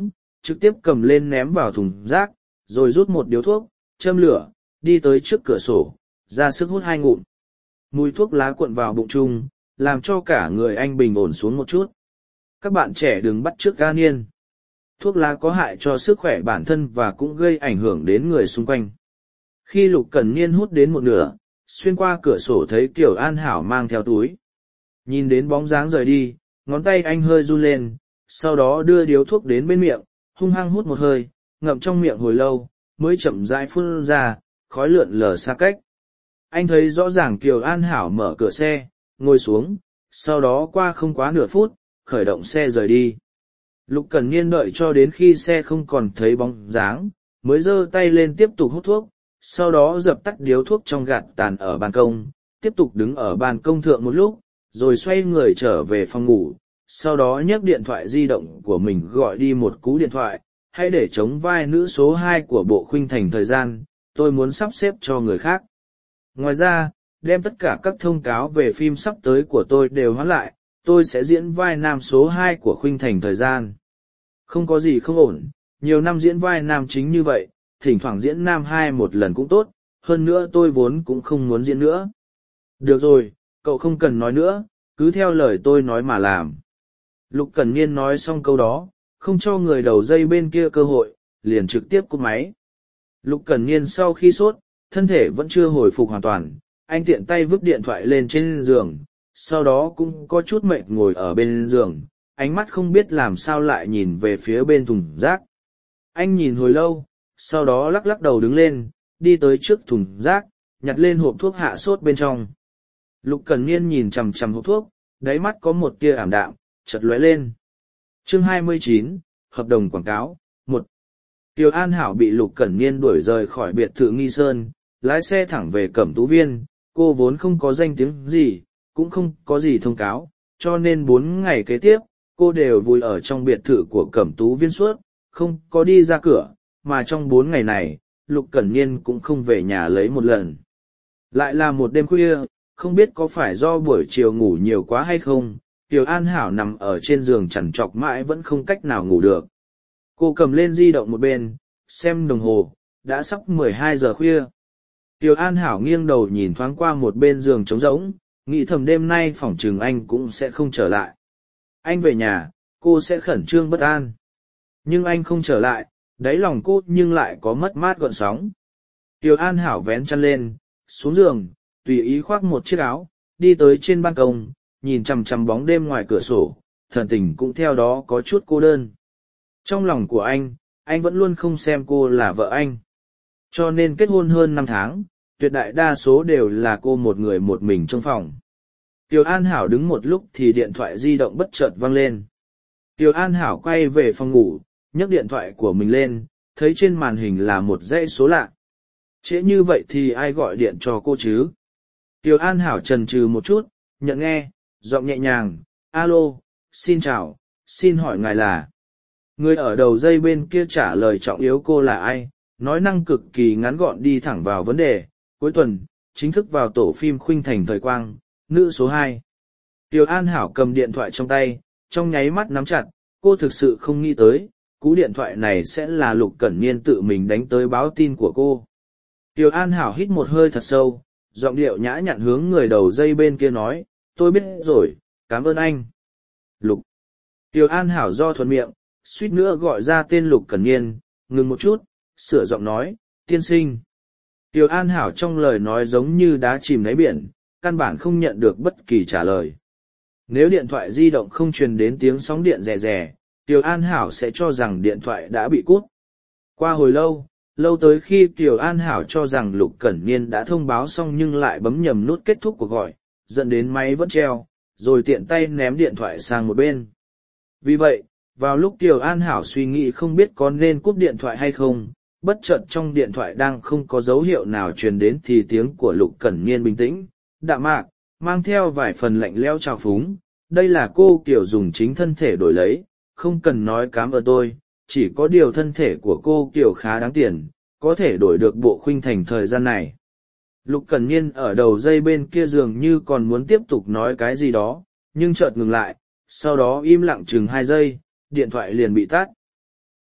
trực tiếp cầm lên ném vào thùng rác, rồi rút một điếu thuốc, châm lửa, đi tới trước cửa sổ, ra sức hút hai ngụm. Mùi thuốc lá cuộn vào bụng chung, làm cho cả người anh bình ổn xuống một chút. Các bạn trẻ đừng bắt chước ga niên. Thuốc lá có hại cho sức khỏe bản thân và cũng gây ảnh hưởng đến người xung quanh. Khi Lục Cẩn Niên hút đến một nửa, xuyên qua cửa sổ thấy Kiều An Hảo mang theo túi. Nhìn đến bóng dáng rời đi, ngón tay anh hơi run lên, sau đó đưa điếu thuốc đến bên miệng, hung hăng hút một hơi, ngậm trong miệng hồi lâu, mới chậm rãi phun ra, khói lượn lờ xa cách. Anh thấy rõ ràng Kiều An Hảo mở cửa xe, ngồi xuống, sau đó qua không quá nửa phút, khởi động xe rời đi. Lục Cẩn Niên đợi cho đến khi xe không còn thấy bóng dáng, mới giơ tay lên tiếp tục hút thuốc, sau đó dập tắt điếu thuốc trong gạt tàn ở ban công, tiếp tục đứng ở ban công thượng một lúc, rồi xoay người trở về phòng ngủ, sau đó nhấc điện thoại di động của mình gọi đi một cú điện thoại, hãy để chống vai nữ số hai của bộ khuynh thành thời gian, tôi muốn sắp xếp cho người khác. Ngoài ra, đem tất cả các thông cáo về phim sắp tới của tôi đều hoãn lại, tôi sẽ diễn vai nam số hai của khuynh thành thời gian. Không có gì không ổn, nhiều năm diễn vai nam chính như vậy, thỉnh thoảng diễn nam hai một lần cũng tốt, hơn nữa tôi vốn cũng không muốn diễn nữa. Được rồi, cậu không cần nói nữa, cứ theo lời tôi nói mà làm. Lục Cẩn Niên nói xong câu đó, không cho người đầu dây bên kia cơ hội, liền trực tiếp cúp máy. Lục Cẩn Niên sau khi sốt, thân thể vẫn chưa hồi phục hoàn toàn, anh tiện tay vứt điện thoại lên trên giường, sau đó cũng có chút mệt ngồi ở bên giường, ánh mắt không biết làm sao lại nhìn về phía bên thùng rác. Anh nhìn hồi lâu, sau đó lắc lắc đầu đứng lên, đi tới trước thùng rác, nhặt lên hộp thuốc hạ sốt bên trong. Lục Cẩn Niên nhìn chằm chằm hộp thuốc, đáy mắt có một tia ảm đạm, chợt lóe lên. Chương hai mươi chín, hợp đồng quảng cáo, một. Kiều An Hảo bị Lục Cẩn Niên đuổi rời khỏi biệt thự Nghi Sơn, lái xe thẳng về Cẩm Tú Viên, cô vốn không có danh tiếng gì, cũng không có gì thông cáo, cho nên bốn ngày kế tiếp, cô đều vui ở trong biệt thự của Cẩm Tú Viên suốt, không có đi ra cửa, mà trong bốn ngày này, Lục Cẩn Niên cũng không về nhà lấy một lần. Lại là một đêm khuya, không biết có phải do buổi chiều ngủ nhiều quá hay không, Kiều An Hảo nằm ở trên giường chằn trọc mãi vẫn không cách nào ngủ được. Cô cầm lên di động một bên, xem đồng hồ, đã sắp mười hai giờ khuya. Kiều An Hảo nghiêng đầu nhìn thoáng qua một bên giường trống rỗng, nghĩ thầm đêm nay phỏng chừng anh cũng sẽ không trở lại. Anh về nhà, cô sẽ khẩn trương bất an. Nhưng anh không trở lại, đáy lòng cô nhưng lại có mất mát gợn sóng. Kiều An Hảo vén chăn lên, xuống giường, tùy ý khoác một chiếc áo, đi tới trên ban công, nhìn chằm chằm bóng đêm ngoài cửa sổ, thần tình cũng theo đó có chút cô đơn. Trong lòng của anh, anh vẫn luôn không xem cô là vợ anh. Cho nên kết hôn hơn năm tháng, tuyệt đại đa số đều là cô một người một mình trong phòng. Kiều An Hảo đứng một lúc thì điện thoại di động bất chợt vang lên. Kiều An Hảo quay về phòng ngủ, nhấc điện thoại của mình lên, thấy trên màn hình là một dãy số lạ. Trễ như vậy thì ai gọi điện cho cô chứ? Kiều An Hảo chần chừ một chút, nhận nghe, giọng nhẹ nhàng, alo, xin chào, xin hỏi ngài là. Người ở đầu dây bên kia trả lời trọng yếu cô là ai, nói năng cực kỳ ngắn gọn đi thẳng vào vấn đề, cuối tuần, chính thức vào tổ phim Khuynh Thành Thời Quang, nữ số hai. Kiều An Hảo cầm điện thoại trong tay, trong nháy mắt nắm chặt, cô thực sự không nghĩ tới, cú điện thoại này sẽ là Lục Cẩn Niên tự mình đánh tới báo tin của cô. Kiều An Hảo hít một hơi thật sâu, giọng điệu nhã nhặn hướng người đầu dây bên kia nói, tôi biết rồi, cảm ơn anh. Lục. Kiều An Hảo do thuận miệng, suýt nữa gọi ra tên Lục Cẩn Niên, ngừng một chút, sửa giọng nói, tiên sinh. Kiều An Hảo trong lời nói giống như đá chìm đáy biển, căn bản không nhận được bất kỳ trả lời. Nếu điện thoại di động không truyền đến tiếng sóng điện rè rè, Kiều An Hảo sẽ cho rằng điện thoại đã bị cút. Qua hồi lâu, lâu tới khi Kiều An Hảo cho rằng Lục Cẩn Niên đã thông báo xong nhưng lại bấm nhầm nút kết thúc cuộc gọi, dẫn đến máy vẫn treo, rồi tiện tay ném điện thoại sang một bên. Vì vậy, vào lúc Kiều An Hảo suy nghĩ không biết có nên cúp điện thoại hay không, bất chợt trong điện thoại đang không có dấu hiệu nào truyền đến thì tiếng của Lục Cẩn Niên bình tĩnh, đạm mạc, mang theo vài phần lạnh lẽo trào phúng. Đây là cô Kiều dùng chính thân thể đổi lấy, không cần nói cám ơn tôi, chỉ có điều thân thể của cô Kiều khá đáng tiền, có thể đổi được bộ Khuynh Thành thời gian này. Lục Cẩn Niên ở đầu dây bên kia dường như còn muốn tiếp tục nói cái gì đó, nhưng chợt ngừng lại, sau đó im lặng chừng hai giây, điện thoại liền bị tắt.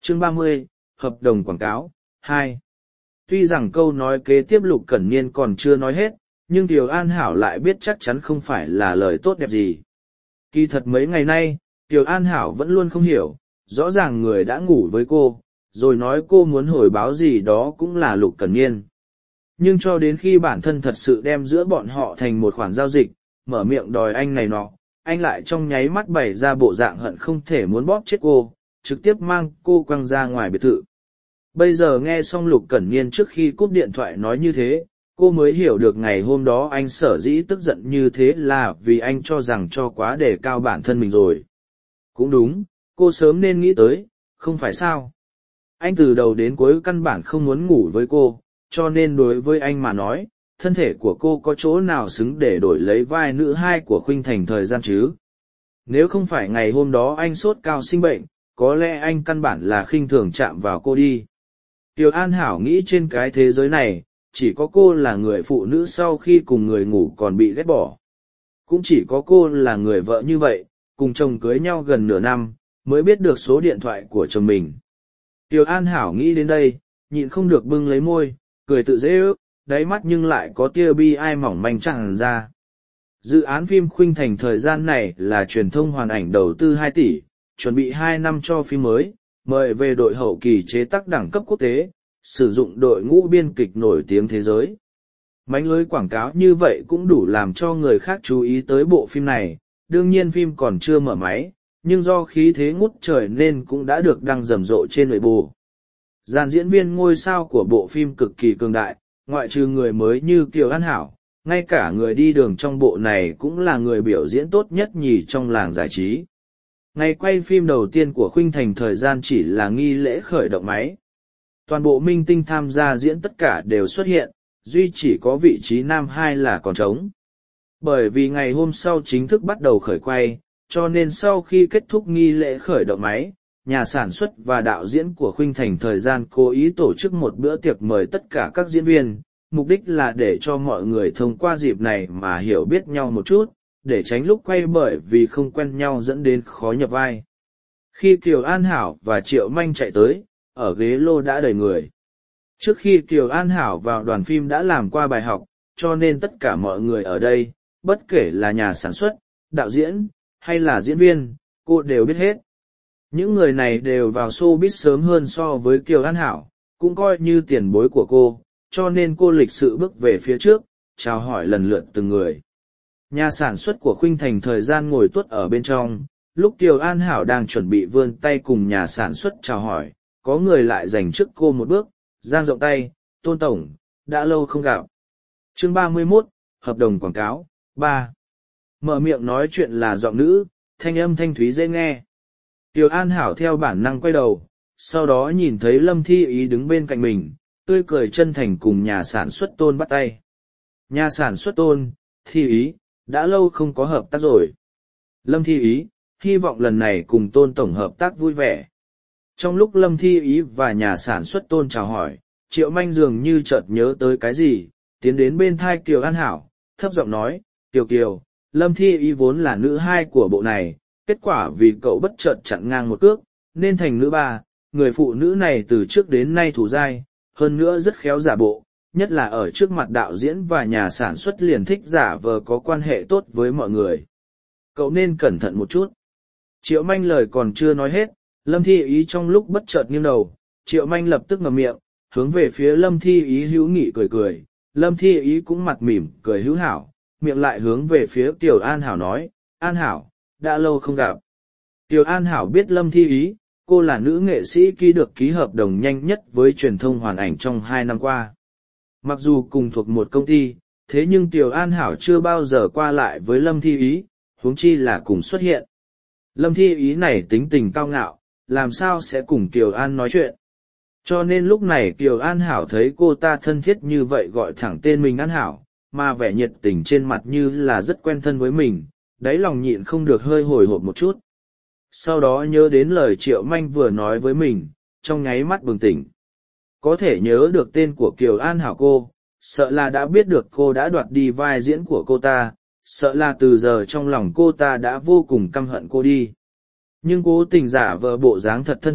Chương ba mươi, hợp đồng quảng cáo, hai. Tuy rằng câu nói kế tiếp Lục Cẩn Niên còn chưa nói hết, nhưng Kiều An Hảo lại biết chắc chắn không phải là lời tốt đẹp gì. Kỳ thật mấy ngày nay, Kiều An Hảo vẫn luôn không hiểu, rõ ràng người đã ngủ với cô, rồi nói cô muốn hồi báo gì đó cũng là Lục Cẩn Niên. Nhưng cho đến khi bản thân thật sự đem giữa bọn họ thành một khoản giao dịch, mở miệng đòi anh này nọ, anh lại trong nháy mắt bày ra bộ dạng hận không thể muốn bóp chết cô, trực tiếp mang cô quăng ra ngoài biệt thự. Bây giờ nghe xong Lục Cẩn Niên trước khi cúp điện thoại nói như thế, cô mới hiểu được ngày hôm đó anh sở dĩ tức giận như thế là vì anh cho rằng cho quá đề cao bản thân mình rồi. Cũng đúng, cô sớm nên nghĩ tới, không phải sao. Anh từ đầu đến cuối căn bản không muốn ngủ với cô, cho nên đối với anh mà nói, thân thể của cô có chỗ nào xứng để đổi lấy vai nữ hai của Khuynh Thành thời gian chứ. Nếu không phải ngày hôm đó anh sốt cao sinh bệnh, có lẽ anh căn bản là khinh thường chạm vào cô đi. Kiều An Hảo nghĩ trên cái thế giới này, chỉ có cô là người phụ nữ sau khi cùng người ngủ còn bị ghét bỏ. Cũng chỉ có cô là người vợ như vậy, cùng chồng cưới nhau gần nửa năm, mới biết được số điện thoại của chồng mình. Kiều An Hảo nghĩ đến đây, nhịn không được bưng lấy môi, cười tự dễ ước, đáy mắt nhưng lại có tia bi ai mỏng manh tràn ra. Dự án phim Khuynh Thành thời gian này là truyền thông hoàn ảnh đầu tư hai tỷ, chuẩn bị hai năm cho phim mới, mời về đội hậu kỳ chế tác đẳng cấp quốc tế, sử dụng đội ngũ biên kịch nổi tiếng thế giới. Mánh lưới quảng cáo như vậy cũng đủ làm cho người khác chú ý tới bộ phim này, đương nhiên phim còn chưa mở máy, nhưng do khí thế ngút trời nên cũng đã được đăng rầm rộ trên Weibo. Dàn diễn viên ngôi sao của bộ phim cực kỳ cường đại, ngoại trừ người mới như Kiều An Hảo, ngay cả người đi đường trong bộ này cũng là người biểu diễn tốt nhất nhì trong làng giải trí. Ngày quay phim đầu tiên của Khuynh Thành thời gian chỉ là nghi lễ khởi động máy. Toàn bộ minh tinh tham gia diễn tất cả đều xuất hiện, duy chỉ có vị trí nam hai là còn trống. Bởi vì ngày hôm sau chính thức bắt đầu khởi quay, cho nên sau khi kết thúc nghi lễ khởi động máy, nhà sản xuất và đạo diễn của Khuynh Thành thời gian cố ý tổ chức một bữa tiệc mời tất cả các diễn viên, mục đích là để cho mọi người thông qua dịp này mà hiểu biết nhau một chút, để tránh lúc quay bởi vì không quen nhau dẫn đến khó nhập vai. Khi Kiều An Hảo và Triệu Manh chạy tới, ở ghế lô đã đầy người. Trước khi Kiều An Hảo vào đoàn phim đã làm qua bài học, cho nên tất cả mọi người ở đây, bất kể là nhà sản xuất, đạo diễn, hay là diễn viên, cô đều biết hết. Những người này đều vào showbiz sớm hơn so với Kiều An Hảo, cũng coi như tiền bối của cô, cho nên cô lịch sự bước về phía trước, chào hỏi lần lượt từng người. Nhà sản xuất của Khuynh Thành thời gian ngồi tuốt ở bên trong, lúc Kiều An Hảo đang chuẩn bị vươn tay cùng nhà sản xuất chào hỏi, có người lại giành trước cô một bước, giang rộng tay, Tôn Tổng, đã lâu không gặp. Chương ba mươi mốt, hợp đồng quảng cáo, ba. Mở miệng nói chuyện là giọng nữ, thanh âm thanh thúy dễ nghe. Kiều An Hảo theo bản năng quay đầu, sau đó nhìn thấy Lâm Thi Ý đứng bên cạnh mình, tươi cười chân thành cùng nhà sản xuất Tôn bắt tay. Nhà sản xuất Tôn, Thi Ý, đã lâu không có hợp tác rồi. Lâm Thi Ý, hy vọng lần này cùng Tôn Tổng hợp tác vui vẻ. Trong lúc Lâm Thi Ý và nhà sản xuất Tôn chào hỏi, Triệu Manh dường như chợt nhớ tới cái gì, tiến đến bên thai Kiều An Hảo, thấp giọng nói, Kiều Kiều, Lâm Thi Ý vốn là nữ hai của bộ này, kết quả vì cậu bất chợt chặn ngang một cước, nên thành nữ ba, người phụ nữ này từ trước đến nay thủ dai, hơn nữa rất khéo giả bộ, nhất là ở trước mặt đạo diễn và nhà sản xuất liền thích giả vờ có quan hệ tốt với mọi người. Cậu nên cẩn thận một chút. Triệu Manh lời còn chưa nói hết, Lâm Thi Ý trong lúc bất chợt nghiêng đầu, Triệu Manh lập tức ngậm miệng, hướng về phía Lâm Thi Ý hữu nghị cười cười, Lâm Thi Ý cũng mặt mỉm cười hữu hảo, miệng lại hướng về phía Kiều An Hảo nói, An Hảo, đã lâu không gặp. Kiều An Hảo biết Lâm Thi Ý, cô là nữ nghệ sĩ ký được ký hợp đồng nhanh nhất với truyền thông hoàn ảnh trong hai năm qua. Mặc dù cùng thuộc một công ty, thế nhưng Kiều An Hảo chưa bao giờ qua lại với Lâm Thi Ý, huống chi là cùng xuất hiện. Lâm Thi Ý này tính tình cao ngạo, làm sao sẽ cùng Kiều An nói chuyện. Cho nên lúc này Kiều An Hảo thấy cô ta thân thiết như vậy gọi thẳng tên mình An Hảo, mà vẻ nhiệt tình trên mặt như là rất quen thân với mình, đáy lòng nhịn không được hơi hồi hộp một chút. Sau đó nhớ đến lời Triệu Manh vừa nói với mình, trong nháy mắt bừng tỉnh. Có thể nhớ được tên của Kiều An Hảo cô, sợ là đã biết được cô đã đoạt đi vai diễn của cô ta, sợ là từ giờ trong lòng cô ta đã vô cùng căm hận cô đi. Nhưng cố tình giả vờ bộ dáng thật thân thiết,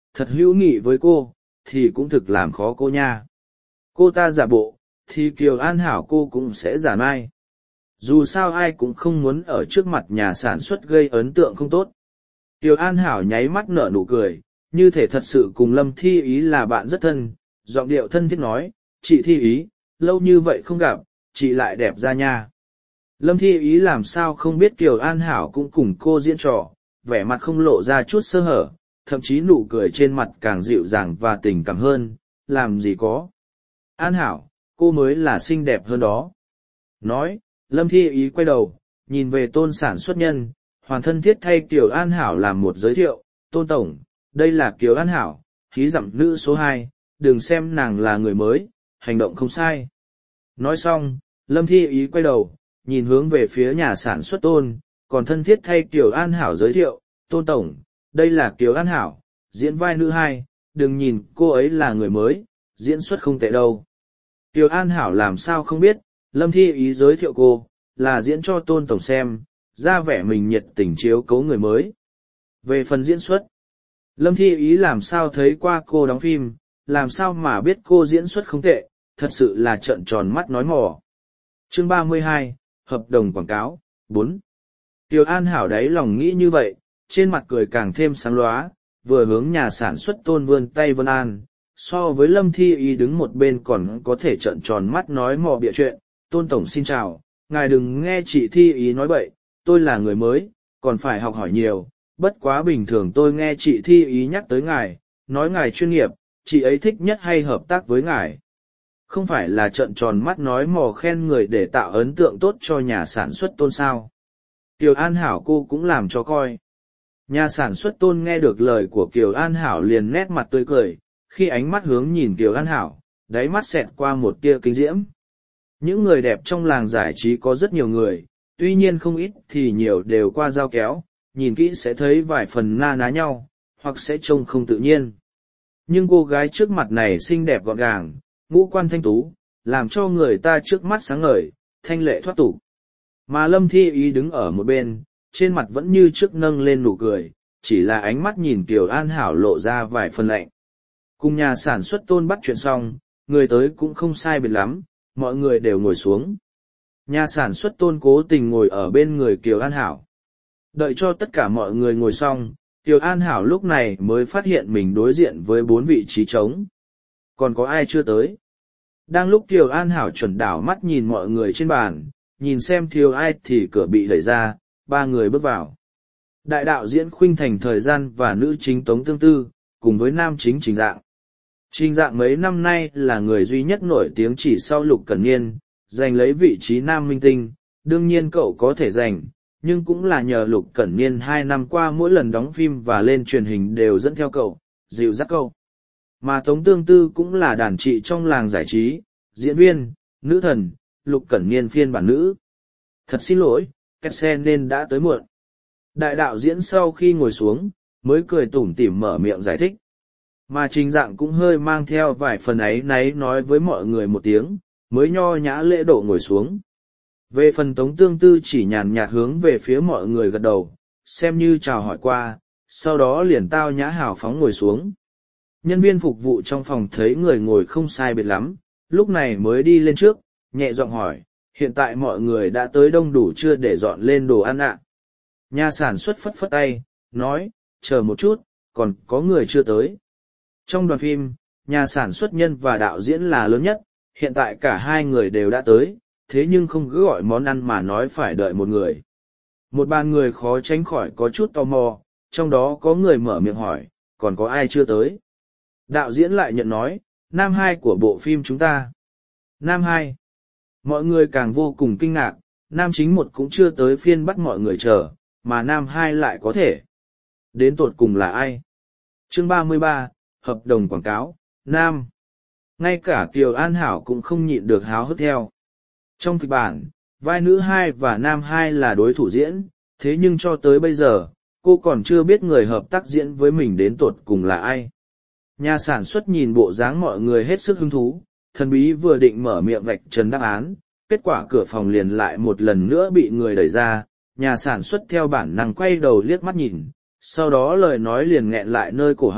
thật hữu nghị với cô, thì cũng thực làm khó cô nha. Cô ta giả bộ, thì Kiều An Hảo cô cũng sẽ giả mai. Dù sao ai cũng không muốn ở trước mặt nhà sản xuất gây ấn tượng không tốt. Kiều An Hảo nháy mắt nở nụ cười, như thể thật sự cùng Lâm Thi Ý là bạn rất thân, giọng điệu thân thiết nói, chị Thi Ý, lâu như vậy không gặp, chị lại đẹp ra nha. Lâm Thi Ý làm sao không biết Kiều An Hảo cũng cùng cô diễn trò, vẻ mặt không lộ ra chút sơ hở, thậm chí nụ cười trên mặt càng dịu dàng và tình cảm hơn, làm gì có. An Hảo, cô mới là xinh đẹp hơn đó. Nói, Lâm Thi Ý quay đầu, nhìn về Tôn sản xuất nhân, hoàn thân thiết thay Kiều An Hảo làm một giới thiệu, Tôn Tổng, đây là Kiều An Hảo, khí dặm nữ số hai, đừng xem nàng là người mới, hành động không sai. Nói xong, Lâm Thi Ý quay đầu, nhìn hướng về phía nhà sản xuất Tôn, còn thân thiết thay Kiều An Hảo giới thiệu, Tôn Tổng, đây là Kiều An Hảo, diễn vai nữ hai, đừng nhìn cô ấy là người mới, diễn xuất không tệ đâu. Kiều An Hảo làm sao không biết, Lâm Thi Ý giới thiệu cô, là diễn cho Tôn Tổng xem, ra vẻ mình nhiệt tình chiếu cố người mới. Về phần diễn xuất, Lâm Thi Ý làm sao thấy qua cô đóng phim, làm sao mà biết cô diễn xuất không tệ, thật sự là trợn tròn mắt nói mò. Chương ba mươi hai, Hợp đồng quảng cáo, bốn. Kiều An Hảo đáy lòng nghĩ như vậy, trên mặt cười càng thêm sáng lóa, vừa hướng nhà sản xuất Tôn vươn tay vân an, so với Lâm Thi Ý đứng một bên còn có thể trợn tròn mắt nói mò bịa chuyện. Tôn Tổng xin chào, ngài đừng nghe chị Thi Ý nói bậy, tôi là người mới, còn phải học hỏi nhiều, bất quá bình thường tôi nghe chị Thi Ý nhắc tới ngài, nói ngài chuyên nghiệp, chị ấy thích nhất hay hợp tác với ngài. Không phải là trợn tròn mắt nói mò khen người để tạo ấn tượng tốt cho nhà sản xuất Tôn sao. Kiều An Hảo cô cũng làm cho coi. Nhà sản xuất Tôn nghe được lời của Kiều An Hảo liền nét mặt tươi cười, khi ánh mắt hướng nhìn Kiều An Hảo, đáy mắt xẹt qua một tia kinh diễm. Những người đẹp trong làng giải trí có rất nhiều người, tuy nhiên không ít thì nhiều đều qua dao kéo, nhìn kỹ sẽ thấy vài phần na ná nhau, hoặc sẽ trông không tự nhiên. Nhưng cô gái trước mặt này xinh đẹp gọn gàng, ngũ quan thanh tú, làm cho người ta trước mắt sáng ngời, thanh lệ thoát tục. Mà Lâm Thi Ý đứng ở một bên, trên mặt vẫn như trước nâng lên nụ cười, chỉ là ánh mắt nhìn Kiều An Hảo lộ ra vài phần lạnh. Cùng nhà sản xuất Tôn bắt chuyện xong, người tới cũng không sai biệt lắm, mọi người đều ngồi xuống. Nhà sản xuất Tôn cố tình ngồi ở bên người Kiều An Hảo. Đợi cho tất cả mọi người ngồi xong, Kiều An Hảo lúc này mới phát hiện mình đối diện với bốn vị trí trống. Còn có ai chưa tới? Đang lúc Kiều An Hảo chuẩn đảo mắt nhìn mọi người trên bàn, nhìn xem thiếu ai thì cửa bị đẩy ra, ba người bước vào. Đại đạo diễn Khuynh Thành Thời Gian và nữ chính Tống Tương Tư, cùng với nam chính Trình Dạng. Trình Dạng mấy năm nay là người duy nhất nổi tiếng chỉ sau Lục Cẩn Niên, giành lấy vị trí nam minh tinh, đương nhiên cậu có thể giành, nhưng cũng là nhờ Lục Cẩn Niên hai năm qua mỗi lần đóng phim và lên truyền hình đều dẫn theo cậu, dịu dắt cậu. Mà Tống Tương Tư cũng là đàn chị trong làng giải trí, diễn viên, nữ thần, Lục Cẩn Niên phiên bản nữ. Thật xin lỗi, kẹt xe nên đã tới muộn. Đại đạo diễn sau khi ngồi xuống, mới cười tủm tỉm mở miệng giải thích. Mà Trình Dạng cũng hơi mang theo vài phần ấy náy nói với mọi người một tiếng, mới nho nhã lễ độ ngồi xuống. Về phần Tống Tương Tư chỉ nhàn nhạt hướng về phía mọi người gật đầu, xem như chào hỏi qua, sau đó liền tao nhã hào phóng ngồi xuống. Nhân viên phục vụ trong phòng thấy người ngồi không sai biệt lắm, lúc này mới đi lên trước, nhẹ giọng hỏi, hiện tại mọi người đã tới đông đủ chưa để dọn lên đồ ăn ạ? Nhà sản xuất phất phất tay, nói, chờ một chút, còn có người chưa tới. Trong đoàn phim, nhà sản xuất nhân và đạo diễn là lớn nhất, hiện tại cả hai người đều đã tới, thế nhưng không cứ gọi món ăn mà nói phải đợi một người. Một bàn người khó tránh khỏi có chút tò mò, trong đó có người mở miệng hỏi, còn có ai chưa tới? Đạo diễn lại nhận nói, nam hai của bộ phim chúng ta. Nam hai. Mọi người càng vô cùng kinh ngạc, nam chính một cũng chưa tới phiên bắt mọi người chờ, mà nam hai lại có thể. Đến tột cùng là ai? Chương ba mươi ba, Hợp đồng quảng cáo, nam. Ngay cả Kiều An Hảo cũng không nhịn được háo hức theo. Trong kịch bản, vai nữ hai và nam hai là đối thủ diễn, thế nhưng cho tới bây giờ, cô còn chưa biết người hợp tác diễn với mình đến tột cùng là ai. Nhà sản xuất nhìn bộ dáng mọi người hết sức hứng thú, thần bí vừa định mở miệng vạch trần đáp án, kết quả cửa phòng liền lại một lần nữa bị người đẩy ra, nhà sản xuất theo bản năng quay đầu liếc mắt nhìn, sau đó lời nói liền nghẹn lại nơi cổ họng,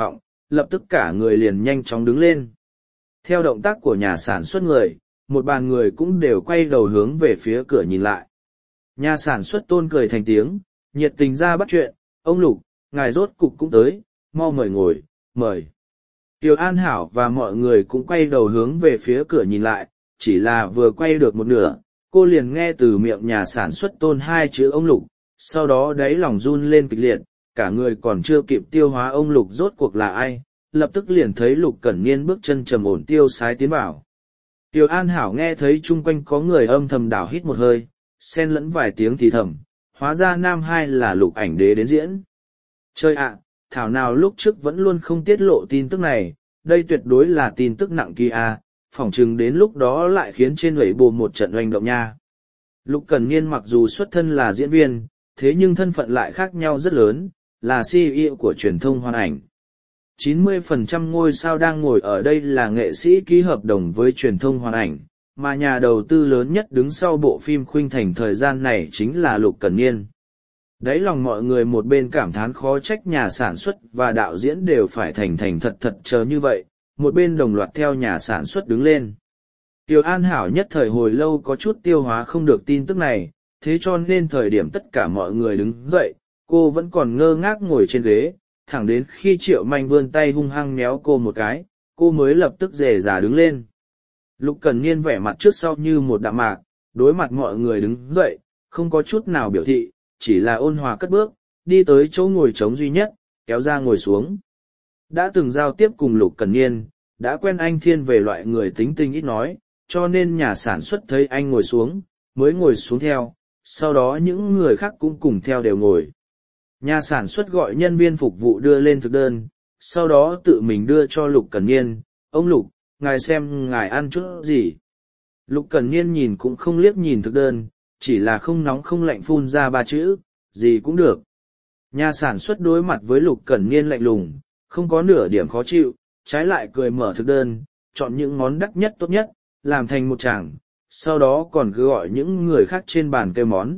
lập tức cả người liền nhanh chóng đứng lên. Theo động tác của nhà sản xuất người, một bàn người cũng đều quay đầu hướng về phía cửa nhìn lại. Nhà sản xuất Tôn cười thành tiếng, nhiệt tình ra bắt chuyện, ông Lục, ngài rốt cục cũng tới, mau mời ngồi, mời. Kiều An Hảo và mọi người cũng quay đầu hướng về phía cửa nhìn lại, chỉ là vừa quay được một nửa, cô liền nghe từ miệng nhà sản xuất Tôn hai chữ ông Lục, sau đó đáy lòng run lên kịch liệt, cả người còn chưa kịp tiêu hóa ông Lục rốt cuộc là ai, lập tức liền thấy Lục Cẩn Niên bước chân trầm ổn tiêu sái tiến vào. Kiều An Hảo nghe thấy chung quanh có người âm thầm đảo hít một hơi, xen lẫn vài tiếng thì thầm, hóa ra nam hai là Lục Ảnh Đế đến diễn. Chơi ạ, thảo nào lúc trước vẫn luôn không tiết lộ tin tức này, đây tuyệt đối là tin tức nặng kỳ a, phỏng chừng đến lúc đó lại khiến trên lưỡi bồ một trận oanh động nha. Lục Cẩn Niên mặc dù xuất thân là diễn viên, thế nhưng thân phận lại khác nhau rất lớn, là xê e ô của truyền thông hoàn ảnh. chín mươi phần trăm ngôi sao đang ngồi ở đây là nghệ sĩ ký hợp đồng với truyền thông hoàn ảnh, mà nhà đầu tư lớn nhất đứng sau bộ phim Khuynh Thành thời gian này chính là Lục Cẩn Niên. Đấy lòng mọi người một bên cảm thán khó trách nhà sản xuất và đạo diễn đều phải thành thành thật thật chờ như vậy, một bên đồng loạt theo nhà sản xuất đứng lên. Kiều An Hảo nhất thời hồi lâu có chút tiêu hóa không được tin tức này, thế cho nên thời điểm tất cả mọi người đứng dậy, cô vẫn còn ngơ ngác ngồi trên ghế, thẳng đến khi Triệu Manh vươn tay hung hăng méo cô một cái, cô mới lập tức rề rà đứng lên. Lục Cẩn Niên vẻ mặt trước sau như một đạm mạc, đối mặt mọi người đứng dậy, không có chút nào biểu thị, chỉ là ôn hòa cất bước, đi tới chỗ ngồi trống duy nhất, kéo ra ngồi xuống. Đã từng giao tiếp cùng Lục Cẩn Niên, đã quen anh thiên về loại người tính tình ít nói, cho nên nhà sản xuất thấy anh ngồi xuống, mới ngồi xuống theo, sau đó những người khác cũng cùng theo đều ngồi. Nhà sản xuất gọi nhân viên phục vụ đưa lên thực đơn, sau đó tự mình đưa cho Lục Cẩn Niên, ông Lục, ngài xem ngài ăn chút gì. Lục Cẩn Niên nhìn cũng không liếc nhìn thực đơn, chỉ là không nóng không lạnh phun ra ba chữ, gì cũng được. Nhà sản xuất đối mặt với Lục Cẩn Niên lạnh lùng, không có nửa điểm khó chịu, trái lại cười mở thực đơn, chọn những món đắt nhất tốt nhất, làm thành một chàng, sau đó còn cứ gọi những người khác trên bàn kêu món.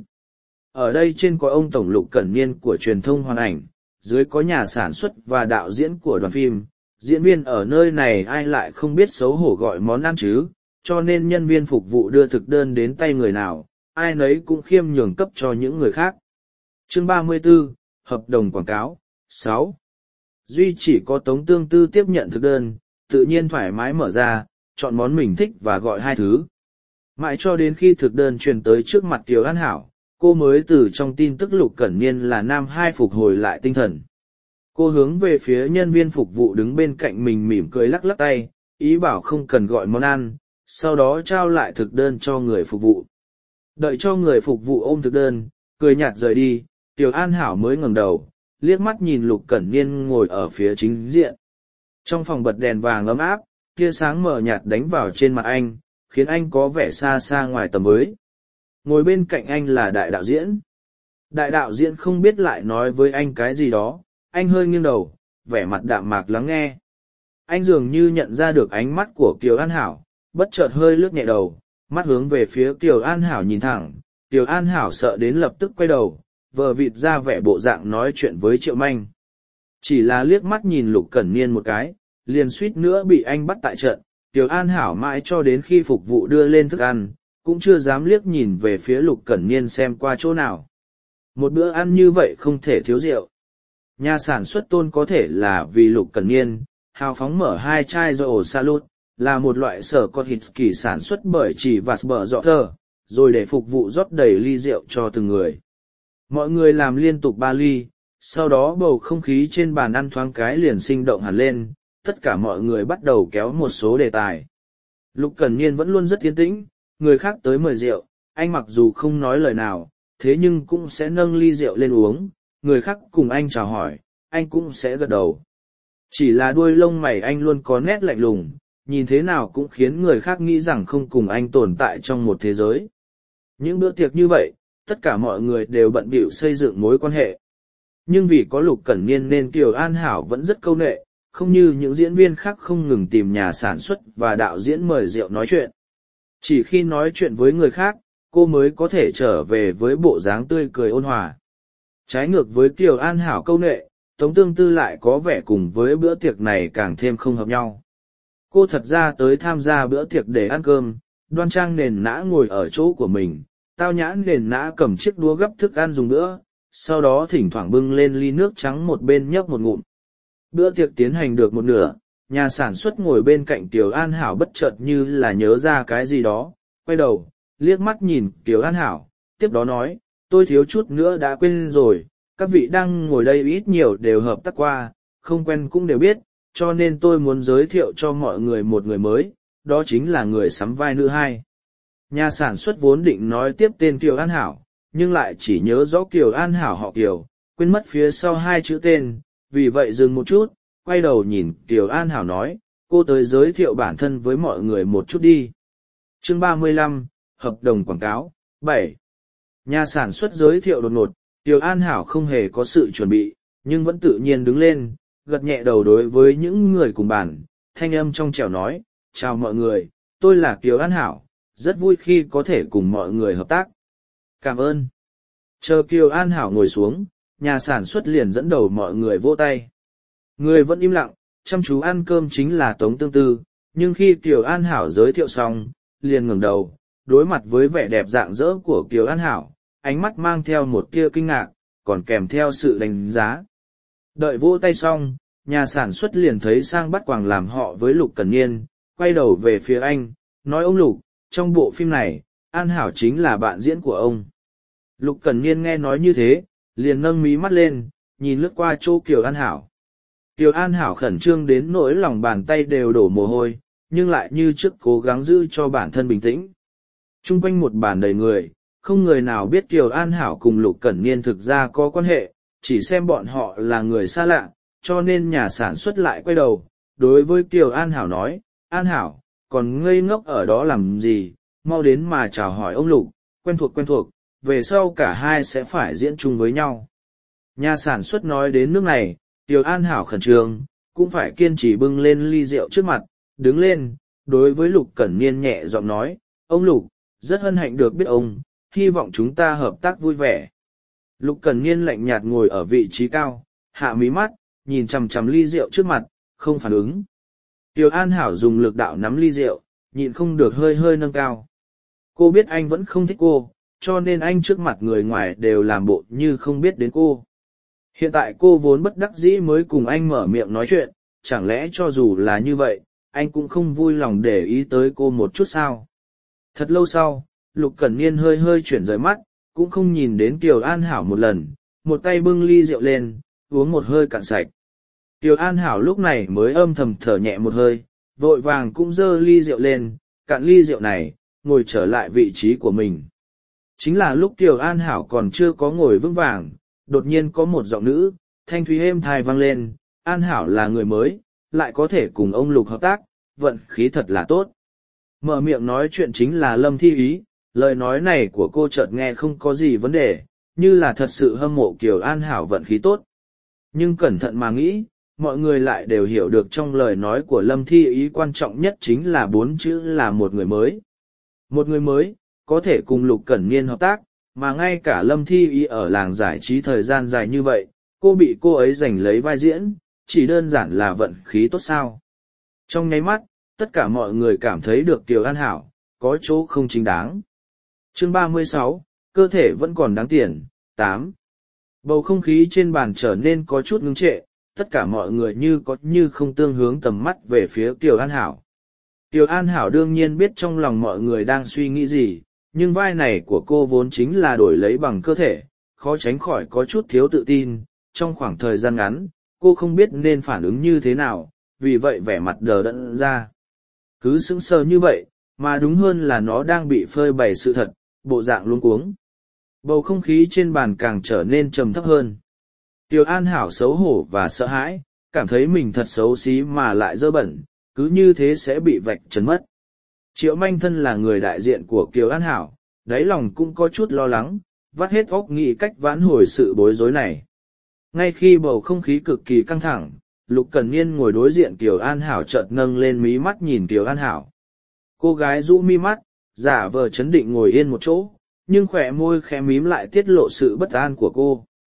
Ở đây trên có ông Tổng Lục Cẩn Niên của truyền thông hoàn ảnh, dưới có nhà sản xuất và đạo diễn của đoàn phim, diễn viên ở nơi này ai lại không biết xấu hổ gọi món ăn chứ, cho nên nhân viên phục vụ đưa thực đơn đến tay người nào, ai nấy cũng khiêm nhường cấp cho những người khác. Chương ba mươi tư, Hợp đồng quảng cáo, sáu. Duy chỉ có Tống Tương Tư tiếp nhận thực đơn, tự nhiên thoải mái mở ra, chọn món mình thích và gọi hai thứ. Mãi cho đến khi thực đơn truyền tới trước mặt Kiều An Hảo, cô mới từ trong tin tức Lục Cẩn Niên là nam hai phục hồi lại tinh thần. Cô hướng về phía nhân viên phục vụ đứng bên cạnh mình mỉm cười lắc lắc tay, ý bảo không cần gọi món ăn, sau đó trao lại thực đơn cho người phục vụ. Đợi cho người phục vụ ôm thực đơn, cười nhạt rời đi, Kiều An Hảo mới ngẩng đầu, liếc mắt nhìn Lục Cẩn Niên ngồi ở phía chính diện. Trong phòng bật đèn vàng ấm áp, tia sáng mờ nhạt đánh vào trên mặt anh, khiến anh có vẻ xa xa ngoài tầm với. Ngồi bên cạnh anh là đại đạo diễn. Đại đạo diễn không biết lại nói với anh cái gì đó, anh hơi nghiêng đầu, vẻ mặt đạm mạc lắng nghe. Anh dường như nhận ra được ánh mắt của Kiều An Hảo, bất chợt hơi lướt nhẹ đầu, mắt hướng về phía Kiều An Hảo nhìn thẳng. Kiều An Hảo sợ đến lập tức quay đầu, vờ vịt ra vẻ bộ dạng nói chuyện với Triệu Manh. Chỉ là liếc mắt nhìn Lục Cẩn Niên một cái, liền suýt nữa bị anh bắt tại trận. Kiều An Hảo mãi cho đến khi phục vụ đưa lên thức ăn, cũng chưa dám liếc nhìn về phía Lục Cẩn Niên xem qua chỗ nào. Một bữa ăn như vậy không thể thiếu rượu. Nhà sản xuất Tôn có thể là vì Lục Cẩn Niên, hào phóng mở hai chai Royal Salute, là một loại sở cốt hít kỳ sản xuất bởi chỉ và bờ dọ thơ, rồi để phục vụ rót đầy ly rượu cho từng người. Mọi người làm liên tục ba ly, sau đó bầu không khí trên bàn ăn thoáng cái liền sinh động hẳn lên, tất cả mọi người bắt đầu kéo một số đề tài. Lục Cẩn Niên vẫn luôn rất yên tĩnh, người khác tới mời rượu, anh mặc dù không nói lời nào, thế nhưng cũng sẽ nâng ly rượu lên uống, người khác cùng anh chào hỏi, anh cũng sẽ gật đầu. Chỉ là đuôi lông mày anh luôn có nét lạnh lùng, nhìn thế nào cũng khiến người khác nghĩ rằng không cùng anh tồn tại trong một thế giới. Những bữa tiệc như vậy, tất cả mọi người đều bận bịu xây dựng mối quan hệ. Nhưng vì có Lục Cẩn Niên nên Kiều An Hảo vẫn rất câu nệ, không như những diễn viên khác không ngừng tìm nhà sản xuất và đạo diễn mời rượu nói chuyện. Chỉ khi nói chuyện với người khác, cô mới có thể trở về với bộ dáng tươi cười ôn hòa. Trái ngược với Kiều An Hảo câu nệ, Tống Tương Tư lại có vẻ cùng với bữa tiệc này càng thêm không hợp nhau. Cô thật ra tới tham gia bữa tiệc để ăn cơm, đoan trang nền nã ngồi ở chỗ của mình, tao nhã nền nã cầm chiếc đũa gấp thức ăn dùng bữa, sau đó thỉnh thoảng bưng lên ly nước trắng một bên nhấp một ngụm. Bữa tiệc tiến hành được một nửa, nhà sản xuất ngồi bên cạnh Kiều An Hảo bất chợt như là nhớ ra cái gì đó, quay đầu, liếc mắt nhìn Kiều An Hảo, tiếp đó nói, tôi thiếu chút nữa đã quên rồi, các vị đang ngồi đây ít nhiều đều hợp tác qua, không quen cũng đều biết, cho nên tôi muốn giới thiệu cho mọi người một người mới, đó chính là người sắm vai nữ hai. Nhà sản xuất vốn định nói tiếp tên Kiều An Hảo, nhưng lại chỉ nhớ rõ Kiều An Hảo họ Kiều, quên mất phía sau hai chữ tên, vì vậy dừng một chút, quay đầu nhìn Kiều An Hảo nói, cô tới giới thiệu bản thân với mọi người một chút đi. Chương ba mươi lăm, Hợp đồng quảng cáo, bảy. Nhà sản xuất giới thiệu đột ngột, Kiều An Hảo không hề có sự chuẩn bị, nhưng vẫn tự nhiên đứng lên, gật nhẹ đầu đối với những người cùng bàn, thanh âm trong trẻo nói, chào mọi người, tôi là Kiều An Hảo, rất vui khi có thể cùng mọi người hợp tác. Cảm ơn. Chờ Kiều An Hảo ngồi xuống, nhà sản xuất liền dẫn đầu mọi người vỗ tay. Người vẫn im lặng, chăm chú ăn cơm chính là Tống Tương Tư, nhưng khi Kiều An Hảo giới thiệu xong, liền ngẩng đầu, đối mặt với vẻ đẹp rạng rỡ của Kiều An Hảo, ánh mắt mang theo một tia kinh ngạc, còn kèm theo sự đánh giá. Đợi vỗ tay xong, nhà sản xuất liền thấy sang bắt quàng làm họ với Lục Cẩn Niên, quay đầu về phía anh, nói ông Lục, trong bộ phim này, An Hảo chính là bạn diễn của ông. Lục Cẩn Niên nghe nói như thế, liền nâng mí mắt lên, nhìn lướt qua chỗ Kiều An Hảo. Kiều An Hảo khẩn trương đến nỗi lòng bàn tay đều đổ mồ hôi, nhưng lại như trước cố gắng giữ cho bản thân bình tĩnh. Trung quanh một bàn đầy người, không người nào biết Kiều An Hảo cùng Lục Cẩn Niên thực ra có quan hệ, chỉ xem bọn họ là người xa lạ, cho nên nhà sản xuất lại quay đầu, đối với Kiều An Hảo nói, An Hảo, còn ngây ngốc ở đó làm gì, mau đến mà chào hỏi ông Lục, quen thuộc quen thuộc, về sau cả hai sẽ phải diễn chung với nhau. Nhà sản xuất nói đến nước này, Kiều An Hảo khẩn trương, cũng phải kiên trì bưng lên ly rượu trước mặt, đứng lên, đối với Lục Cẩn Niên nhẹ giọng nói, ông Lục, rất hân hạnh được biết ông, hy vọng chúng ta hợp tác vui vẻ. Lục Cẩn Niên lạnh nhạt ngồi ở vị trí cao, hạ mí mắt, nhìn chằm chằm ly rượu trước mặt, không phản ứng. Kiều An Hảo dùng lực đạo nắm ly rượu, nhịn không được hơi hơi nâng cao. Cô biết anh vẫn không thích cô, cho nên anh trước mặt người ngoài đều làm bộ như không biết đến cô. Hiện tại cô vốn bất đắc dĩ mới cùng anh mở miệng nói chuyện, chẳng lẽ cho dù là như vậy, anh cũng không vui lòng để ý tới cô một chút sao? Thật lâu sau, Lục Cẩn Niên hơi hơi chuyển rời mắt, cũng không nhìn đến Kiều An Hảo một lần, một tay bưng ly rượu lên, uống một hơi cạn sạch. Kiều An Hảo lúc này mới âm thầm thở nhẹ một hơi, vội vàng cũng dơ ly rượu lên, cạn ly rượu này, ngồi trở lại vị trí của mình. Chính là lúc Kiều An Hảo còn chưa có ngồi vững vàng, đột nhiên có một giọng nữ, thanh thúy êm thai vang lên, An Hảo là người mới, lại có thể cùng ông Lục hợp tác, vận khí thật là tốt. Mở miệng nói chuyện chính là Lâm Thi Ý, lời nói này của cô chợt nghe không có gì vấn đề, như là thật sự hâm mộ Kiều An Hảo vận khí tốt. Nhưng cẩn thận mà nghĩ, mọi người lại đều hiểu được trong lời nói của Lâm Thi Ý quan trọng nhất chính là bốn chữ là một người mới. Một người mới, có thể cùng Lục Cẩn Niên hợp tác, mà ngay cả Lâm Thi Ý ở làng giải trí thời gian dài như vậy, cô bị cô ấy giành lấy vai diễn, chỉ đơn giản là vận khí tốt sao. Trong nháy mắt, tất cả mọi người cảm thấy được Kiều An Hảo, có chỗ không chính đáng. Chương ba mươi sáu, cơ thể vẫn còn đáng tiền, tám. Bầu không khí trên bàn trở nên có chút ngưng trệ, tất cả mọi người như có như không tương hướng tầm mắt về phía Kiều An Hảo. Kiều An Hảo đương nhiên biết trong lòng mọi người đang suy nghĩ gì, nhưng vai này của cô vốn chính là đổi lấy bằng cơ thể, khó tránh khỏi có chút thiếu tự tin, trong khoảng thời gian ngắn, cô không biết nên phản ứng như thế nào, vì vậy vẻ mặt đờ đẫn ra. Cứ sững sờ như vậy, mà đúng hơn là nó đang bị phơi bày sự thật, bộ dạng luống cuống. Bầu không khí trên bàn càng trở nên trầm thấp hơn. Kiều An Hảo xấu hổ và sợ hãi, cảm thấy mình thật xấu xí mà lại dơ bẩn, cứ như thế sẽ bị vạch trần mất. Triệu Manh thân là người đại diện của Kiều An Hảo, đáy lòng cũng có chút lo lắng, vắt hết óc nghĩ cách vãn hồi sự bối rối này. Ngay khi bầu không khí cực kỳ căng thẳng, Lục Cẩn Niên ngồi đối diện Kiều An Hảo chợt nâng lên mí mắt nhìn Kiều An Hảo. Cô gái rũ mi mắt, giả vờ chấn định ngồi yên một chỗ, nhưng khỏe môi khẽ mím lại tiết lộ sự bất an của cô.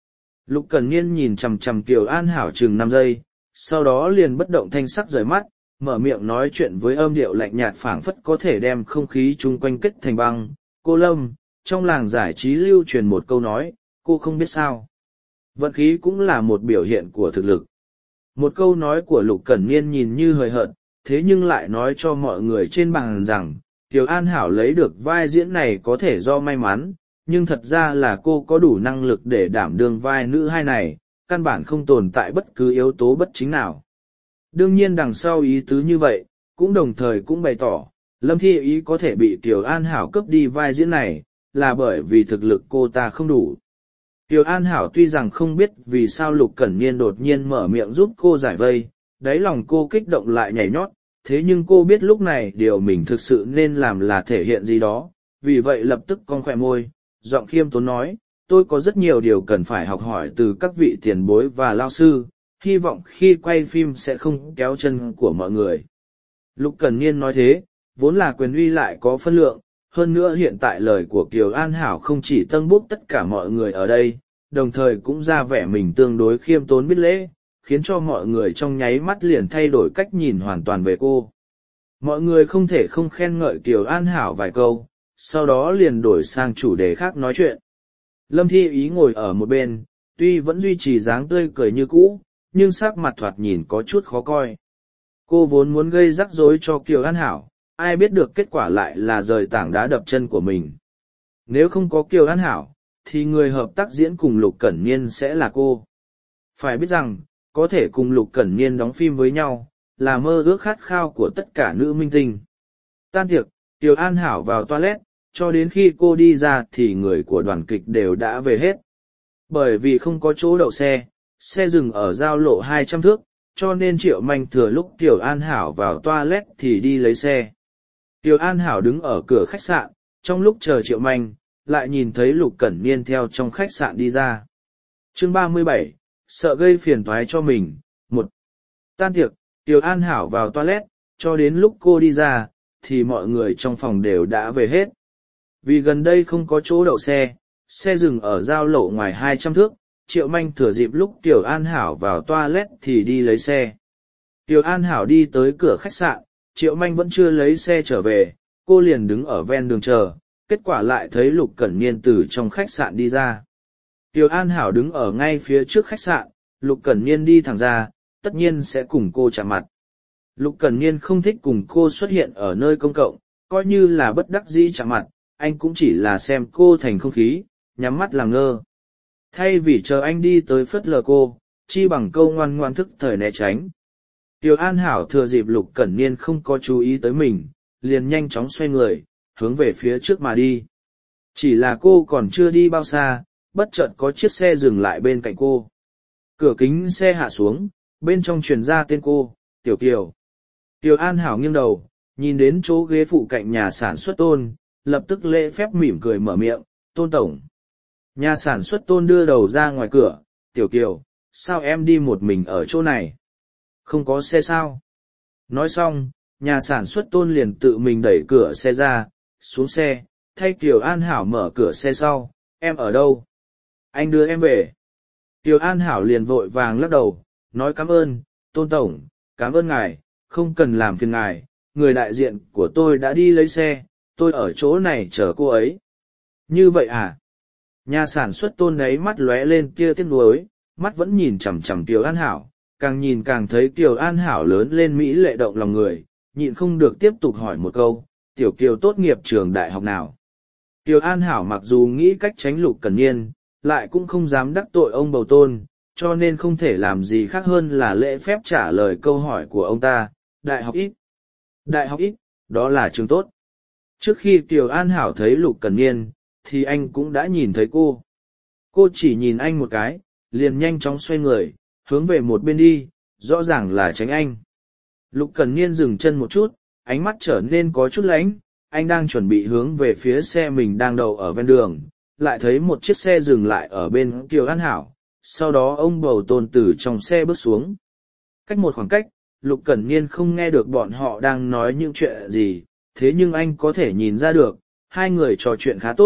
Lục Cẩn Niên nhìn chằm chằm Kiều An Hảo chừng năm giây, sau đó liền bất động thanh sắc rời mắt, mở miệng nói chuyện với âm điệu lạnh nhạt phảng phất có thể đem không khí chung quanh kết thành băng. Cô Lâm, trong làng giải trí lưu truyền một câu nói, cô không biết sao. Vận khí cũng là một biểu hiện của thực lực. Một câu nói của Lục Cẩn Niên nhìn như hời hợt, thế nhưng lại nói cho mọi người trên bàn rằng, Kiều An Hảo lấy được vai diễn này có thể do may mắn, nhưng thật ra là cô có đủ năng lực để đảm đương vai nữ hai này, căn bản không tồn tại bất cứ yếu tố bất chính nào. Đương nhiên đằng sau ý tứ như vậy, cũng đồng thời cũng bày tỏ, Lâm Thi Ý có thể bị Kiều An Hảo cướp đi vai diễn này, là bởi vì thực lực cô ta không đủ. Kiều An Hảo tuy rằng không biết vì sao Lục Cẩn Niên đột nhiên mở miệng giúp cô giải vây, đáy lòng cô kích động lại nhảy nhót, thế nhưng cô biết lúc này điều mình thực sự nên làm là thể hiện gì đó, vì vậy lập tức cong khỏe môi, giọng khiêm tốn nói, tôi có rất nhiều điều cần phải học hỏi từ các vị tiền bối và lao sư, hy vọng khi quay phim sẽ không kéo chân của mọi người. Lục Cẩn Niên nói thế, vốn là quyền uy lại có phân lượng, hơn nữa hiện tại lời của Kiều An Hảo không chỉ tâng bốc tất cả mọi người ở đây, đồng thời cũng ra vẻ mình tương đối khiêm tốn biết lễ, khiến cho mọi người trong nháy mắt liền thay đổi cách nhìn hoàn toàn về cô. Mọi người không thể không khen ngợi Kiều An Hảo vài câu, sau đó liền đổi sang chủ đề khác nói chuyện. Lâm Thi Ý ngồi ở một bên, tuy vẫn duy trì dáng tươi cười như cũ, nhưng sắc mặt thoạt nhìn có chút khó coi. Cô vốn muốn gây rắc rối cho Kiều An Hảo, ai biết được kết quả lại là rời tảng đá đập chân của mình. Nếu không có Kiều An Hảo, thì người hợp tác diễn cùng Lục Cẩn Niên sẽ là cô. Phải biết rằng, có thể cùng Lục Cẩn Niên đóng phim với nhau, là mơ ước khát khao của tất cả nữ minh tinh. Tan tiệc, Kiều An Hảo vào toilet, cho đến khi cô đi ra thì người của đoàn kịch đều đã về hết. Bởi vì không có chỗ đậu xe, xe dừng ở giao lộ hai trăm thước, cho nên Triệu Manh thừa lúc Kiều An Hảo vào toilet thì đi lấy xe. Kiều An Hảo đứng ở cửa khách sạn, trong lúc chờ Triệu Manh, lại nhìn thấy Lục Cẩn Niên theo trong khách sạn đi ra. Chương ba mươi bảy, sợ gây phiền toái cho mình. Một. Tan tiệc, Kiều An Hảo vào toilet, cho đến lúc cô đi ra, thì mọi người trong phòng đều đã về hết. Vì gần đây không có chỗ đậu xe, xe dừng ở giao lộ ngoài hai trăm thước, Triệu Manh thừa dịp lúc Kiều An Hảo vào toilet thì đi lấy xe. Kiều An Hảo đi tới cửa khách sạn, Triệu Manh vẫn chưa lấy xe trở về, cô liền đứng ở ven đường chờ, kết quả lại thấy Lục Cẩn Niên từ trong khách sạn đi ra. Kiều An Hảo đứng ở ngay phía trước khách sạn, Lục Cẩn Niên đi thẳng ra, tất nhiên sẽ cùng cô chạm mặt. Lục Cẩn Niên không thích cùng cô xuất hiện ở nơi công cộng, coi như là bất đắc dĩ chạm mặt, anh cũng chỉ là xem cô thành không khí, nhắm mắt làm ngơ. Thay vì chờ anh đi tới phớt lờ cô, chi bằng câu ngoan ngoan thức thời né tránh. Kiều An Hảo thừa dịp Lục Cẩn Niên không có chú ý tới mình, liền nhanh chóng xoay người, hướng về phía trước mà đi. Chỉ là cô còn chưa đi bao xa, bất chợt có chiếc xe dừng lại bên cạnh cô. Cửa kính xe hạ xuống, bên trong truyền ra tên cô, Tiểu Kiều. Kiều An Hảo nghiêng đầu, nhìn đến chỗ ghế phụ cạnh nhà sản xuất Tôn, lập tức lễ phép mỉm cười mở miệng, Tôn Tổng. Nhà sản xuất Tôn đưa đầu ra ngoài cửa, Tiểu Kiều, sao em đi một mình ở chỗ này? Không có xe sao? Nói xong, nhà sản xuất Tôn liền tự mình đẩy cửa xe ra, xuống xe, thay Kiều An Hảo mở cửa xe sau, em ở đâu? Anh đưa em về. Kiều An Hảo liền vội vàng lắc đầu, nói cảm ơn, Tôn Tổng, cảm ơn ngài, không cần làm phiền ngài, người đại diện của tôi đã đi lấy xe, tôi ở chỗ này chờ cô ấy. Như vậy à? Nhà sản xuất Tôn đấy mắt lóe lên tia tiếc nuối, mắt vẫn nhìn chằm chằm Kiều An Hảo, càng nhìn càng thấy Kiều An Hảo lớn lên mỹ lệ động lòng người, nhịn không được tiếp tục hỏi một câu, Tiểu Kiều tốt nghiệp trường đại học nào? Kiều An Hảo mặc dù nghĩ cách tránh Lục Cẩn Niên, lại cũng không dám đắc tội ông bầu Tôn, cho nên không thể làm gì khác hơn là lễ phép trả lời câu hỏi của ông ta, đại học ít. Đại học ít, đó là trường tốt. Trước khi Kiều An Hảo thấy Lục Cẩn Niên, thì anh cũng đã nhìn thấy cô. Cô chỉ nhìn anh một cái, liền nhanh chóng xoay người, hướng về một bên đi, rõ ràng là tránh anh. Lục Cẩn Niên dừng chân một chút, ánh mắt trở nên có chút lánh, anh đang chuẩn bị hướng về phía xe mình đang đậu ở ven đường, lại thấy một chiếc xe dừng lại ở bên Kiều An Hảo, sau đó ông bầu Tôn từ trong xe bước xuống. Cách một khoảng cách, Lục Cẩn Niên không nghe được bọn họ đang nói những chuyện gì, thế nhưng anh có thể nhìn ra được, hai người trò chuyện khá tốt,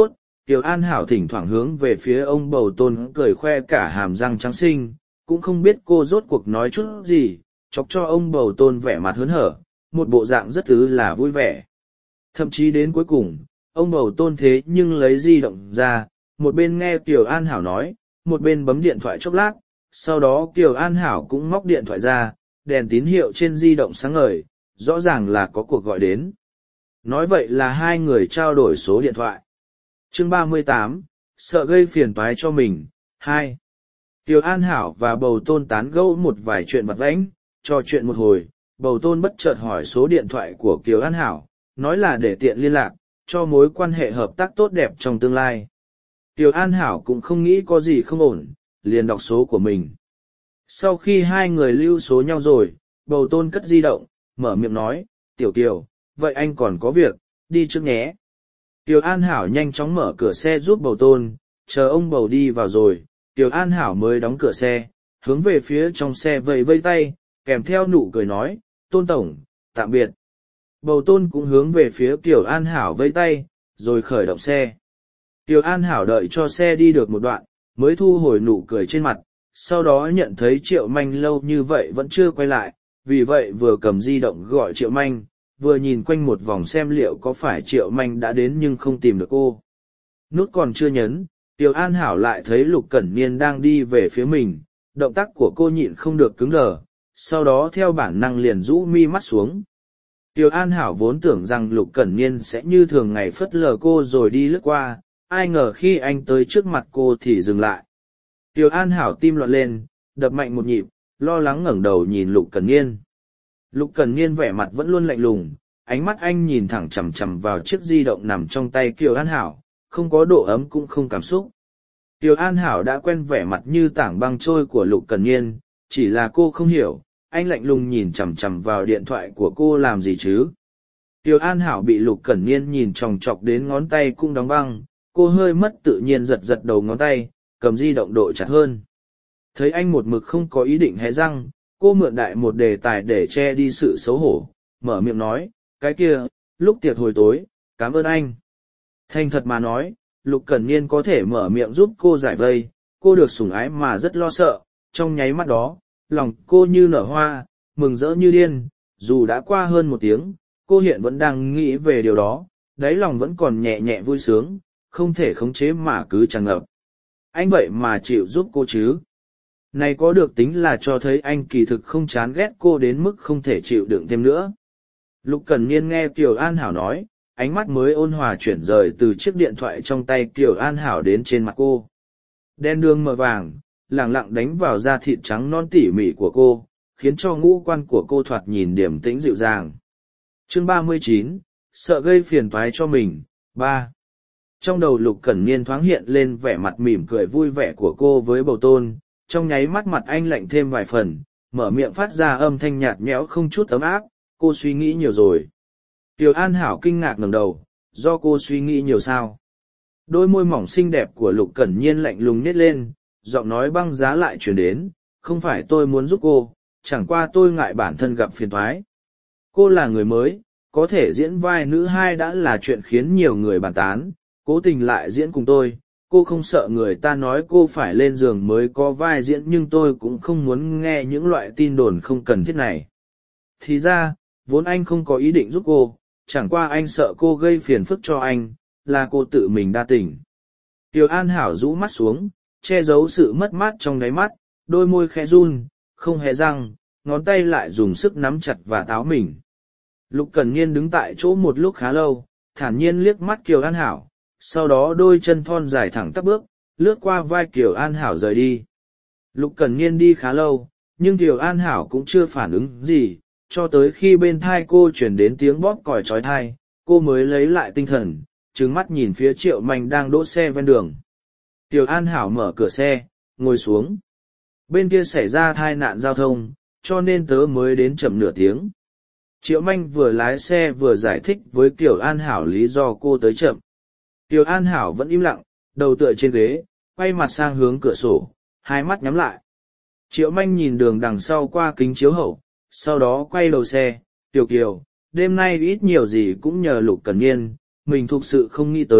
Kiều An Hảo thỉnh thoảng hướng về phía ông bầu tôn cười khoe cả hàm răng trắng xinh, cũng không biết cô rốt cuộc nói chút gì, chọc cho ông bầu tôn vẻ mặt hớn hở, một bộ dạng rất thứ là vui vẻ. Thậm chí đến cuối cùng, ông bầu tôn thế nhưng lấy di động ra, một bên nghe Kiều An Hảo nói, một bên bấm điện thoại chốc lát, sau đó Kiều An Hảo cũng móc điện thoại ra, đèn tín hiệu trên di động sáng ngời, rõ ràng là có cuộc gọi đến. Nói vậy là hai người trao đổi số điện thoại. Chương ba mươi tám, sợ gây phiền toái cho mình, hai. Kiều An Hảo và bầu tôn tán gẫu một vài chuyện vặt vãnh, trò chuyện một hồi, bầu tôn bất chợt hỏi số điện thoại của Kiều An Hảo, nói là để tiện liên lạc, cho mối quan hệ hợp tác tốt đẹp trong tương lai. Kiều An Hảo cũng không nghĩ có gì không ổn, liền đọc số của mình. Sau khi hai người lưu số nhau rồi, bầu tôn cất di động, mở miệng nói, Tiểu Kiều, vậy anh còn có việc, đi trước nhé. Kiều An Hảo nhanh chóng mở cửa xe giúp bầu tôn, chờ ông bầu đi vào rồi, Kiều An Hảo mới đóng cửa xe, hướng về phía trong xe vẫy vây tay, kèm theo nụ cười nói, Tôn Tổng, tạm biệt. Bầu tôn cũng hướng về phía Kiều An Hảo vẫy tay, rồi khởi động xe. Kiều An Hảo đợi cho xe đi được một đoạn, mới thu hồi nụ cười trên mặt, sau đó nhận thấy Triệu Manh lâu như vậy vẫn chưa quay lại, vì vậy vừa cầm di động gọi Triệu Manh, vừa nhìn quanh một vòng xem liệu có phải Triệu Manh đã đến nhưng không tìm được cô. Nút còn chưa nhấn, Kiều An Hảo lại thấy Lục Cẩn Niên đang đi về phía mình, động tác của cô nhịn không được cứng đờ, sau đó theo bản năng liền rũ mi mắt xuống. Kiều An Hảo vốn tưởng rằng Lục Cẩn Niên sẽ như thường ngày phớt lờ cô rồi đi lướt qua, ai ngờ khi anh tới trước mặt cô thì dừng lại. Kiều An Hảo tim loạn lên, đập mạnh một nhịp, lo lắng ngẩng đầu nhìn Lục Cẩn Niên. Lục Cẩn Niên vẻ mặt vẫn luôn lạnh lùng, ánh mắt anh nhìn thẳng chằm chằm vào chiếc di động nằm trong tay Kiều An Hảo, không có độ ấm cũng không cảm xúc. Kiều An Hảo đã quen vẻ mặt như tảng băng trôi của Lục Cẩn Niên, chỉ là cô không hiểu, anh lạnh lùng nhìn chằm chằm vào điện thoại của cô làm gì chứ. Kiều An Hảo bị Lục Cẩn Niên nhìn chòng chọc đến ngón tay cũng đóng băng, cô hơi mất tự nhiên giật giật đầu ngón tay, cầm di động độ chặt hơn. Thấy anh một mực không có ý định hé răng, cô mượn đại một đề tài để che đi sự xấu hổ, mở miệng nói, cái kia, lúc tiệc hồi tối, cảm ơn anh. Thành thật mà nói, Lục Cẩn Niên có thể mở miệng giúp cô giải vây, cô được sủng ái mà rất lo sợ, trong nháy mắt đó, lòng cô như nở hoa, mừng rỡ như điên, dù đã qua hơn một tiếng, cô hiện vẫn đang nghĩ về điều đó, đáy lòng vẫn còn nhẹ nhẹ vui sướng, không thể khống chế mà cứ tràn ngập. Anh vậy mà chịu giúp cô chứ? Này có được tính là cho thấy anh kỳ thực không chán ghét cô đến mức không thể chịu đựng thêm nữa. Lục Cẩn Niên nghe Kiều An Hảo nói, ánh mắt mới ôn hòa chuyển rời từ chiếc điện thoại trong tay Kiều An Hảo đến trên mặt cô. Đen đường mờ vàng, lẳng lặng đánh vào da thịt trắng non tỉ mỉ của cô, khiến cho ngũ quan của cô thoạt nhìn điềm tĩnh dịu dàng. Chương ba mươi chín, sợ gây phiền toái cho mình, ba. Trong đầu Lục Cẩn Niên thoáng hiện lên vẻ mặt mỉm cười vui vẻ của cô với bầu tôn, trong nháy mắt mặt anh lạnh thêm vài phần, mở miệng phát ra âm thanh nhạt nhẽo không chút ấm áp, cô suy nghĩ nhiều rồi. Kiều An Hảo kinh ngạc ngẩng đầu, do cô suy nghĩ nhiều sao? Đôi môi mỏng xinh đẹp của Lục Cẩn Niên lạnh lùng nhếch lên, giọng nói băng giá lại truyền đến, không phải tôi muốn giúp cô, chẳng qua tôi ngại bản thân gặp phiền toái. Cô là người mới, có thể diễn vai nữ hai đã là chuyện khiến nhiều người bàn tán, cố tình lại diễn cùng tôi, cô không sợ người ta nói cô phải lên giường mới có vai diễn nhưng tôi cũng không muốn nghe những loại tin đồn không cần thiết này. Thì ra, vốn anh không có ý định giúp cô, chẳng qua anh sợ cô gây phiền phức cho anh, là cô tự mình đa tình. Kiều An Hảo rũ mắt xuống, che giấu sự mất mát trong đáy mắt, đôi môi khẽ run, không hề răng, ngón tay lại dùng sức nắm chặt và táo mình. Lục Cẩn Niên đứng tại chỗ một lúc khá lâu, thản nhiên liếc mắt Kiều An Hảo, sau đó đôi chân thon dài thẳng tắp bước, lướt qua vai Kiều An Hảo rời đi. Lục Cẩn Niên đi khá lâu, nhưng Kiều An Hảo cũng chưa phản ứng gì, cho tới khi bên thai cô chuyển đến tiếng bóp còi trói thai, cô mới lấy lại tinh thần, trừng mắt nhìn phía Triệu Manh đang đỗ xe ven đường. Kiều An Hảo mở cửa xe, ngồi xuống. Bên kia xảy ra tai nạn giao thông, cho nên tớ mới đến chậm nửa tiếng. Triệu Manh vừa lái xe vừa giải thích với Kiều An Hảo lý do cô tới chậm. Kiều An Hảo vẫn im lặng, đầu tựa trên ghế, quay mặt sang hướng cửa sổ, hai mắt nhắm lại. Triệu Manh nhìn đường đằng sau qua kính chiếu hậu, sau đó quay đầu xe, Kiều Kiều, đêm nay ít nhiều gì cũng nhờ Lục Cẩn Niên, mình thực sự không nghĩ tới,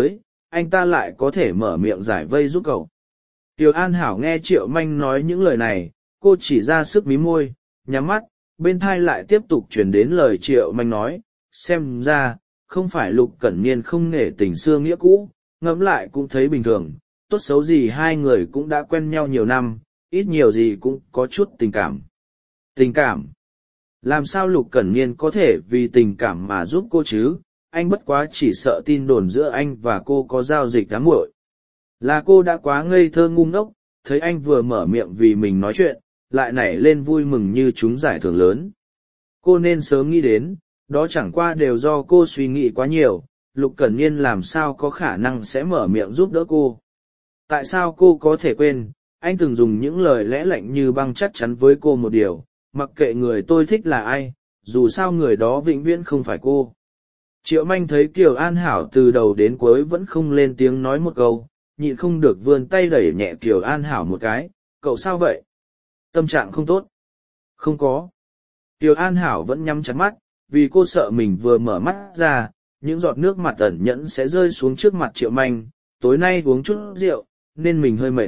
anh ta lại có thể mở miệng giải vây giúp cậu. Kiều An Hảo nghe Triệu Manh nói những lời này, cô chỉ ra sức mí môi, nhắm mắt, bên thai lại tiếp tục chuyển đến lời Triệu Manh nói, xem ra, không phải Lục Cẩn Niên không nể tình xưa nghĩa cũ, ngẫm lại cũng thấy bình thường, tốt xấu gì hai người cũng đã quen nhau nhiều năm, ít nhiều gì cũng có chút tình cảm. Tình cảm? Làm sao Lục Cẩn Niên có thể vì tình cảm mà giúp cô chứ? Anh bất quá chỉ sợ tin đồn giữa anh và cô có giao dịch ám muội. Là cô đã quá ngây thơ ngu ngốc, thấy anh vừa mở miệng vì mình nói chuyện, lại nảy lên vui mừng như chúng giải thưởng lớn. Cô nên sớm nghĩ đến, đó chẳng qua đều do cô suy nghĩ quá nhiều, Lục Cẩn Niên làm sao có khả năng sẽ mở miệng giúp đỡ cô. Tại sao cô có thể quên, anh từng dùng những lời lẽ lạnh như băng chắc chắn với cô một điều, mặc kệ người tôi thích là ai, dù sao người đó vĩnh viễn không phải cô. Triệu Manh thấy Kiều An Hảo từ đầu đến cuối vẫn không lên tiếng nói một câu, nhịn không được vươn tay đẩy nhẹ Kiều An Hảo một cái, cậu sao vậy? Tâm trạng không tốt? Không có. Kiều An Hảo vẫn nhắm chặt mắt, vì cô sợ mình vừa mở mắt ra, những giọt nước mặt ẩn nhẫn sẽ rơi xuống trước mặt Triệu Manh, tối nay uống chút rượu, nên mình hơi mệt.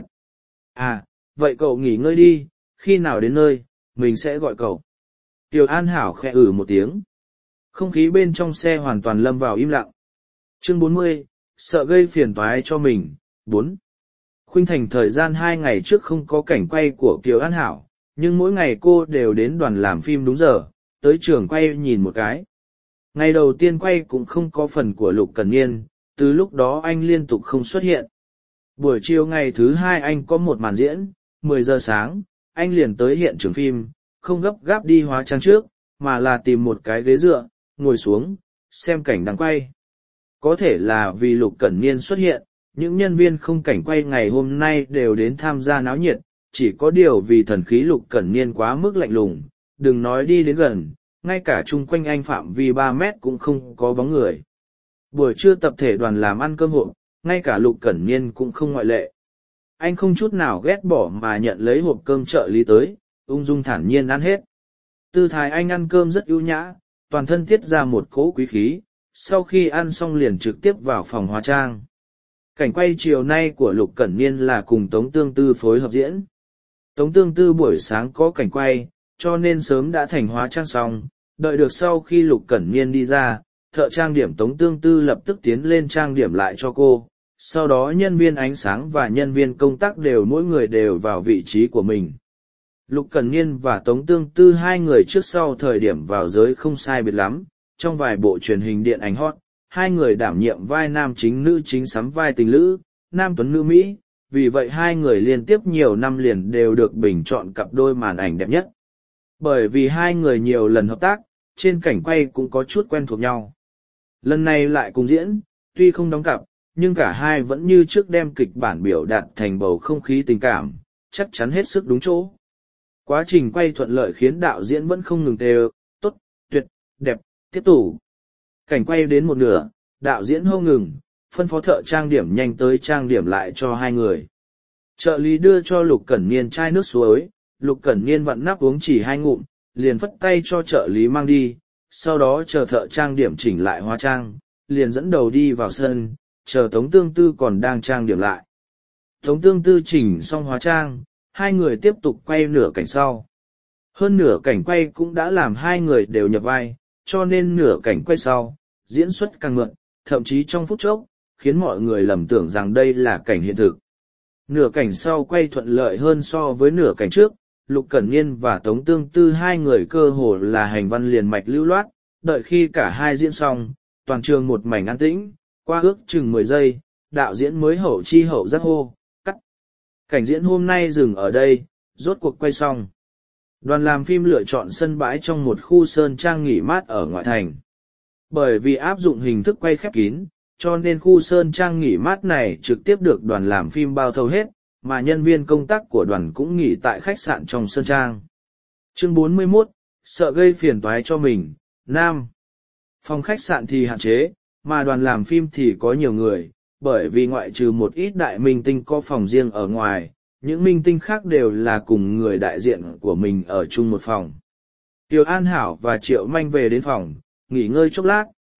À, vậy cậu nghỉ ngơi đi, khi nào đến nơi, mình sẽ gọi cậu. Kiều An Hảo khẽ ử một tiếng. Không khí bên trong xe hoàn toàn lâm vào im lặng. Chương bốn mươi, sợ gây phiền toái cho mình, bốn. Khuynh Thành thời gian hai ngày trước không có cảnh quay của Kiều An Hảo, nhưng mỗi ngày cô đều đến đoàn làm phim đúng giờ, tới trường quay nhìn một cái. Ngày đầu tiên quay cũng không có phần của Lục Cẩn Niên, từ lúc đó anh liên tục không xuất hiện. Buổi chiều ngày thứ hai anh có một màn diễn, mười giờ sáng, anh liền tới hiện trường phim, không gấp gáp đi hóa trang trước, mà là tìm một cái ghế dựa, ngồi xuống, xem cảnh đang quay. Có thể là vì Lục Cẩn Niên xuất hiện, những nhân viên không cảnh quay ngày hôm nay đều đến tham gia náo nhiệt, chỉ có điều vì thần khí Lục Cẩn Niên quá mức lạnh lùng, đừng nói đi đến gần, ngay cả chung quanh anh phạm vi ba mét cũng không có bóng người. Buổi trưa tập thể đoàn làm ăn cơm hộp, ngay cả Lục Cẩn Niên cũng không ngoại lệ. Anh không chút nào ghét bỏ mà nhận lấy hộp cơm trợ lý tới, ung dung thản nhiên ăn hết. Tư thái anh ăn cơm rất ưu nhã, toàn thân tiết ra một cỗ quý khí, sau khi ăn xong liền trực tiếp vào phòng hóa trang. Cảnh quay chiều nay của Lục Cẩn Niên là cùng Tống Tương Tư phối hợp diễn. Tống Tương Tư buổi sáng có cảnh quay, cho nên sớm đã thành hóa trang xong, đợi được sau khi Lục Cẩn Niên đi ra, thợ trang điểm Tống Tương Tư lập tức tiến lên trang điểm lại cho cô, sau đó nhân viên ánh sáng và nhân viên công tác đều mỗi người đều vào vị trí của mình. Lục Cẩn Niên và Tống Tương Tư hai người trước sau thời điểm vào giới không sai biệt lắm, trong vài bộ truyền hình điện ảnh hot, hai người đảm nhiệm vai nam chính nữ chính sắm vai tình lữ, nam tuấn nữ Mỹ, vì vậy hai người liên tiếp nhiều năm liền đều được bình chọn cặp đôi màn ảnh đẹp nhất. Bởi vì hai người nhiều lần hợp tác, trên cảnh quay cũng có chút quen thuộc nhau. Lần này lại cùng diễn, tuy không đóng cặp, nhưng cả hai vẫn như trước đem kịch bản biểu đạt thành bầu không khí tình cảm, chắc chắn hết sức đúng chỗ. Quá trình quay thuận lợi khiến đạo diễn vẫn không ngừng đều, tốt, tuyệt, đẹp, tiếp tục. Cảnh quay đến một nửa, đạo diễn hô ngừng, phân phó thợ trang điểm nhanh tới trang điểm lại cho hai người. Trợ lý đưa cho Lục Cẩn Niên chai nước suối, Lục Cẩn Niên vặn nắp uống chỉ hai ngụm, liền phất tay cho trợ lý mang đi, sau đó chờ thợ trang điểm chỉnh lại hóa trang, liền dẫn đầu đi vào sân, chờ Tống Tương Tư còn đang trang điểm lại. Tống Tương Tư chỉnh xong hóa trang, hai người tiếp tục quay nửa cảnh sau. Hơn nửa cảnh quay cũng đã làm hai người đều nhập vai, cho nên nửa cảnh quay sau, diễn xuất càng mượn, thậm chí trong phút chốc, khiến mọi người lầm tưởng rằng đây là cảnh hiện thực. Nửa cảnh sau quay thuận lợi hơn so với nửa cảnh trước, Lục Cẩn Niên và Tống Tương Tư hai người cơ hồ là hành văn liền mạch lưu loát, đợi khi cả hai diễn xong, toàn trường một mảnh an tĩnh, qua ước chừng mười giây, đạo diễn mới hậu chi hậu giác hô, cắt. Cảnh diễn hôm nay dừng ở đây, rốt cuộc quay xong. Đoàn làm phim lựa chọn sân bãi trong một khu sơn trang nghỉ mát ở ngoại thành. Bởi vì áp dụng hình thức quay khép kín, cho nên khu sơn trang nghỉ mát này trực tiếp được đoàn làm phim bao thầu hết, mà nhân viên công tác của đoàn cũng nghỉ tại khách sạn trong sơn trang. Chương bốn mươi mốt, sợ gây phiền toái cho mình, Nam. Phòng khách sạn thì hạn chế, mà đoàn làm phim thì có nhiều người, bởi vì ngoại trừ một ít đại minh tinh có phòng riêng ở ngoài, những minh tinh khác đều là cùng người đại diện của mình ở chung một phòng. Kiều An Hảo và Triệu Manh về đến phòng, nghỉ ngơi chốc lát,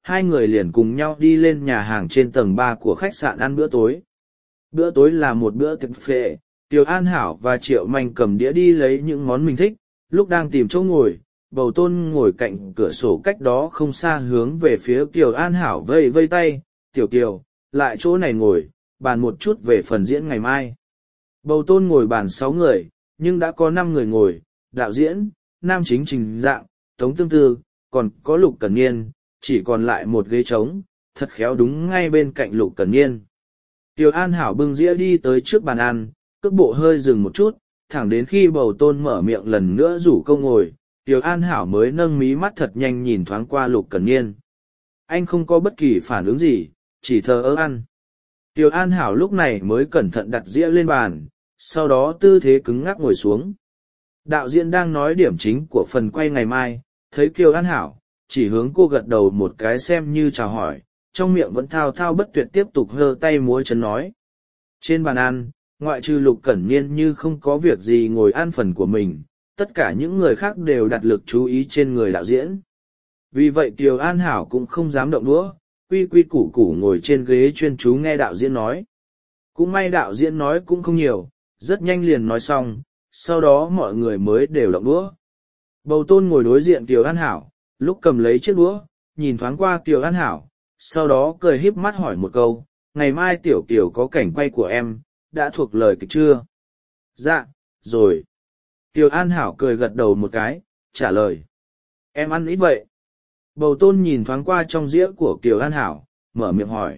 hai người liền cùng nhau đi lên nhà hàng trên tầng ba của khách sạn ăn bữa tối. Bữa tối là một bữa tiệc phệ, Kiều An Hảo và Triệu Manh cầm đĩa đi lấy những món mình thích, lúc đang tìm chỗ ngồi, Bầu Tôn ngồi cạnh cửa sổ cách đó không xa hướng về phía Kiều An Hảo vây vây tay, Tiểu Kiều, lại chỗ này ngồi, bàn một chút về phần diễn ngày mai. Bầu Tôn ngồi bàn sáu người, nhưng đã có năm người ngồi, đạo diễn, nam chính Trình Dạng, Tống Tương Tư, còn có Lục Cẩn Niên, chỉ còn lại một ghế trống, thật khéo đúng ngay bên cạnh Lục Cẩn Niên. Kiều An Hảo bưng dĩa đi tới trước bàn ăn, cước bộ hơi dừng một chút, thẳng đến khi Bầu Tôn mở miệng lần nữa rủ câu ngồi, Kiều An Hảo mới nâng mí mắt thật nhanh nhìn thoáng qua Lục Cẩn Niên. Anh không có bất kỳ phản ứng gì, chỉ thờ ơ ăn. Kiều An Hảo lúc này mới cẩn thận đặt dĩa lên bàn, sau đó tư thế cứng ngắc ngồi xuống. Đạo diễn đang nói điểm chính của phần quay ngày mai, thấy Kiều An Hảo, chỉ hướng cô gật đầu một cái xem như chào hỏi, trong miệng vẫn thao thao bất tuyệt tiếp tục hơ tay múa chân nói. Trên bàn ăn, ngoại trừ Lục Cẩn Niên như không có việc gì ngồi ăn phần của mình, tất cả những người khác đều đặt lực chú ý trên người đạo diễn. Vì vậy Kiều An Hảo cũng không dám động đũa, quy quy củ củ ngồi trên ghế chuyên chú nghe đạo diễn nói. Cũng may đạo diễn nói cũng không nhiều, rất nhanh liền nói xong, sau đó mọi người mới đều động đũa. Bầu Tôn ngồi đối diện Kiều An Hảo, lúc cầm lấy chiếc đũa, nhìn thoáng qua Kiều An Hảo, sau đó cười híp mắt hỏi một câu, ngày mai Tiểu Kiều có cảnh quay của em, đã thuộc lời kịch chưa? Dạ, rồi. Kiều An Hảo cười gật đầu một cái, trả lời. Em ăn ít vậy. Bầu Tôn nhìn thoáng qua trong dĩa của Kiều An Hảo, mở miệng hỏi.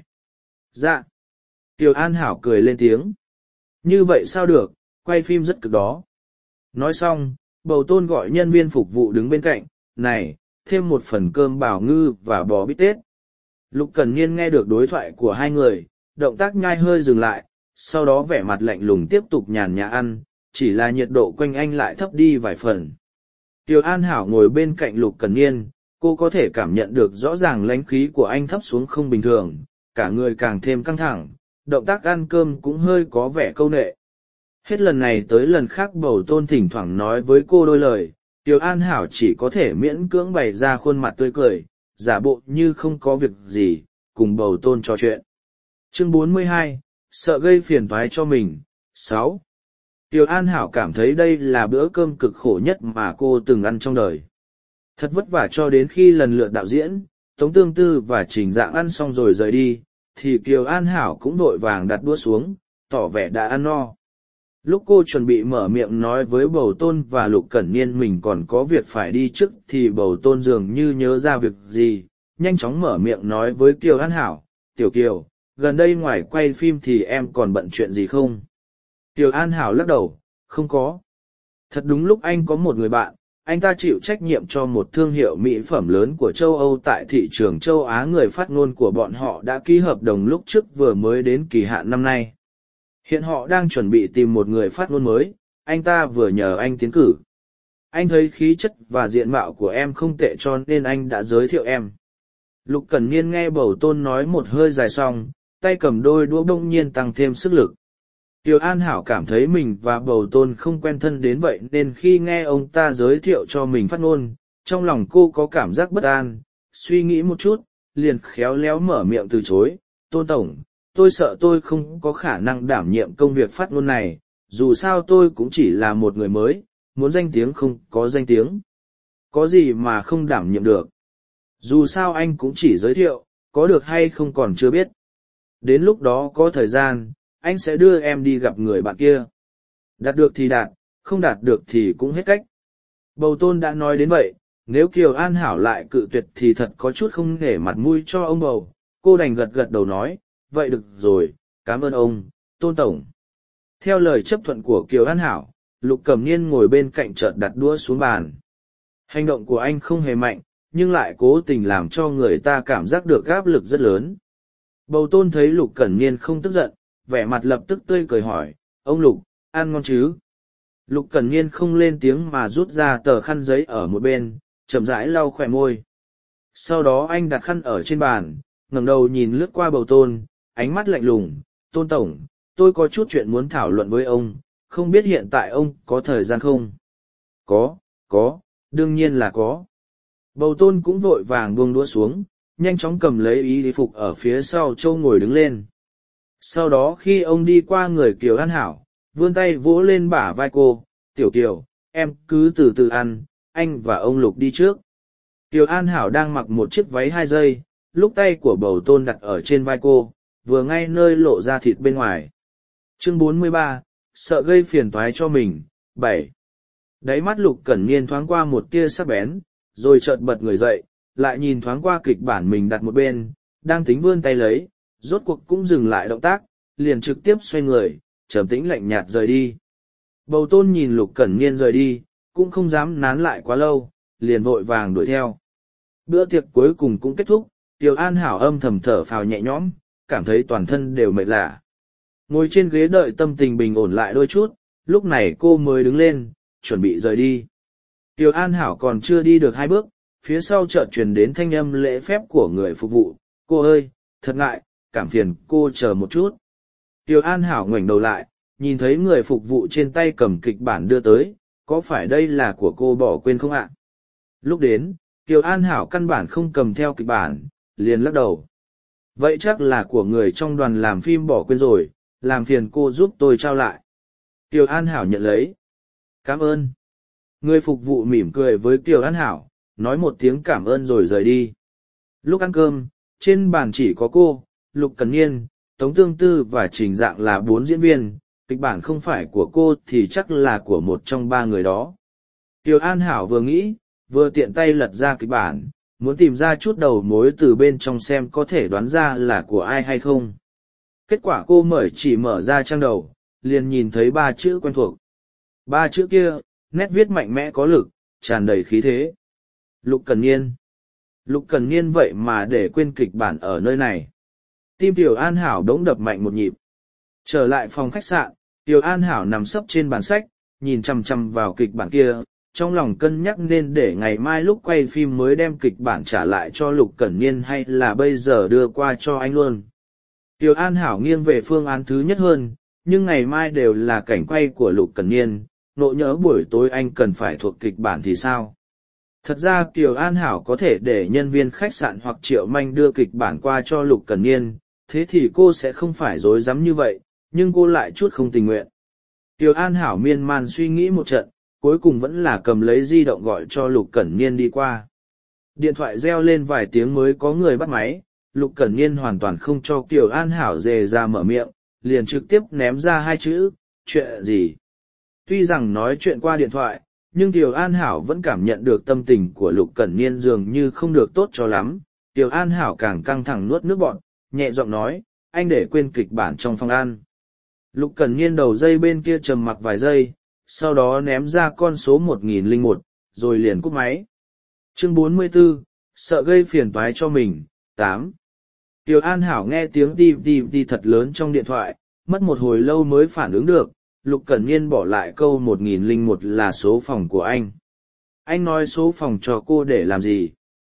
Dạ. Kiều An Hảo cười lên tiếng. Như vậy sao được, quay phim rất cực đó. Nói xong, Bầu Tôn gọi nhân viên phục vụ đứng bên cạnh, này, thêm một phần cơm bào ngư và bò bít tết. Lục Cẩn Niên nghe được đối thoại của hai người, động tác nhai hơi dừng lại, sau đó vẻ mặt lạnh lùng tiếp tục nhàn nhã ăn, chỉ là nhiệt độ quanh anh lại thấp đi vài phần. Kiều An Hảo ngồi bên cạnh Lục Cẩn Niên, cô có thể cảm nhận được rõ ràng lãnh khí của anh thấp xuống không bình thường, cả người càng thêm căng thẳng, động tác ăn cơm cũng hơi có vẻ câu nệ. Hết lần này tới lần khác Bầu Tôn thỉnh thoảng nói với cô đôi lời, Kiều An Hảo chỉ có thể miễn cưỡng bày ra khuôn mặt tươi cười, giả bộ như không có việc gì, cùng Bầu Tôn trò chuyện. Chương bốn mươi hai, sợ gây phiền toái cho mình. sáu. Kiều An Hảo cảm thấy đây là bữa cơm cực khổ nhất mà cô từng ăn trong đời. Thật vất vả cho đến khi lần lượt đạo diễn, Tống Tương Tư và Trình Dạng ăn xong rồi rời đi, thì Kiều An Hảo cũng vội vàng đặt đũa xuống, tỏ vẻ đã ăn no. Lúc cô chuẩn bị mở miệng nói với Bầu Tôn và Lục Cẩn Niên mình còn có việc phải đi trước thì Bầu Tôn dường như nhớ ra việc gì, nhanh chóng mở miệng nói với Kiều An Hảo, Tiểu Kiều, gần đây ngoài quay phim thì em còn bận chuyện gì không? Kiều An Hảo lắc đầu, không có. Thật đúng lúc anh có một người bạn, anh ta chịu trách nhiệm cho một thương hiệu mỹ phẩm lớn của châu Âu tại thị trường châu Á, người phát ngôn của bọn họ đã ký hợp đồng lúc trước vừa mới đến kỳ hạn năm nay. Hiện họ đang chuẩn bị tìm một người phát ngôn mới, anh ta vừa nhờ anh tiến cử. Anh thấy khí chất và diện mạo của em không tệ cho nên anh đã giới thiệu em. Lục Cẩn Niên nghe Bầu Tôn nói một hơi dài xong, tay cầm đôi đũa bỗng nhiên tăng thêm sức lực. Kiều An Hảo cảm thấy mình và Bầu Tôn không quen thân đến vậy nên khi nghe ông ta giới thiệu cho mình phát ngôn, trong lòng cô có cảm giác bất an, suy nghĩ một chút, liền khéo léo mở miệng từ chối, Tôn Tổng, tôi sợ tôi không có khả năng đảm nhiệm công việc phát ngôn này, dù sao tôi cũng chỉ là một người mới, muốn danh tiếng không có danh tiếng. Có gì mà không đảm nhiệm được. Dù sao anh cũng chỉ giới thiệu, có được hay không còn chưa biết. Đến lúc đó có thời gian, anh sẽ đưa em đi gặp người bạn kia. Đạt được thì đạt, không đạt được thì cũng hết cách. Bầu Tôn đã nói đến vậy, nếu Kiều An Hảo lại cự tuyệt thì thật có chút không nể mặt mũi cho ông Bầu. Cô đành gật gật đầu nói, vậy được rồi, cảm ơn ông, Tôn Tổng. Theo lời chấp thuận của Kiều An Hảo, Lục Cẩm Niên ngồi bên cạnh chợt đặt đũa xuống bàn. Hành động của anh không hề mạnh, nhưng lại cố tình làm cho người ta cảm giác được áp lực rất lớn. Bầu Tôn thấy Lục Cẩn Niên không tức giận, vẻ mặt lập tức tươi cười hỏi, ông Lục, ăn ngon chứ? Lục Cẩn Niên không lên tiếng mà rút ra tờ khăn giấy ở một bên, chậm rãi lau khỏe môi. Sau đó anh đặt khăn ở trên bàn, ngẩng đầu nhìn lướt qua Bầu Tôn, ánh mắt lạnh lùng, Tôn Tổng, tôi có chút chuyện muốn thảo luận với ông, không biết hiện tại ông có thời gian không? Có, có, đương nhiên là có. Bầu Tôn cũng vội vàng buông đũa xuống, nhanh chóng cầm lấy y phục ở phía sau châu ngồi đứng lên. Sau đó khi ông đi qua người Kiều An Hảo, vươn tay vỗ lên bả vai cô, tiểu Kiều, em cứ từ từ ăn, anh và ông Lục đi trước. Kiều An Hảo đang mặc một chiếc váy hai dây, lúc tay của bầu tôn đặt ở trên vai cô, vừa ngay nơi lộ ra thịt bên ngoài. Chương bốn mươi ba, sợ gây phiền toái cho mình, bảy. Đáy mắt Lục Cẩn Niên thoáng qua một tia sắc bén, rồi chợt bật người dậy, lại nhìn thoáng qua kịch bản mình đặt một bên, đang tính vươn tay lấy, rốt cuộc cũng dừng lại động tác, liền trực tiếp xoay người, trầm tĩnh lạnh nhạt rời đi. Bầu tôn nhìn Lục Cẩn Niên rời đi, cũng không dám nán lại quá lâu, liền vội vàng đuổi theo. Bữa tiệc cuối cùng cũng kết thúc, Kiều An Hảo âm thầm thở phào nhẹ nhõm, cảm thấy toàn thân đều mệt lạ. Ngồi trên ghế đợi tâm tình bình ổn lại đôi chút, lúc này cô mới đứng lên, chuẩn bị rời đi. Kiều An Hảo còn chưa đi được hai bước, phía sau chợt truyền đến thanh âm lễ phép của người phục vụ, cô ơi, thật ngại, cảm phiền cô chờ một chút. Kiều An Hảo ngoảnh đầu lại, nhìn thấy người phục vụ trên tay cầm kịch bản đưa tới, có phải đây là của cô bỏ quên không ạ? Lúc đến, Kiều An Hảo căn bản không cầm theo kịch bản, liền lắc đầu. Vậy chắc là của người trong đoàn làm phim bỏ quên rồi, làm phiền cô giúp tôi trao lại. Kiều An Hảo nhận lấy. Cảm ơn. Người phục vụ mỉm cười với Kiều An Hảo, nói một tiếng cảm ơn rồi rời đi. Lúc ăn cơm, trên bàn chỉ có cô, Lục Cẩn Niên, Tống Tương Tư và Trình Dạng là bốn diễn viên, kịch bản không phải của cô thì chắc là của một trong ba người đó. Kiều An Hảo vừa nghĩ, vừa tiện tay lật ra kịch bản, muốn tìm ra chút đầu mối từ bên trong xem có thể đoán ra là của ai hay không. Kết quả cô mở chỉ mở ra trang đầu, liền nhìn thấy ba chữ quen thuộc. Ba chữ kia, nét viết mạnh mẽ có lực, tràn đầy khí thế. Lục Cẩn Niên. Lục Cẩn Niên vậy mà để quên kịch bản ở nơi này. Tim Kiều An Hảo đống đập mạnh một nhịp. Trở lại phòng khách sạn, Kiều An Hảo nằm sấp trên bàn sách, nhìn chằm chằm vào kịch bản kia, trong lòng cân nhắc nên để ngày mai lúc quay phim mới đem kịch bản trả lại cho Lục Cẩn Niên hay là bây giờ đưa qua cho anh luôn. Kiều An Hảo nghiêng về phương án thứ nhất hơn, nhưng ngày mai đều là cảnh quay của Lục Cẩn Niên, nộ nhỡ buổi tối anh cần phải thuộc kịch bản thì sao? Thật ra Kiều An Hảo có thể để nhân viên khách sạn hoặc Triệu Manh đưa kịch bản qua cho Lục Cẩn Niên, thế thì cô sẽ không phải dối rắm như vậy, nhưng cô lại chút không tình nguyện. Kiều An Hảo miên man suy nghĩ một trận, cuối cùng vẫn là cầm lấy di động gọi cho Lục Cẩn Niên đi qua. Điện thoại reo lên vài tiếng mới có người bắt máy, Lục Cẩn Niên hoàn toàn không cho Kiều An Hảo dề ra mở miệng, liền trực tiếp ném ra hai chữ, chuyện gì. Tuy rằng nói chuyện qua điện thoại, nhưng Kiều An Hảo vẫn cảm nhận được tâm tình của Lục Cẩn Niên dường như không được tốt cho lắm. Kiều An Hảo càng căng thẳng nuốt nước bọt, nhẹ giọng nói, anh để quên kịch bản trong phòng ăn. Lục Cẩn Niên đầu dây bên kia trầm mặc vài giây, sau đó ném ra con số một nghìn lẻ một, rồi liền cúp máy. Chương bốn mươi tư, sợ gây phiền toái cho mình, tám. Kiều An Hảo nghe tiếng đi đi đi thật lớn trong điện thoại, mất một hồi lâu mới phản ứng được, Lục Cẩn Niên bỏ lại câu một nghìn lẻ một là số phòng của anh. Anh nói số phòng cho cô để làm gì?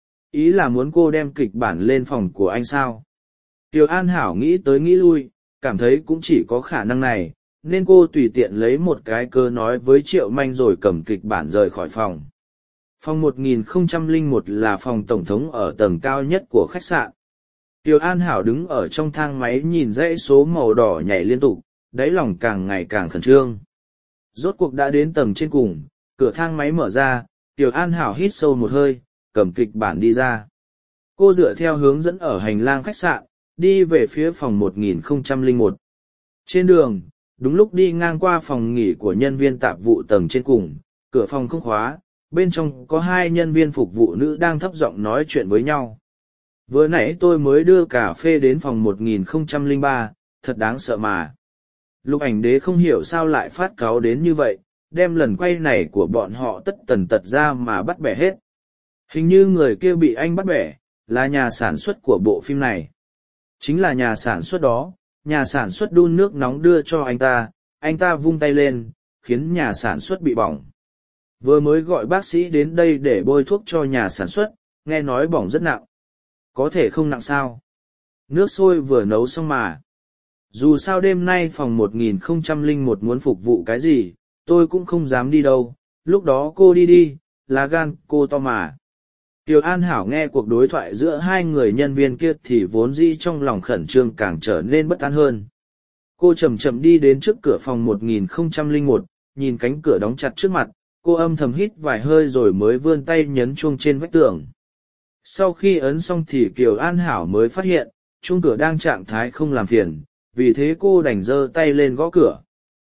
Ý là muốn cô đem kịch bản lên phòng của anh sao? Kiều An Hảo nghĩ tới nghĩ lui, cảm thấy cũng chỉ có khả năng này, nên cô tùy tiện lấy một cái cơ nói với Triệu Manh rồi cầm kịch bản rời khỏi phòng. Phòng một nghìn lẻ một là phòng tổng thống ở tầng cao nhất của khách sạn. Kiều An Hảo đứng ở trong thang máy nhìn dãy số màu đỏ nhảy liên tục, đáy lòng càng ngày càng khẩn trương. Rốt cuộc đã đến tầng trên cùng, cửa thang máy mở ra, Kiều An Hảo hít sâu một hơi, cầm kịch bản đi ra. Cô dựa theo hướng dẫn ở hành lang khách sạn, đi về phía phòng một nghìn lẻ một. Trên đường, đúng lúc đi ngang qua phòng nghỉ của nhân viên tạp vụ tầng trên cùng, cửa phòng không khóa, bên trong có hai nhân viên phục vụ nữ đang thấp giọng nói chuyện với nhau. Vừa nãy tôi mới đưa cà phê đến phòng một nghìn lẻ ba, thật đáng sợ mà. Lục Ảnh Đế không hiểu sao lại phát cáu đến như vậy, đem lần quay này của bọn họ tất tần tật ra mà bắt bẻ hết. Hình như người kia bị anh bắt bẻ, là nhà sản xuất của bộ phim này. Chính là nhà sản xuất đó, nhà sản xuất đun nước nóng đưa cho anh ta, anh ta vung tay lên, khiến nhà sản xuất bị bỏng. Vừa mới gọi bác sĩ đến đây để bôi thuốc cho nhà sản xuất, nghe nói bỏng rất nặng. Có thể không nặng sao? Nước sôi vừa nấu xong mà. Dù sao đêm nay phòng một nghìn lẻ một muốn phục vụ cái gì, tôi cũng không dám đi đâu, lúc đó cô đi đi, lá gan cô to mà. Kiều An Hảo nghe cuộc đối thoại giữa hai người nhân viên kia thì vốn dĩ trong lòng khẩn trương càng trở nên bất an hơn. Cô chậm chậm đi đến trước cửa phòng một nghìn không trăm lẻ một, nhìn cánh cửa đóng chặt trước mặt, cô âm thầm hít vài hơi rồi mới vươn tay nhấn chuông trên vách tường. Sau khi ấn xong thì Kiều An Hảo mới phát hiện, chuông cửa đang trạng thái không làm phiền, vì thế cô đành giơ tay lên gõ cửa.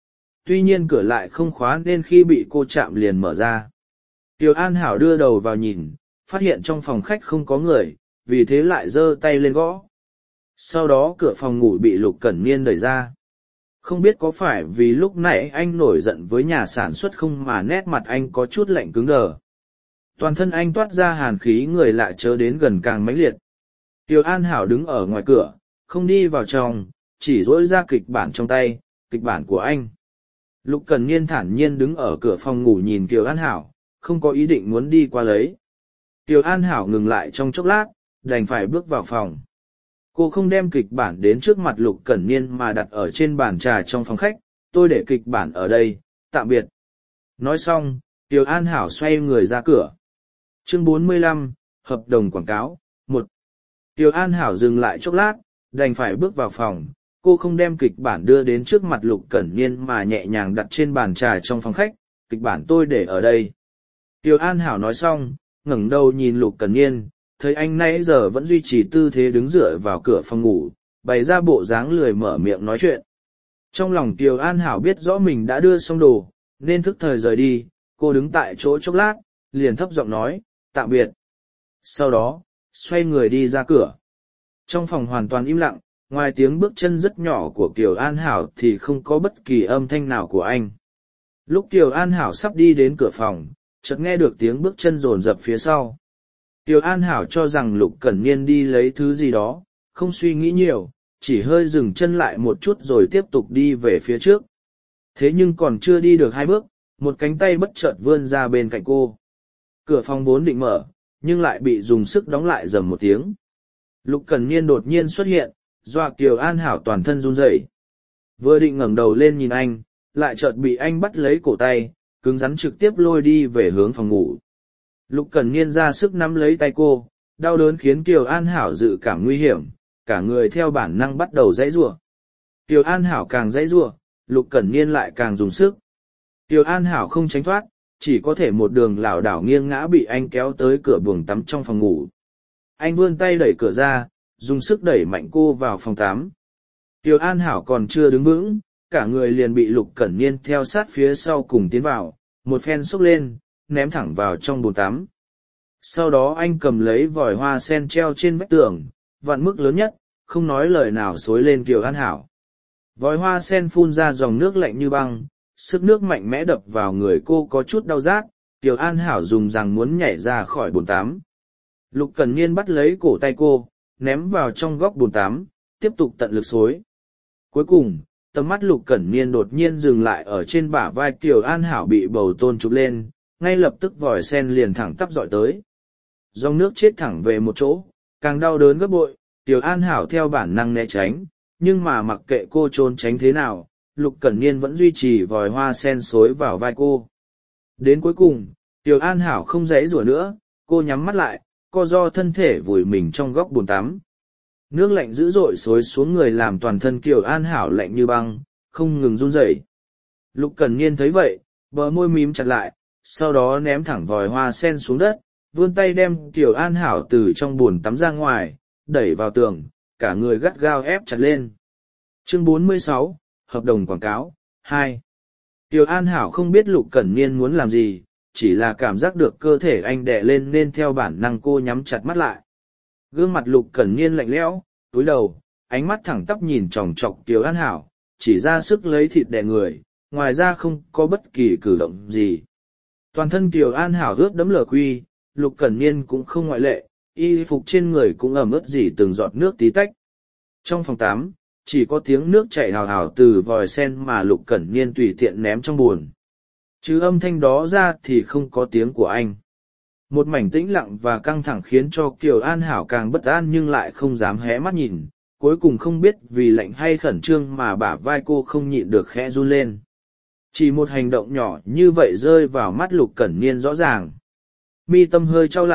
Tuy nhiên cửa lại không khóa nên khi bị cô chạm liền mở ra. Kiều An Hảo đưa đầu vào nhìn, phát hiện trong phòng khách không có người, vì thế lại giơ tay lên gõ. Sau đó cửa phòng ngủ bị Lục Cẩn Niên đẩy ra. Không biết có phải vì lúc nãy anh nổi giận với nhà sản xuất không mà nét mặt anh có chút lạnh cứng đờ. Toàn thân anh toát ra hàn khí, người lại chớ đến gần càng mãnh liệt. Kiều An Hảo đứng ở ngoài cửa, không đi vào trong, chỉ dỗi ra kịch bản trong tay, kịch bản của anh. Lục Cẩn Niên thản nhiên đứng ở cửa phòng ngủ nhìn Kiều An Hảo, không có ý định muốn đi qua lấy. Kiều An Hảo ngừng lại trong chốc lát, đành phải bước vào phòng. Cô không đem kịch bản đến trước mặt Lục Cẩn Niên mà đặt ở trên bàn trà trong phòng khách, tôi để kịch bản ở đây, tạm biệt. Nói xong, Kiều An Hảo xoay người ra cửa. Chương bốn mươi lăm, Hợp đồng quảng cáo, một. Kiều An Hảo dừng lại chốc lát, đành phải bước vào phòng. Cô không đem kịch bản đưa đến trước mặt Lục Cẩn Niên mà nhẹ nhàng đặt trên bàn trà trong phòng khách, kịch bản tôi để ở đây. Kiều An Hảo nói xong, ngẩng đầu nhìn Lục Cẩn Niên, thấy anh nãy giờ vẫn duy trì tư thế đứng dựa vào cửa phòng ngủ, bày ra bộ dáng lười mở miệng nói chuyện. Trong lòng Kiều An Hảo biết rõ mình đã đưa xong đồ, nên thức thời rời đi, cô đứng tại chỗ chốc lát, liền thấp giọng nói, tạm biệt. Sau đó, xoay người đi ra cửa. Trong phòng hoàn toàn im lặng, ngoài tiếng bước chân rất nhỏ của Kiều An Hảo thì không có bất kỳ âm thanh nào của anh. Lúc Kiều An Hảo sắp đi đến cửa phòng, chợt nghe được tiếng bước chân rồn rập phía sau. Kiều An Hảo cho rằng Lục Cẩn Niên đi lấy thứ gì đó, không suy nghĩ nhiều, chỉ hơi dừng chân lại một chút rồi tiếp tục đi về phía trước. Thế nhưng còn chưa đi được hai bước, một cánh tay bất chợt vươn ra bên cạnh cô. Cửa phòng vốn định mở, nhưng lại bị dùng sức đóng lại rầm một tiếng. Lục Cẩn Niên đột nhiên xuất hiện, dọa Kiều An Hảo toàn thân run rẩy. Vừa định ngẩng đầu lên nhìn anh, lại chợt bị anh bắt lấy cổ tay, cứng rắn trực tiếp lôi đi về hướng phòng ngủ. Lục Cẩn Niên ra sức nắm lấy tay cô, đau đớn khiến Kiều An Hảo dự cảm nguy hiểm, cả người theo bản năng bắt đầu giãy giụa. Kiều An Hảo càng giãy giụa, Lục Cẩn Niên lại càng dùng sức. Kiều An Hảo không tránh thoát, chỉ có thể một đường lảo đảo nghiêng ngã bị anh kéo tới cửa buồng tắm trong phòng ngủ. Anh vươn tay đẩy cửa ra, dùng sức đẩy mạnh cô vào phòng tắm. Kiều An Hảo còn chưa đứng vững, cả người liền bị Lục Cẩn Niên theo sát phía sau cùng tiến vào, một phen xốc lên, ném thẳng vào trong bồn tắm. Sau đó anh cầm lấy vòi hoa sen treo trên vách tường, vặn mức lớn nhất, không nói lời nào xối lên Kiều An Hảo. Vòi hoa sen phun ra dòng nước lạnh như băng, sức nước mạnh mẽ đập vào người cô có chút đau rát, Kiều An Hảo dùng rằng muốn nhảy ra khỏi bồn tắm. Lục Cẩn Niên bắt lấy cổ tay cô, ném vào trong góc bồn tắm, tiếp tục tận lực xối. Cuối cùng, tầm mắt Lục Cẩn Niên đột nhiên dừng lại ở trên bả vai Kiều An Hảo bị bầu tôn chụp lên, ngay lập tức vòi sen liền thẳng tắp dọi tới. Dòng nước chết thẳng về một chỗ, càng đau đớn gấp bội, Kiều An Hảo theo bản năng né tránh, nhưng mà mặc kệ cô trốn tránh thế nào, Lục Cẩn Niên vẫn duy trì vòi hoa sen xối vào vai cô. Đến cuối cùng, Kiều An Hảo không giãy giụa nữa, cô nhắm mắt lại, co ro thân thể vùi mình trong góc bồn tắm. Nước lạnh dữ dội xối xuống người làm toàn thân Kiều An Hảo lạnh như băng, không ngừng run rẩy. Lục Cẩn Niên thấy vậy, bờ môi mím chặt lại, sau đó ném thẳng vòi hoa sen xuống đất, vươn tay đem Kiều An Hảo từ trong bồn tắm ra ngoài, đẩy vào tường, cả người gắt gao ép chặt lên. Chương bốn mươi sáu, Hợp đồng quảng cáo, hai. Kiều An Hảo không biết Lục Cẩn Niên muốn làm gì, chỉ là cảm giác được cơ thể anh đè lên nên theo bản năng cô nhắm chặt mắt lại. Gương mặt Lục Cẩn Niên lạnh lẽo, túi đầu, ánh mắt thẳng tắp nhìn chòng chọc Kiều An Hảo, chỉ ra sức lấy thịt đè người, ngoài ra không có bất kỳ cử động gì. Toàn thân Kiều An Hảo ướt đẫm lở quy, Lục Cẩn Niên cũng không ngoại lệ, y phục trên người cũng ẩm ướt dỉ từng giọt nước tí tách. Trong phòng tắm, chỉ có tiếng nước chảy hào hào từ vòi sen mà Lục Cẩn Niên tùy tiện ném trong bồn. Chứ âm thanh đó ra thì không có tiếng của anh. Một mảnh tĩnh lặng và căng thẳng khiến cho Kiều An Hảo càng bất an nhưng lại không dám hé mắt nhìn, cuối cùng không biết vì lạnh hay khẩn trương mà bả vai cô không nhịn được khẽ run lên. Chỉ một hành động nhỏ như vậy rơi vào mắt Lục Cẩn Niên rõ ràng. Mi tâm hơi trao lại,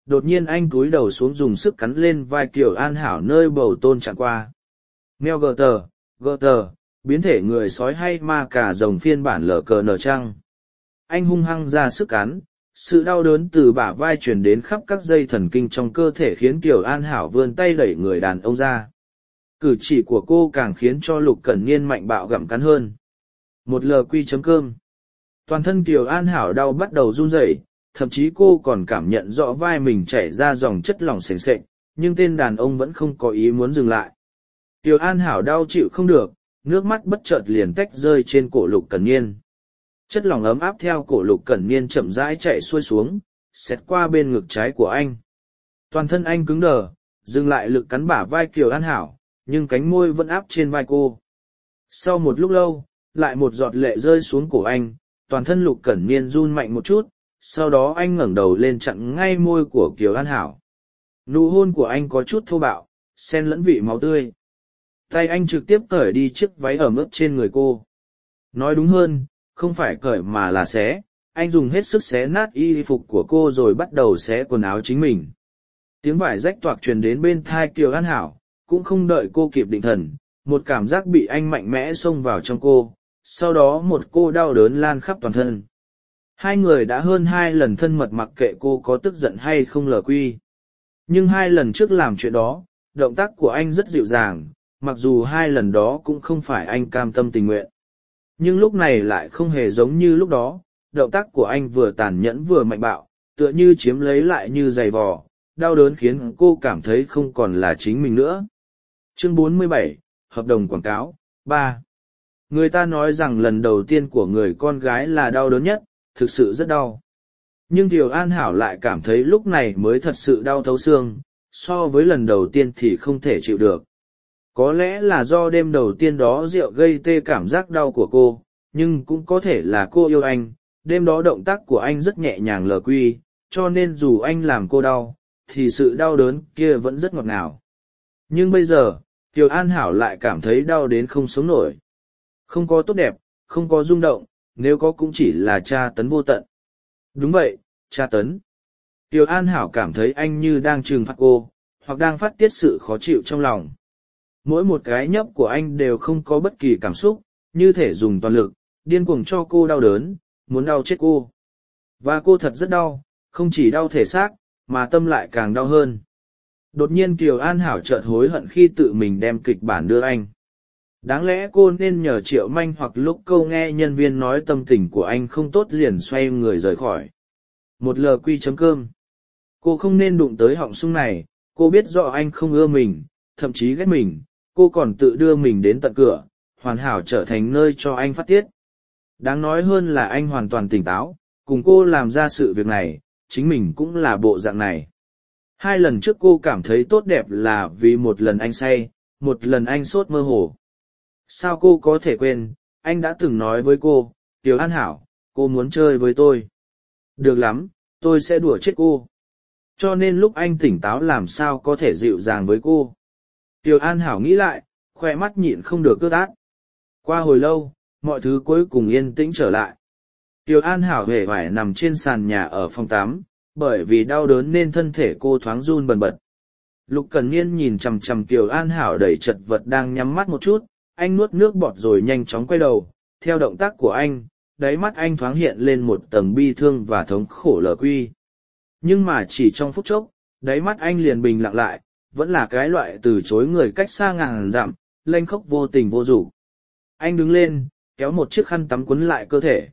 đột nhiên anh cúi đầu xuống dùng sức cắn lên vai Kiều An Hảo nơi bầu tôn chạm qua. Mèo gờ tờ, gờ tờ, biến thể người sói hay ma cà rồng phiên bản lờ cờ nở trăng. Anh hung hăng ra sức cắn, sự đau đớn từ bả vai truyền đến khắp các dây thần kinh trong cơ thể khiến Kiều An Hảo vươn tay đẩy người đàn ông ra. Cử chỉ của cô càng khiến cho Lục Cẩn Niên mạnh bạo gặm cắn hơn. Một lờ quy chấm cơm. Toàn thân Kiều An Hảo đau bắt đầu run rẩy, thậm chí cô còn cảm nhận rõ vai mình chảy ra dòng chất lỏng sền sệt, nhưng tên đàn ông vẫn không có ý muốn dừng lại. Kiều An Hảo đau chịu không được, nước mắt bất chợt liền tách rơi trên cổ Lục Cẩn Niên. Chất lỏng ấm áp theo cổ Lục Cẩn Niên chậm rãi chạy xuôi xuống, xẹt qua bên ngực trái của anh. Toàn thân anh cứng đờ, dừng lại lực cắn bả vai Kiều An Hảo, nhưng cánh môi vẫn áp trên vai cô. Sau một lúc lâu, lại một giọt lệ rơi xuống cổ anh, toàn thân Lục Cẩn Niên run mạnh một chút, sau đó anh ngẩng đầu lên chặn ngay môi của Kiều An Hảo. Nụ hôn của anh có chút thô bạo, xen lẫn vị máu tươi. Tay anh trực tiếp cởi đi chiếc váy ẩm ướt trên người cô. Nói đúng hơn, không phải cởi mà là xé, anh dùng hết sức xé nát y phục của cô rồi bắt đầu xé quần áo chính mình. Tiếng vải rách toạc truyền đến bên thai Kiều An Hảo, cũng không đợi cô kịp định thần, một cảm giác bị anh mạnh mẽ xông vào trong cô, sau đó một cô đau đớn lan khắp toàn thân. Hai người đã hơn hai lần thân mật mặc kệ cô có tức giận hay không lờ quy. Nhưng hai lần trước làm chuyện đó, động tác của anh rất dịu dàng, mặc dù hai lần đó cũng không phải anh cam tâm tình nguyện. Nhưng lúc này lại không hề giống như lúc đó, động tác của anh vừa tàn nhẫn vừa mạnh bạo, tựa như chiếm lấy lại như giày vò, đau đớn khiến cô cảm thấy không còn là chính mình nữa. Chương bốn mươi bảy, Hợp đồng quảng cáo, ba. Người ta nói rằng lần đầu tiên của người con gái là đau đớn nhất, thực sự rất đau. Nhưng Kiều An Hảo lại cảm thấy lúc này mới thật sự đau thấu xương, so với lần đầu tiên thì không thể chịu được. Có lẽ là do đêm đầu tiên đó rượu gây tê cảm giác đau của cô, nhưng cũng có thể là cô yêu anh, đêm đó động tác của anh rất nhẹ nhàng lờ quy, cho nên dù anh làm cô đau, thì sự đau đớn kia vẫn rất ngọt ngào. Nhưng bây giờ, Kiều An Hảo lại cảm thấy đau đến không sống nổi. Không có tốt đẹp, không có rung động, nếu có cũng chỉ là tra tấn vô tận. Đúng vậy, tra tấn. Kiều An Hảo cảm thấy anh như đang trừng phạt cô, hoặc đang phát tiết sự khó chịu trong lòng. Mỗi một cái nhấp của anh đều không có bất kỳ cảm xúc, như thể dùng toàn lực, điên cuồng cho cô đau đớn, muốn đau chết cô. Và cô thật rất đau, không chỉ đau thể xác, mà tâm lại càng đau hơn. Đột nhiên Kiều An Hảo chợt hối hận khi tự mình đem kịch bản đưa anh. Đáng lẽ cô nên nhờ Triệu Manh hoặc lúc câu nghe nhân viên nói tâm tình của anh không tốt liền xoay người rời khỏi. Một lờ quy chấm cơm. Cô không nên đụng tới họng sung này, cô biết rõ anh không ưa mình, thậm chí ghét mình, cô còn tự đưa mình đến tận cửa, hoàn hảo trở thành nơi cho anh phát tiết. Đáng nói hơn là anh hoàn toàn tỉnh táo, cùng cô làm ra sự việc này, chính mình cũng là bộ dạng này. Hai lần trước cô cảm thấy tốt đẹp là vì một lần anh say, một lần anh sốt mơ hồ. Sao cô có thể quên, anh đã từng nói với cô, Kiều An Hảo, cô muốn chơi với tôi. Được lắm, tôi sẽ đùa chết cô. Cho nên lúc anh tỉnh táo làm sao có thể dịu dàng với cô. Kiều An Hảo nghĩ lại, khoe mắt nhịn không được ướt át. Qua hồi lâu, mọi thứ cuối cùng yên tĩnh trở lại. Kiều An Hảo hề phải nằm trên sàn nhà ở phòng tắm, bởi vì đau đớn nên thân thể cô thoáng run bần bật. Lục Cẩn Niên nhìn chằm chằm Kiều An Hảo đầy chật vật đang nhắm mắt một chút, anh nuốt nước bọt rồi nhanh chóng quay đầu, theo động tác của anh, đáy mắt anh thoáng hiện lên một tầng bi thương và thống khổ lờ quy. Nhưng mà chỉ trong phút chốc, đáy mắt anh liền bình lặng lại, vẫn là cái loại từ chối người cách xa ngàn dặm, lênh khốc vô tình vô dục. Anh đứng lên, kéo một chiếc khăn tắm quấn lại cơ thể.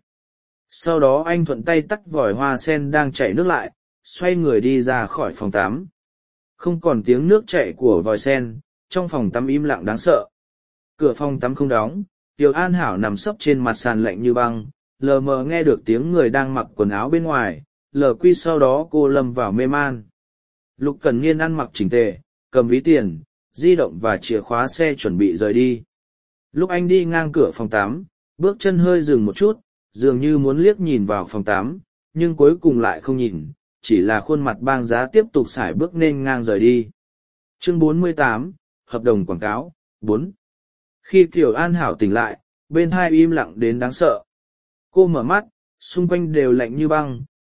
Sau đó anh thuận tay tắt vòi hoa sen đang chảy nước lại, xoay người đi ra khỏi phòng tắm. Không còn tiếng nước chảy của vòi sen, trong phòng tắm im lặng đáng sợ. Cửa phòng tắm không đóng, Kiều An Hảo nằm sấp trên mặt sàn lạnh như băng, lờ mờ nghe được tiếng người đang mặc quần áo bên ngoài, lờ quy sau đó cô lâm vào mê man. Lục Cẩn Niên ăn mặc chỉnh tề, cầm ví tiền, di động và chìa khóa xe chuẩn bị rời đi. Lúc anh đi ngang cửa phòng tắm, bước chân hơi dừng một chút, dường như muốn liếc nhìn vào phòng tắm, nhưng cuối cùng lại không nhìn, chỉ là khuôn mặt bang giá tiếp tục sải bước nên ngang rời đi. Chương bốn mươi tám, Hợp đồng quảng cáo, bốn. Khi Kiều An Hảo tỉnh lại, bên hai im lặng đến đáng sợ. Cô mở mắt, xung quanh đều lạnh như băng,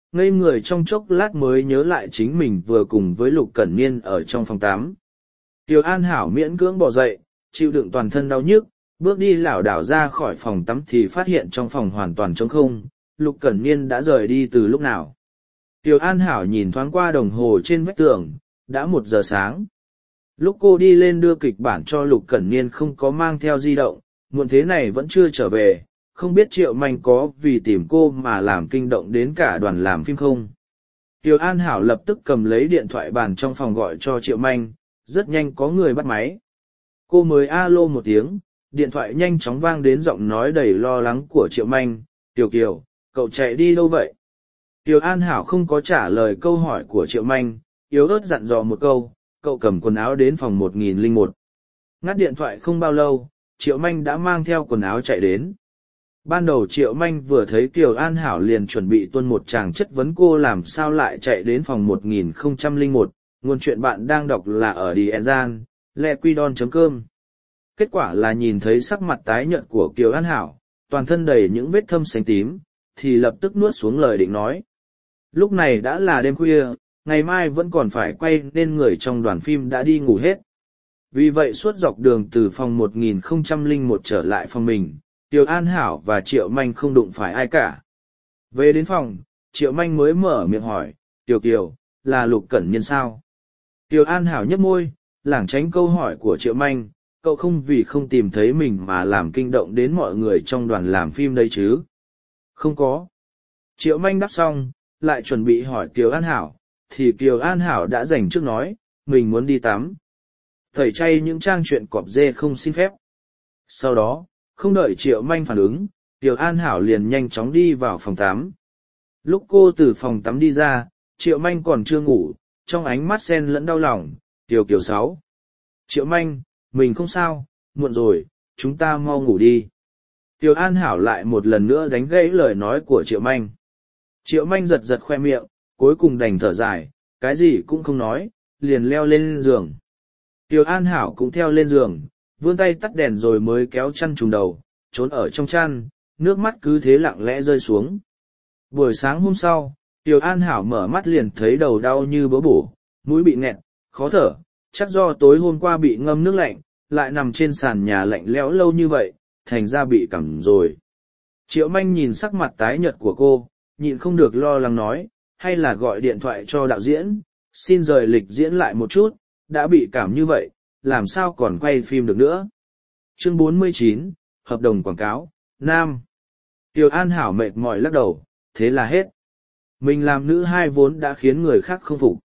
ngây người trong chốc lát mới nhớ lại chính mình vừa cùng với Lục Cẩn Niên ở trong phòng tắm. Tiểu An Hảo miễn cưỡng bỏ dậy, chịu đựng toàn thân đau nhức, bước đi lảo đảo ra khỏi phòng tắm thì phát hiện trong phòng hoàn toàn trống không, Lục Cẩn Niên đã rời đi từ lúc nào. Tiểu An Hảo nhìn thoáng qua đồng hồ trên vách tường, đã một giờ sáng. Lúc cô đi lên đưa kịch bản cho Lục Cẩn Niên không có mang theo di động, muộn thế này vẫn chưa trở về, không biết Triệu Manh có vì tìm cô mà làm kinh động đến cả đoàn làm phim không. Tiểu An Hảo lập tức cầm lấy điện thoại bàn trong phòng gọi cho Triệu Manh, rất nhanh có người bắt máy. Cô mới alo một tiếng, điện thoại nhanh chóng vang đến giọng nói đầy lo lắng của Triệu Manh, Tiểu Kiều, cậu chạy đi đâu vậy? Tiểu An Hảo không có trả lời câu hỏi của Triệu Manh, yếu ớt dặn dò một câu, cậu cầm quần áo đến phòng một nghìn lẻ một. Ngắt điện thoại không bao lâu, Triệu Manh đã mang theo quần áo chạy đến. Ban đầu Triệu Manh vừa thấy Kiều An Hảo liền chuẩn bị tuôn một tràng chất vấn cô làm sao lại chạy đến phòng một nghìn lẻ một, nguồn chuyện bạn đang đọc là ở Dienzan, lequidon chấm com. Kết quả là nhìn thấy sắc mặt tái nhợt của Kiều An Hảo, toàn thân đầy những vết thâm xanh tím, thì lập tức nuốt xuống lời định nói. Lúc này đã là đêm khuya, ngày mai vẫn còn phải quay nên người trong đoàn phim đã đi ngủ hết. Vì vậy suốt dọc đường từ phòng một nghìn lẻ một trở lại phòng mình, Kiều An Hảo và Triệu Manh không đụng phải ai cả. Về đến phòng, Triệu Manh mới mở miệng hỏi, Tiểu Kiều, là Lục Cẩn Niên sao? Kiều An Hảo nhếch môi, lảng tránh câu hỏi của Triệu Manh, cậu không vì không tìm thấy mình mà làm kinh động đến mọi người trong đoàn làm phim đây chứ? Không có. Triệu Manh đáp xong, lại chuẩn bị hỏi Kiều An Hảo, thì Kiều An Hảo đã dành trước nói, mình muốn đi tắm. Tẩy chay những trang truyện cọp dê không xin phép. Sau đó, không đợi Triệu Manh phản ứng, Kiều An Hảo liền nhanh chóng đi vào phòng tắm. Lúc cô từ phòng tắm đi ra, Triệu Manh còn chưa ngủ, trong ánh mắt xen lẫn đau lòng, Kiều Kiều sáu. Triệu Manh, mình không sao, muộn rồi, chúng ta mau ngủ đi. Kiều An Hảo lại một lần nữa đánh gãy lời nói của Triệu Manh. Triệu Manh giật giật khoe miệng, cuối cùng đành thở dài, cái gì cũng không nói, liền leo lên giường. Kiều An Hảo cũng theo lên giường, vươn tay tắt đèn rồi mới kéo chăn trùm đầu, trốn ở trong chăn, nước mắt cứ thế lặng lẽ rơi xuống. Buổi sáng hôm sau, Kiều An Hảo mở mắt liền thấy đầu đau như bớ bổ, mũi bị nghẹt, khó thở, chắc do tối hôm qua bị ngâm nước lạnh, lại nằm trên sàn nhà lạnh lẽo lâu như vậy, thành ra bị cảm rồi. Triệu Manh nhìn sắc mặt tái nhợt của cô, nhịn không được lo lắng nói, hay là gọi điện thoại cho đạo diễn, xin rời lịch diễn lại một chút, đã bị cảm như vậy, làm sao còn quay phim được nữa. Chương bốn mươi chín, Hợp đồng quảng cáo, Nam. Kiều An Hảo mệt mỏi lắc đầu, thế là hết. Mình làm nữ hai vốn đã khiến người khác không phục.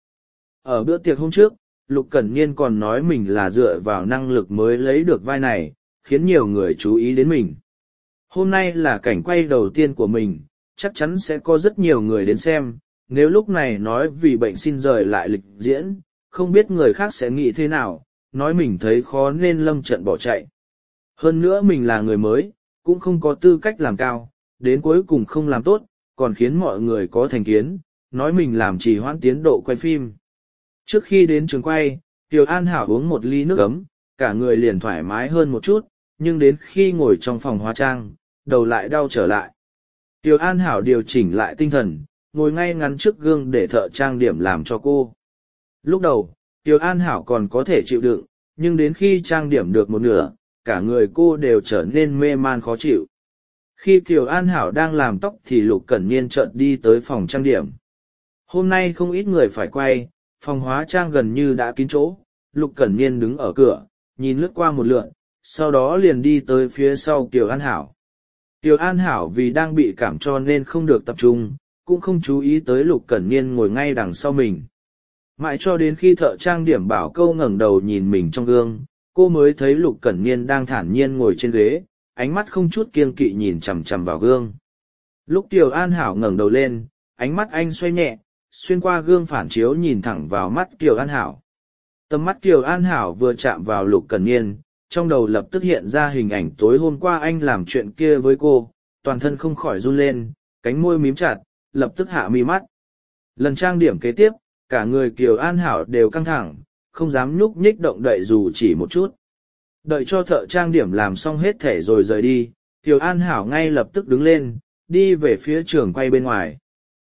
Ở bữa tiệc hôm trước, Lục Cẩn Niên còn nói mình là dựa vào năng lực mới lấy được vai này, khiến nhiều người chú ý đến mình. Hôm nay là cảnh quay đầu tiên của mình, chắc chắn sẽ có rất nhiều người đến xem, nếu lúc này nói vì bệnh xin rời lại lịch diễn, không biết người khác sẽ nghĩ thế nào, nói mình thấy khó nên lâm trận bỏ chạy. Hơn nữa mình là người mới, cũng không có tư cách làm cao, đến cuối cùng không làm tốt, còn khiến mọi người có thành kiến, nói mình làm trì hoãn tiến độ quay phim. Trước khi đến trường quay, Kiều An Hảo uống một ly nước ấm, cả người liền thoải mái hơn một chút, nhưng đến khi ngồi trong phòng hóa trang, đầu lại đau trở lại. Kiều An Hảo điều chỉnh lại tinh thần, ngồi ngay ngắn trước gương để thợ trang điểm làm cho cô. Lúc đầu, Kiều An Hảo còn có thể chịu đựng, nhưng đến khi trang điểm được một nửa, cả người cô đều trở nên mê man khó chịu. Khi Kiều An Hảo đang làm tóc thì Lục Cẩn Niên chợt đi tới phòng trang điểm. Hôm nay không ít người phải quay, phòng hóa trang gần như đã kín chỗ, Lục Cẩn Niên đứng ở cửa, nhìn lướt qua một lượt, sau đó liền đi tới phía sau Kiều An Hảo. Kiều An Hảo vì đang bị cảm cho nên không được tập trung, cũng không chú ý tới Lục Cẩn Niên ngồi ngay đằng sau mình. Mãi cho đến khi thợ trang điểm bảo câu ngẩng đầu nhìn mình trong gương, cô mới thấy Lục Cẩn Niên đang thản nhiên ngồi trên ghế, ánh mắt không chút kiêng kỵ nhìn chằm chằm vào gương. Lúc Kiều An Hảo ngẩng đầu lên, ánh mắt anh xoay nhẹ, xuyên qua gương phản chiếu nhìn thẳng vào mắt Kiều An Hảo. Tầm mắt Kiều An Hảo vừa chạm vào Lục Cẩn Niên, trong đầu lập tức hiện ra hình ảnh tối hôm qua anh làm chuyện kia với cô, toàn thân không khỏi run lên, cánh môi mím chặt, lập tức hạ mi mắt. Lần trang điểm kế tiếp, cả người Kiều An Hảo đều căng thẳng, không dám nhúc nhích động đậy dù chỉ một chút. Đợi cho thợ trang điểm làm xong hết thể rồi rời đi, Kiều An Hảo ngay lập tức đứng lên, đi về phía trường quay bên ngoài.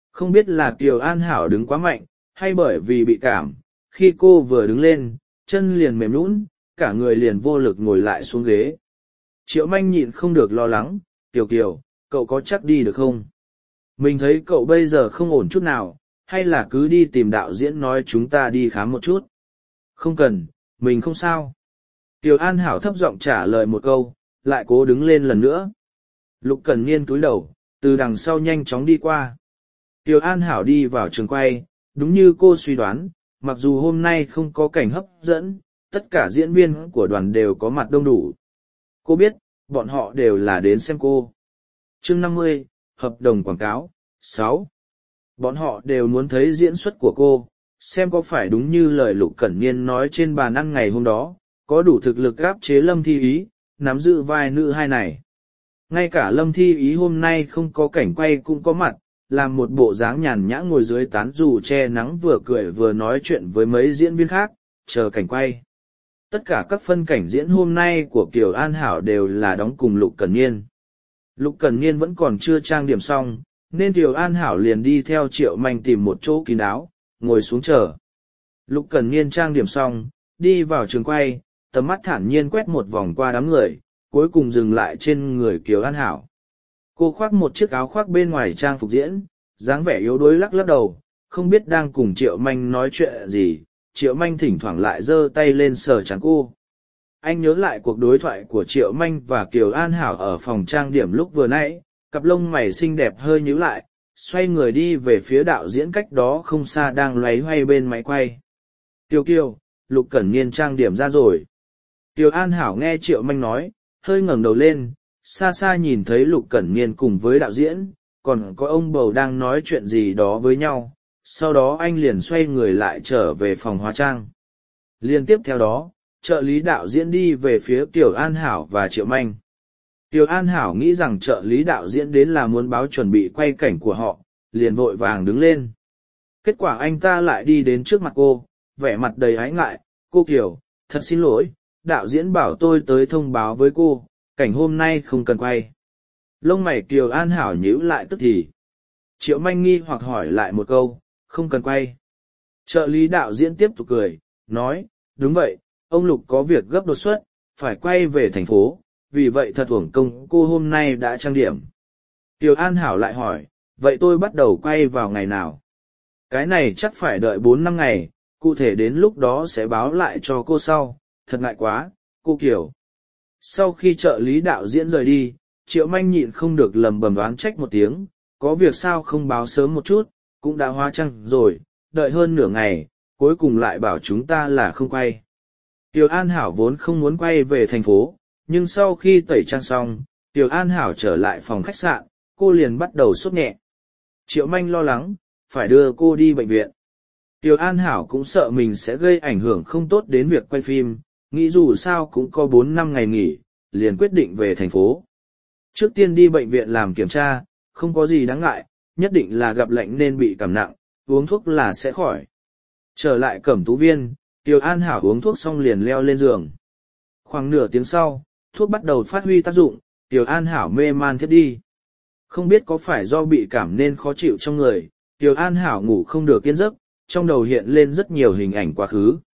Không biết là Kiều An Hảo đứng quá mạnh, hay bởi vì bị cảm, khi cô vừa đứng lên, chân liền mềm nhũn, cả người liền vô lực ngồi lại xuống ghế. Triệu Manh nhịn không được lo lắng, Kiều Kiều, cậu có chắc đi được không? Mình thấy cậu bây giờ không ổn chút nào, hay là cứ đi tìm đạo diễn nói chúng ta đi khám một chút? Không cần, mình không sao. Kiều An Hảo thấp giọng trả lời một câu, lại cố đứng lên lần nữa. Lục Cẩn Niên cúi đầu, từ đằng sau nhanh chóng đi qua. Kiều An Hảo đi vào trường quay, đúng như cô suy đoán, mặc dù hôm nay không có cảnh hấp dẫn, tất cả diễn viên của đoàn đều có mặt đông đủ. Cô biết, bọn họ đều là đến xem cô. Chương năm mươi, hợp đồng quảng cáo, sáu. Bọn họ đều muốn thấy diễn xuất của cô, xem có phải đúng như lời Lục Cẩn Niên nói trên bàn ăn ngày hôm đó, có đủ thực lực áp chế Lâm Thi Ý, nắm giữ vai nữ hai này. Ngay cả Lâm Thi Ý hôm nay không có cảnh quay cũng có mặt, làm một bộ dáng nhàn nhã ngồi dưới tán dù che nắng vừa cười vừa nói chuyện với mấy diễn viên khác, chờ cảnh quay. Tất cả các phân cảnh diễn hôm nay của Kiều An Hảo đều là đóng cùng Lục Cẩn Niên. Lục Cẩn Niên vẫn còn chưa trang điểm xong, nên Kiều An Hảo liền đi theo Triệu Manh tìm một chỗ kín đáo, ngồi xuống chờ. Lục Cẩn Niên trang điểm xong, đi vào trường quay, tầm mắt thản nhiên quét một vòng qua đám người, cuối cùng dừng lại trên người Kiều An Hảo. Cô khoác một chiếc áo khoác bên ngoài trang phục diễn, dáng vẻ yếu đuối lắc lắc đầu, không biết đang cùng Triệu Manh nói chuyện gì. Triệu Manh thỉnh thoảng lại giơ tay lên sờ trán cô. Anh nhớ lại cuộc đối thoại của Triệu Manh và Kiều An Hảo ở phòng trang điểm lúc vừa nãy, cặp lông mày xinh đẹp hơi nhíu lại, xoay người đi về phía đạo diễn cách đó không xa đang loáy hoay bên máy quay. Kiều Kiều, Lục Cẩn Niên trang điểm ra rồi. Kiều An Hảo nghe Triệu Manh nói, hơi ngẩng đầu lên, xa xa nhìn thấy Lục Cẩn Niên cùng với đạo diễn, còn có ông bầu đang nói chuyện gì đó với nhau. Sau đó anh liền xoay người lại trở về phòng hóa trang. Liên tiếp theo đó, trợ lý đạo diễn đi về phía Kiều An Hảo và Triệu Manh. Kiều An Hảo nghĩ rằng trợ lý đạo diễn đến là muốn báo chuẩn bị quay cảnh của họ, liền vội vàng đứng lên. Kết quả anh ta lại đi đến trước mặt cô, vẻ mặt đầy ái ngại, cô Kiều, thật xin lỗi, đạo diễn bảo tôi tới thông báo với cô, cảnh hôm nay không cần quay. Lông mày Kiều An Hảo nhíu lại tức thì. Triệu Manh nghi hoặc hỏi lại một câu, không cần quay. Trợ lý đạo diễn tiếp tục cười, nói, đúng vậy, ông Lục có việc gấp đột xuất, phải quay về thành phố, vì vậy thật uổng công cô hôm nay đã trang điểm. Kiều An Hảo lại hỏi, vậy tôi bắt đầu quay vào ngày nào? Cái này chắc phải đợi bốn năm ngày, cụ thể đến lúc đó sẽ báo lại cho cô sau, thật ngại quá, cô Kiều. Sau khi trợ lý đạo diễn rời đi, Triệu Manh nhịn không được lầm bầm đoán trách một tiếng, có việc sao không báo sớm một chút, cũng đã hóa trang rồi, đợi hơn nửa ngày, cuối cùng lại bảo chúng ta là không quay. Kiều An Hảo vốn không muốn quay về thành phố, nhưng sau khi tẩy trang xong, Kiều An Hảo trở lại phòng khách sạn, cô liền bắt đầu sốt nhẹ. Triệu Manh lo lắng, phải đưa cô đi bệnh viện. Kiều An Hảo cũng sợ mình sẽ gây ảnh hưởng không tốt đến việc quay phim, nghĩ dù sao cũng có bốn năm ngày nghỉ, liền quyết định về thành phố. Trước tiên đi bệnh viện làm kiểm tra, không có gì đáng ngại, nhất định là gặp lạnh nên bị cảm nặng, uống thuốc là sẽ khỏi. Trở lại Cẩm Tú Viên, Kiều An Hảo uống thuốc xong liền leo lên giường. Khoảng nửa tiếng sau, thuốc bắt đầu phát huy tác dụng, Kiều An Hảo mê man thiếp đi. Không biết có phải do bị cảm nên khó chịu trong người, Kiều An Hảo ngủ không được yên giấc, trong đầu hiện lên rất nhiều hình ảnh quá khứ.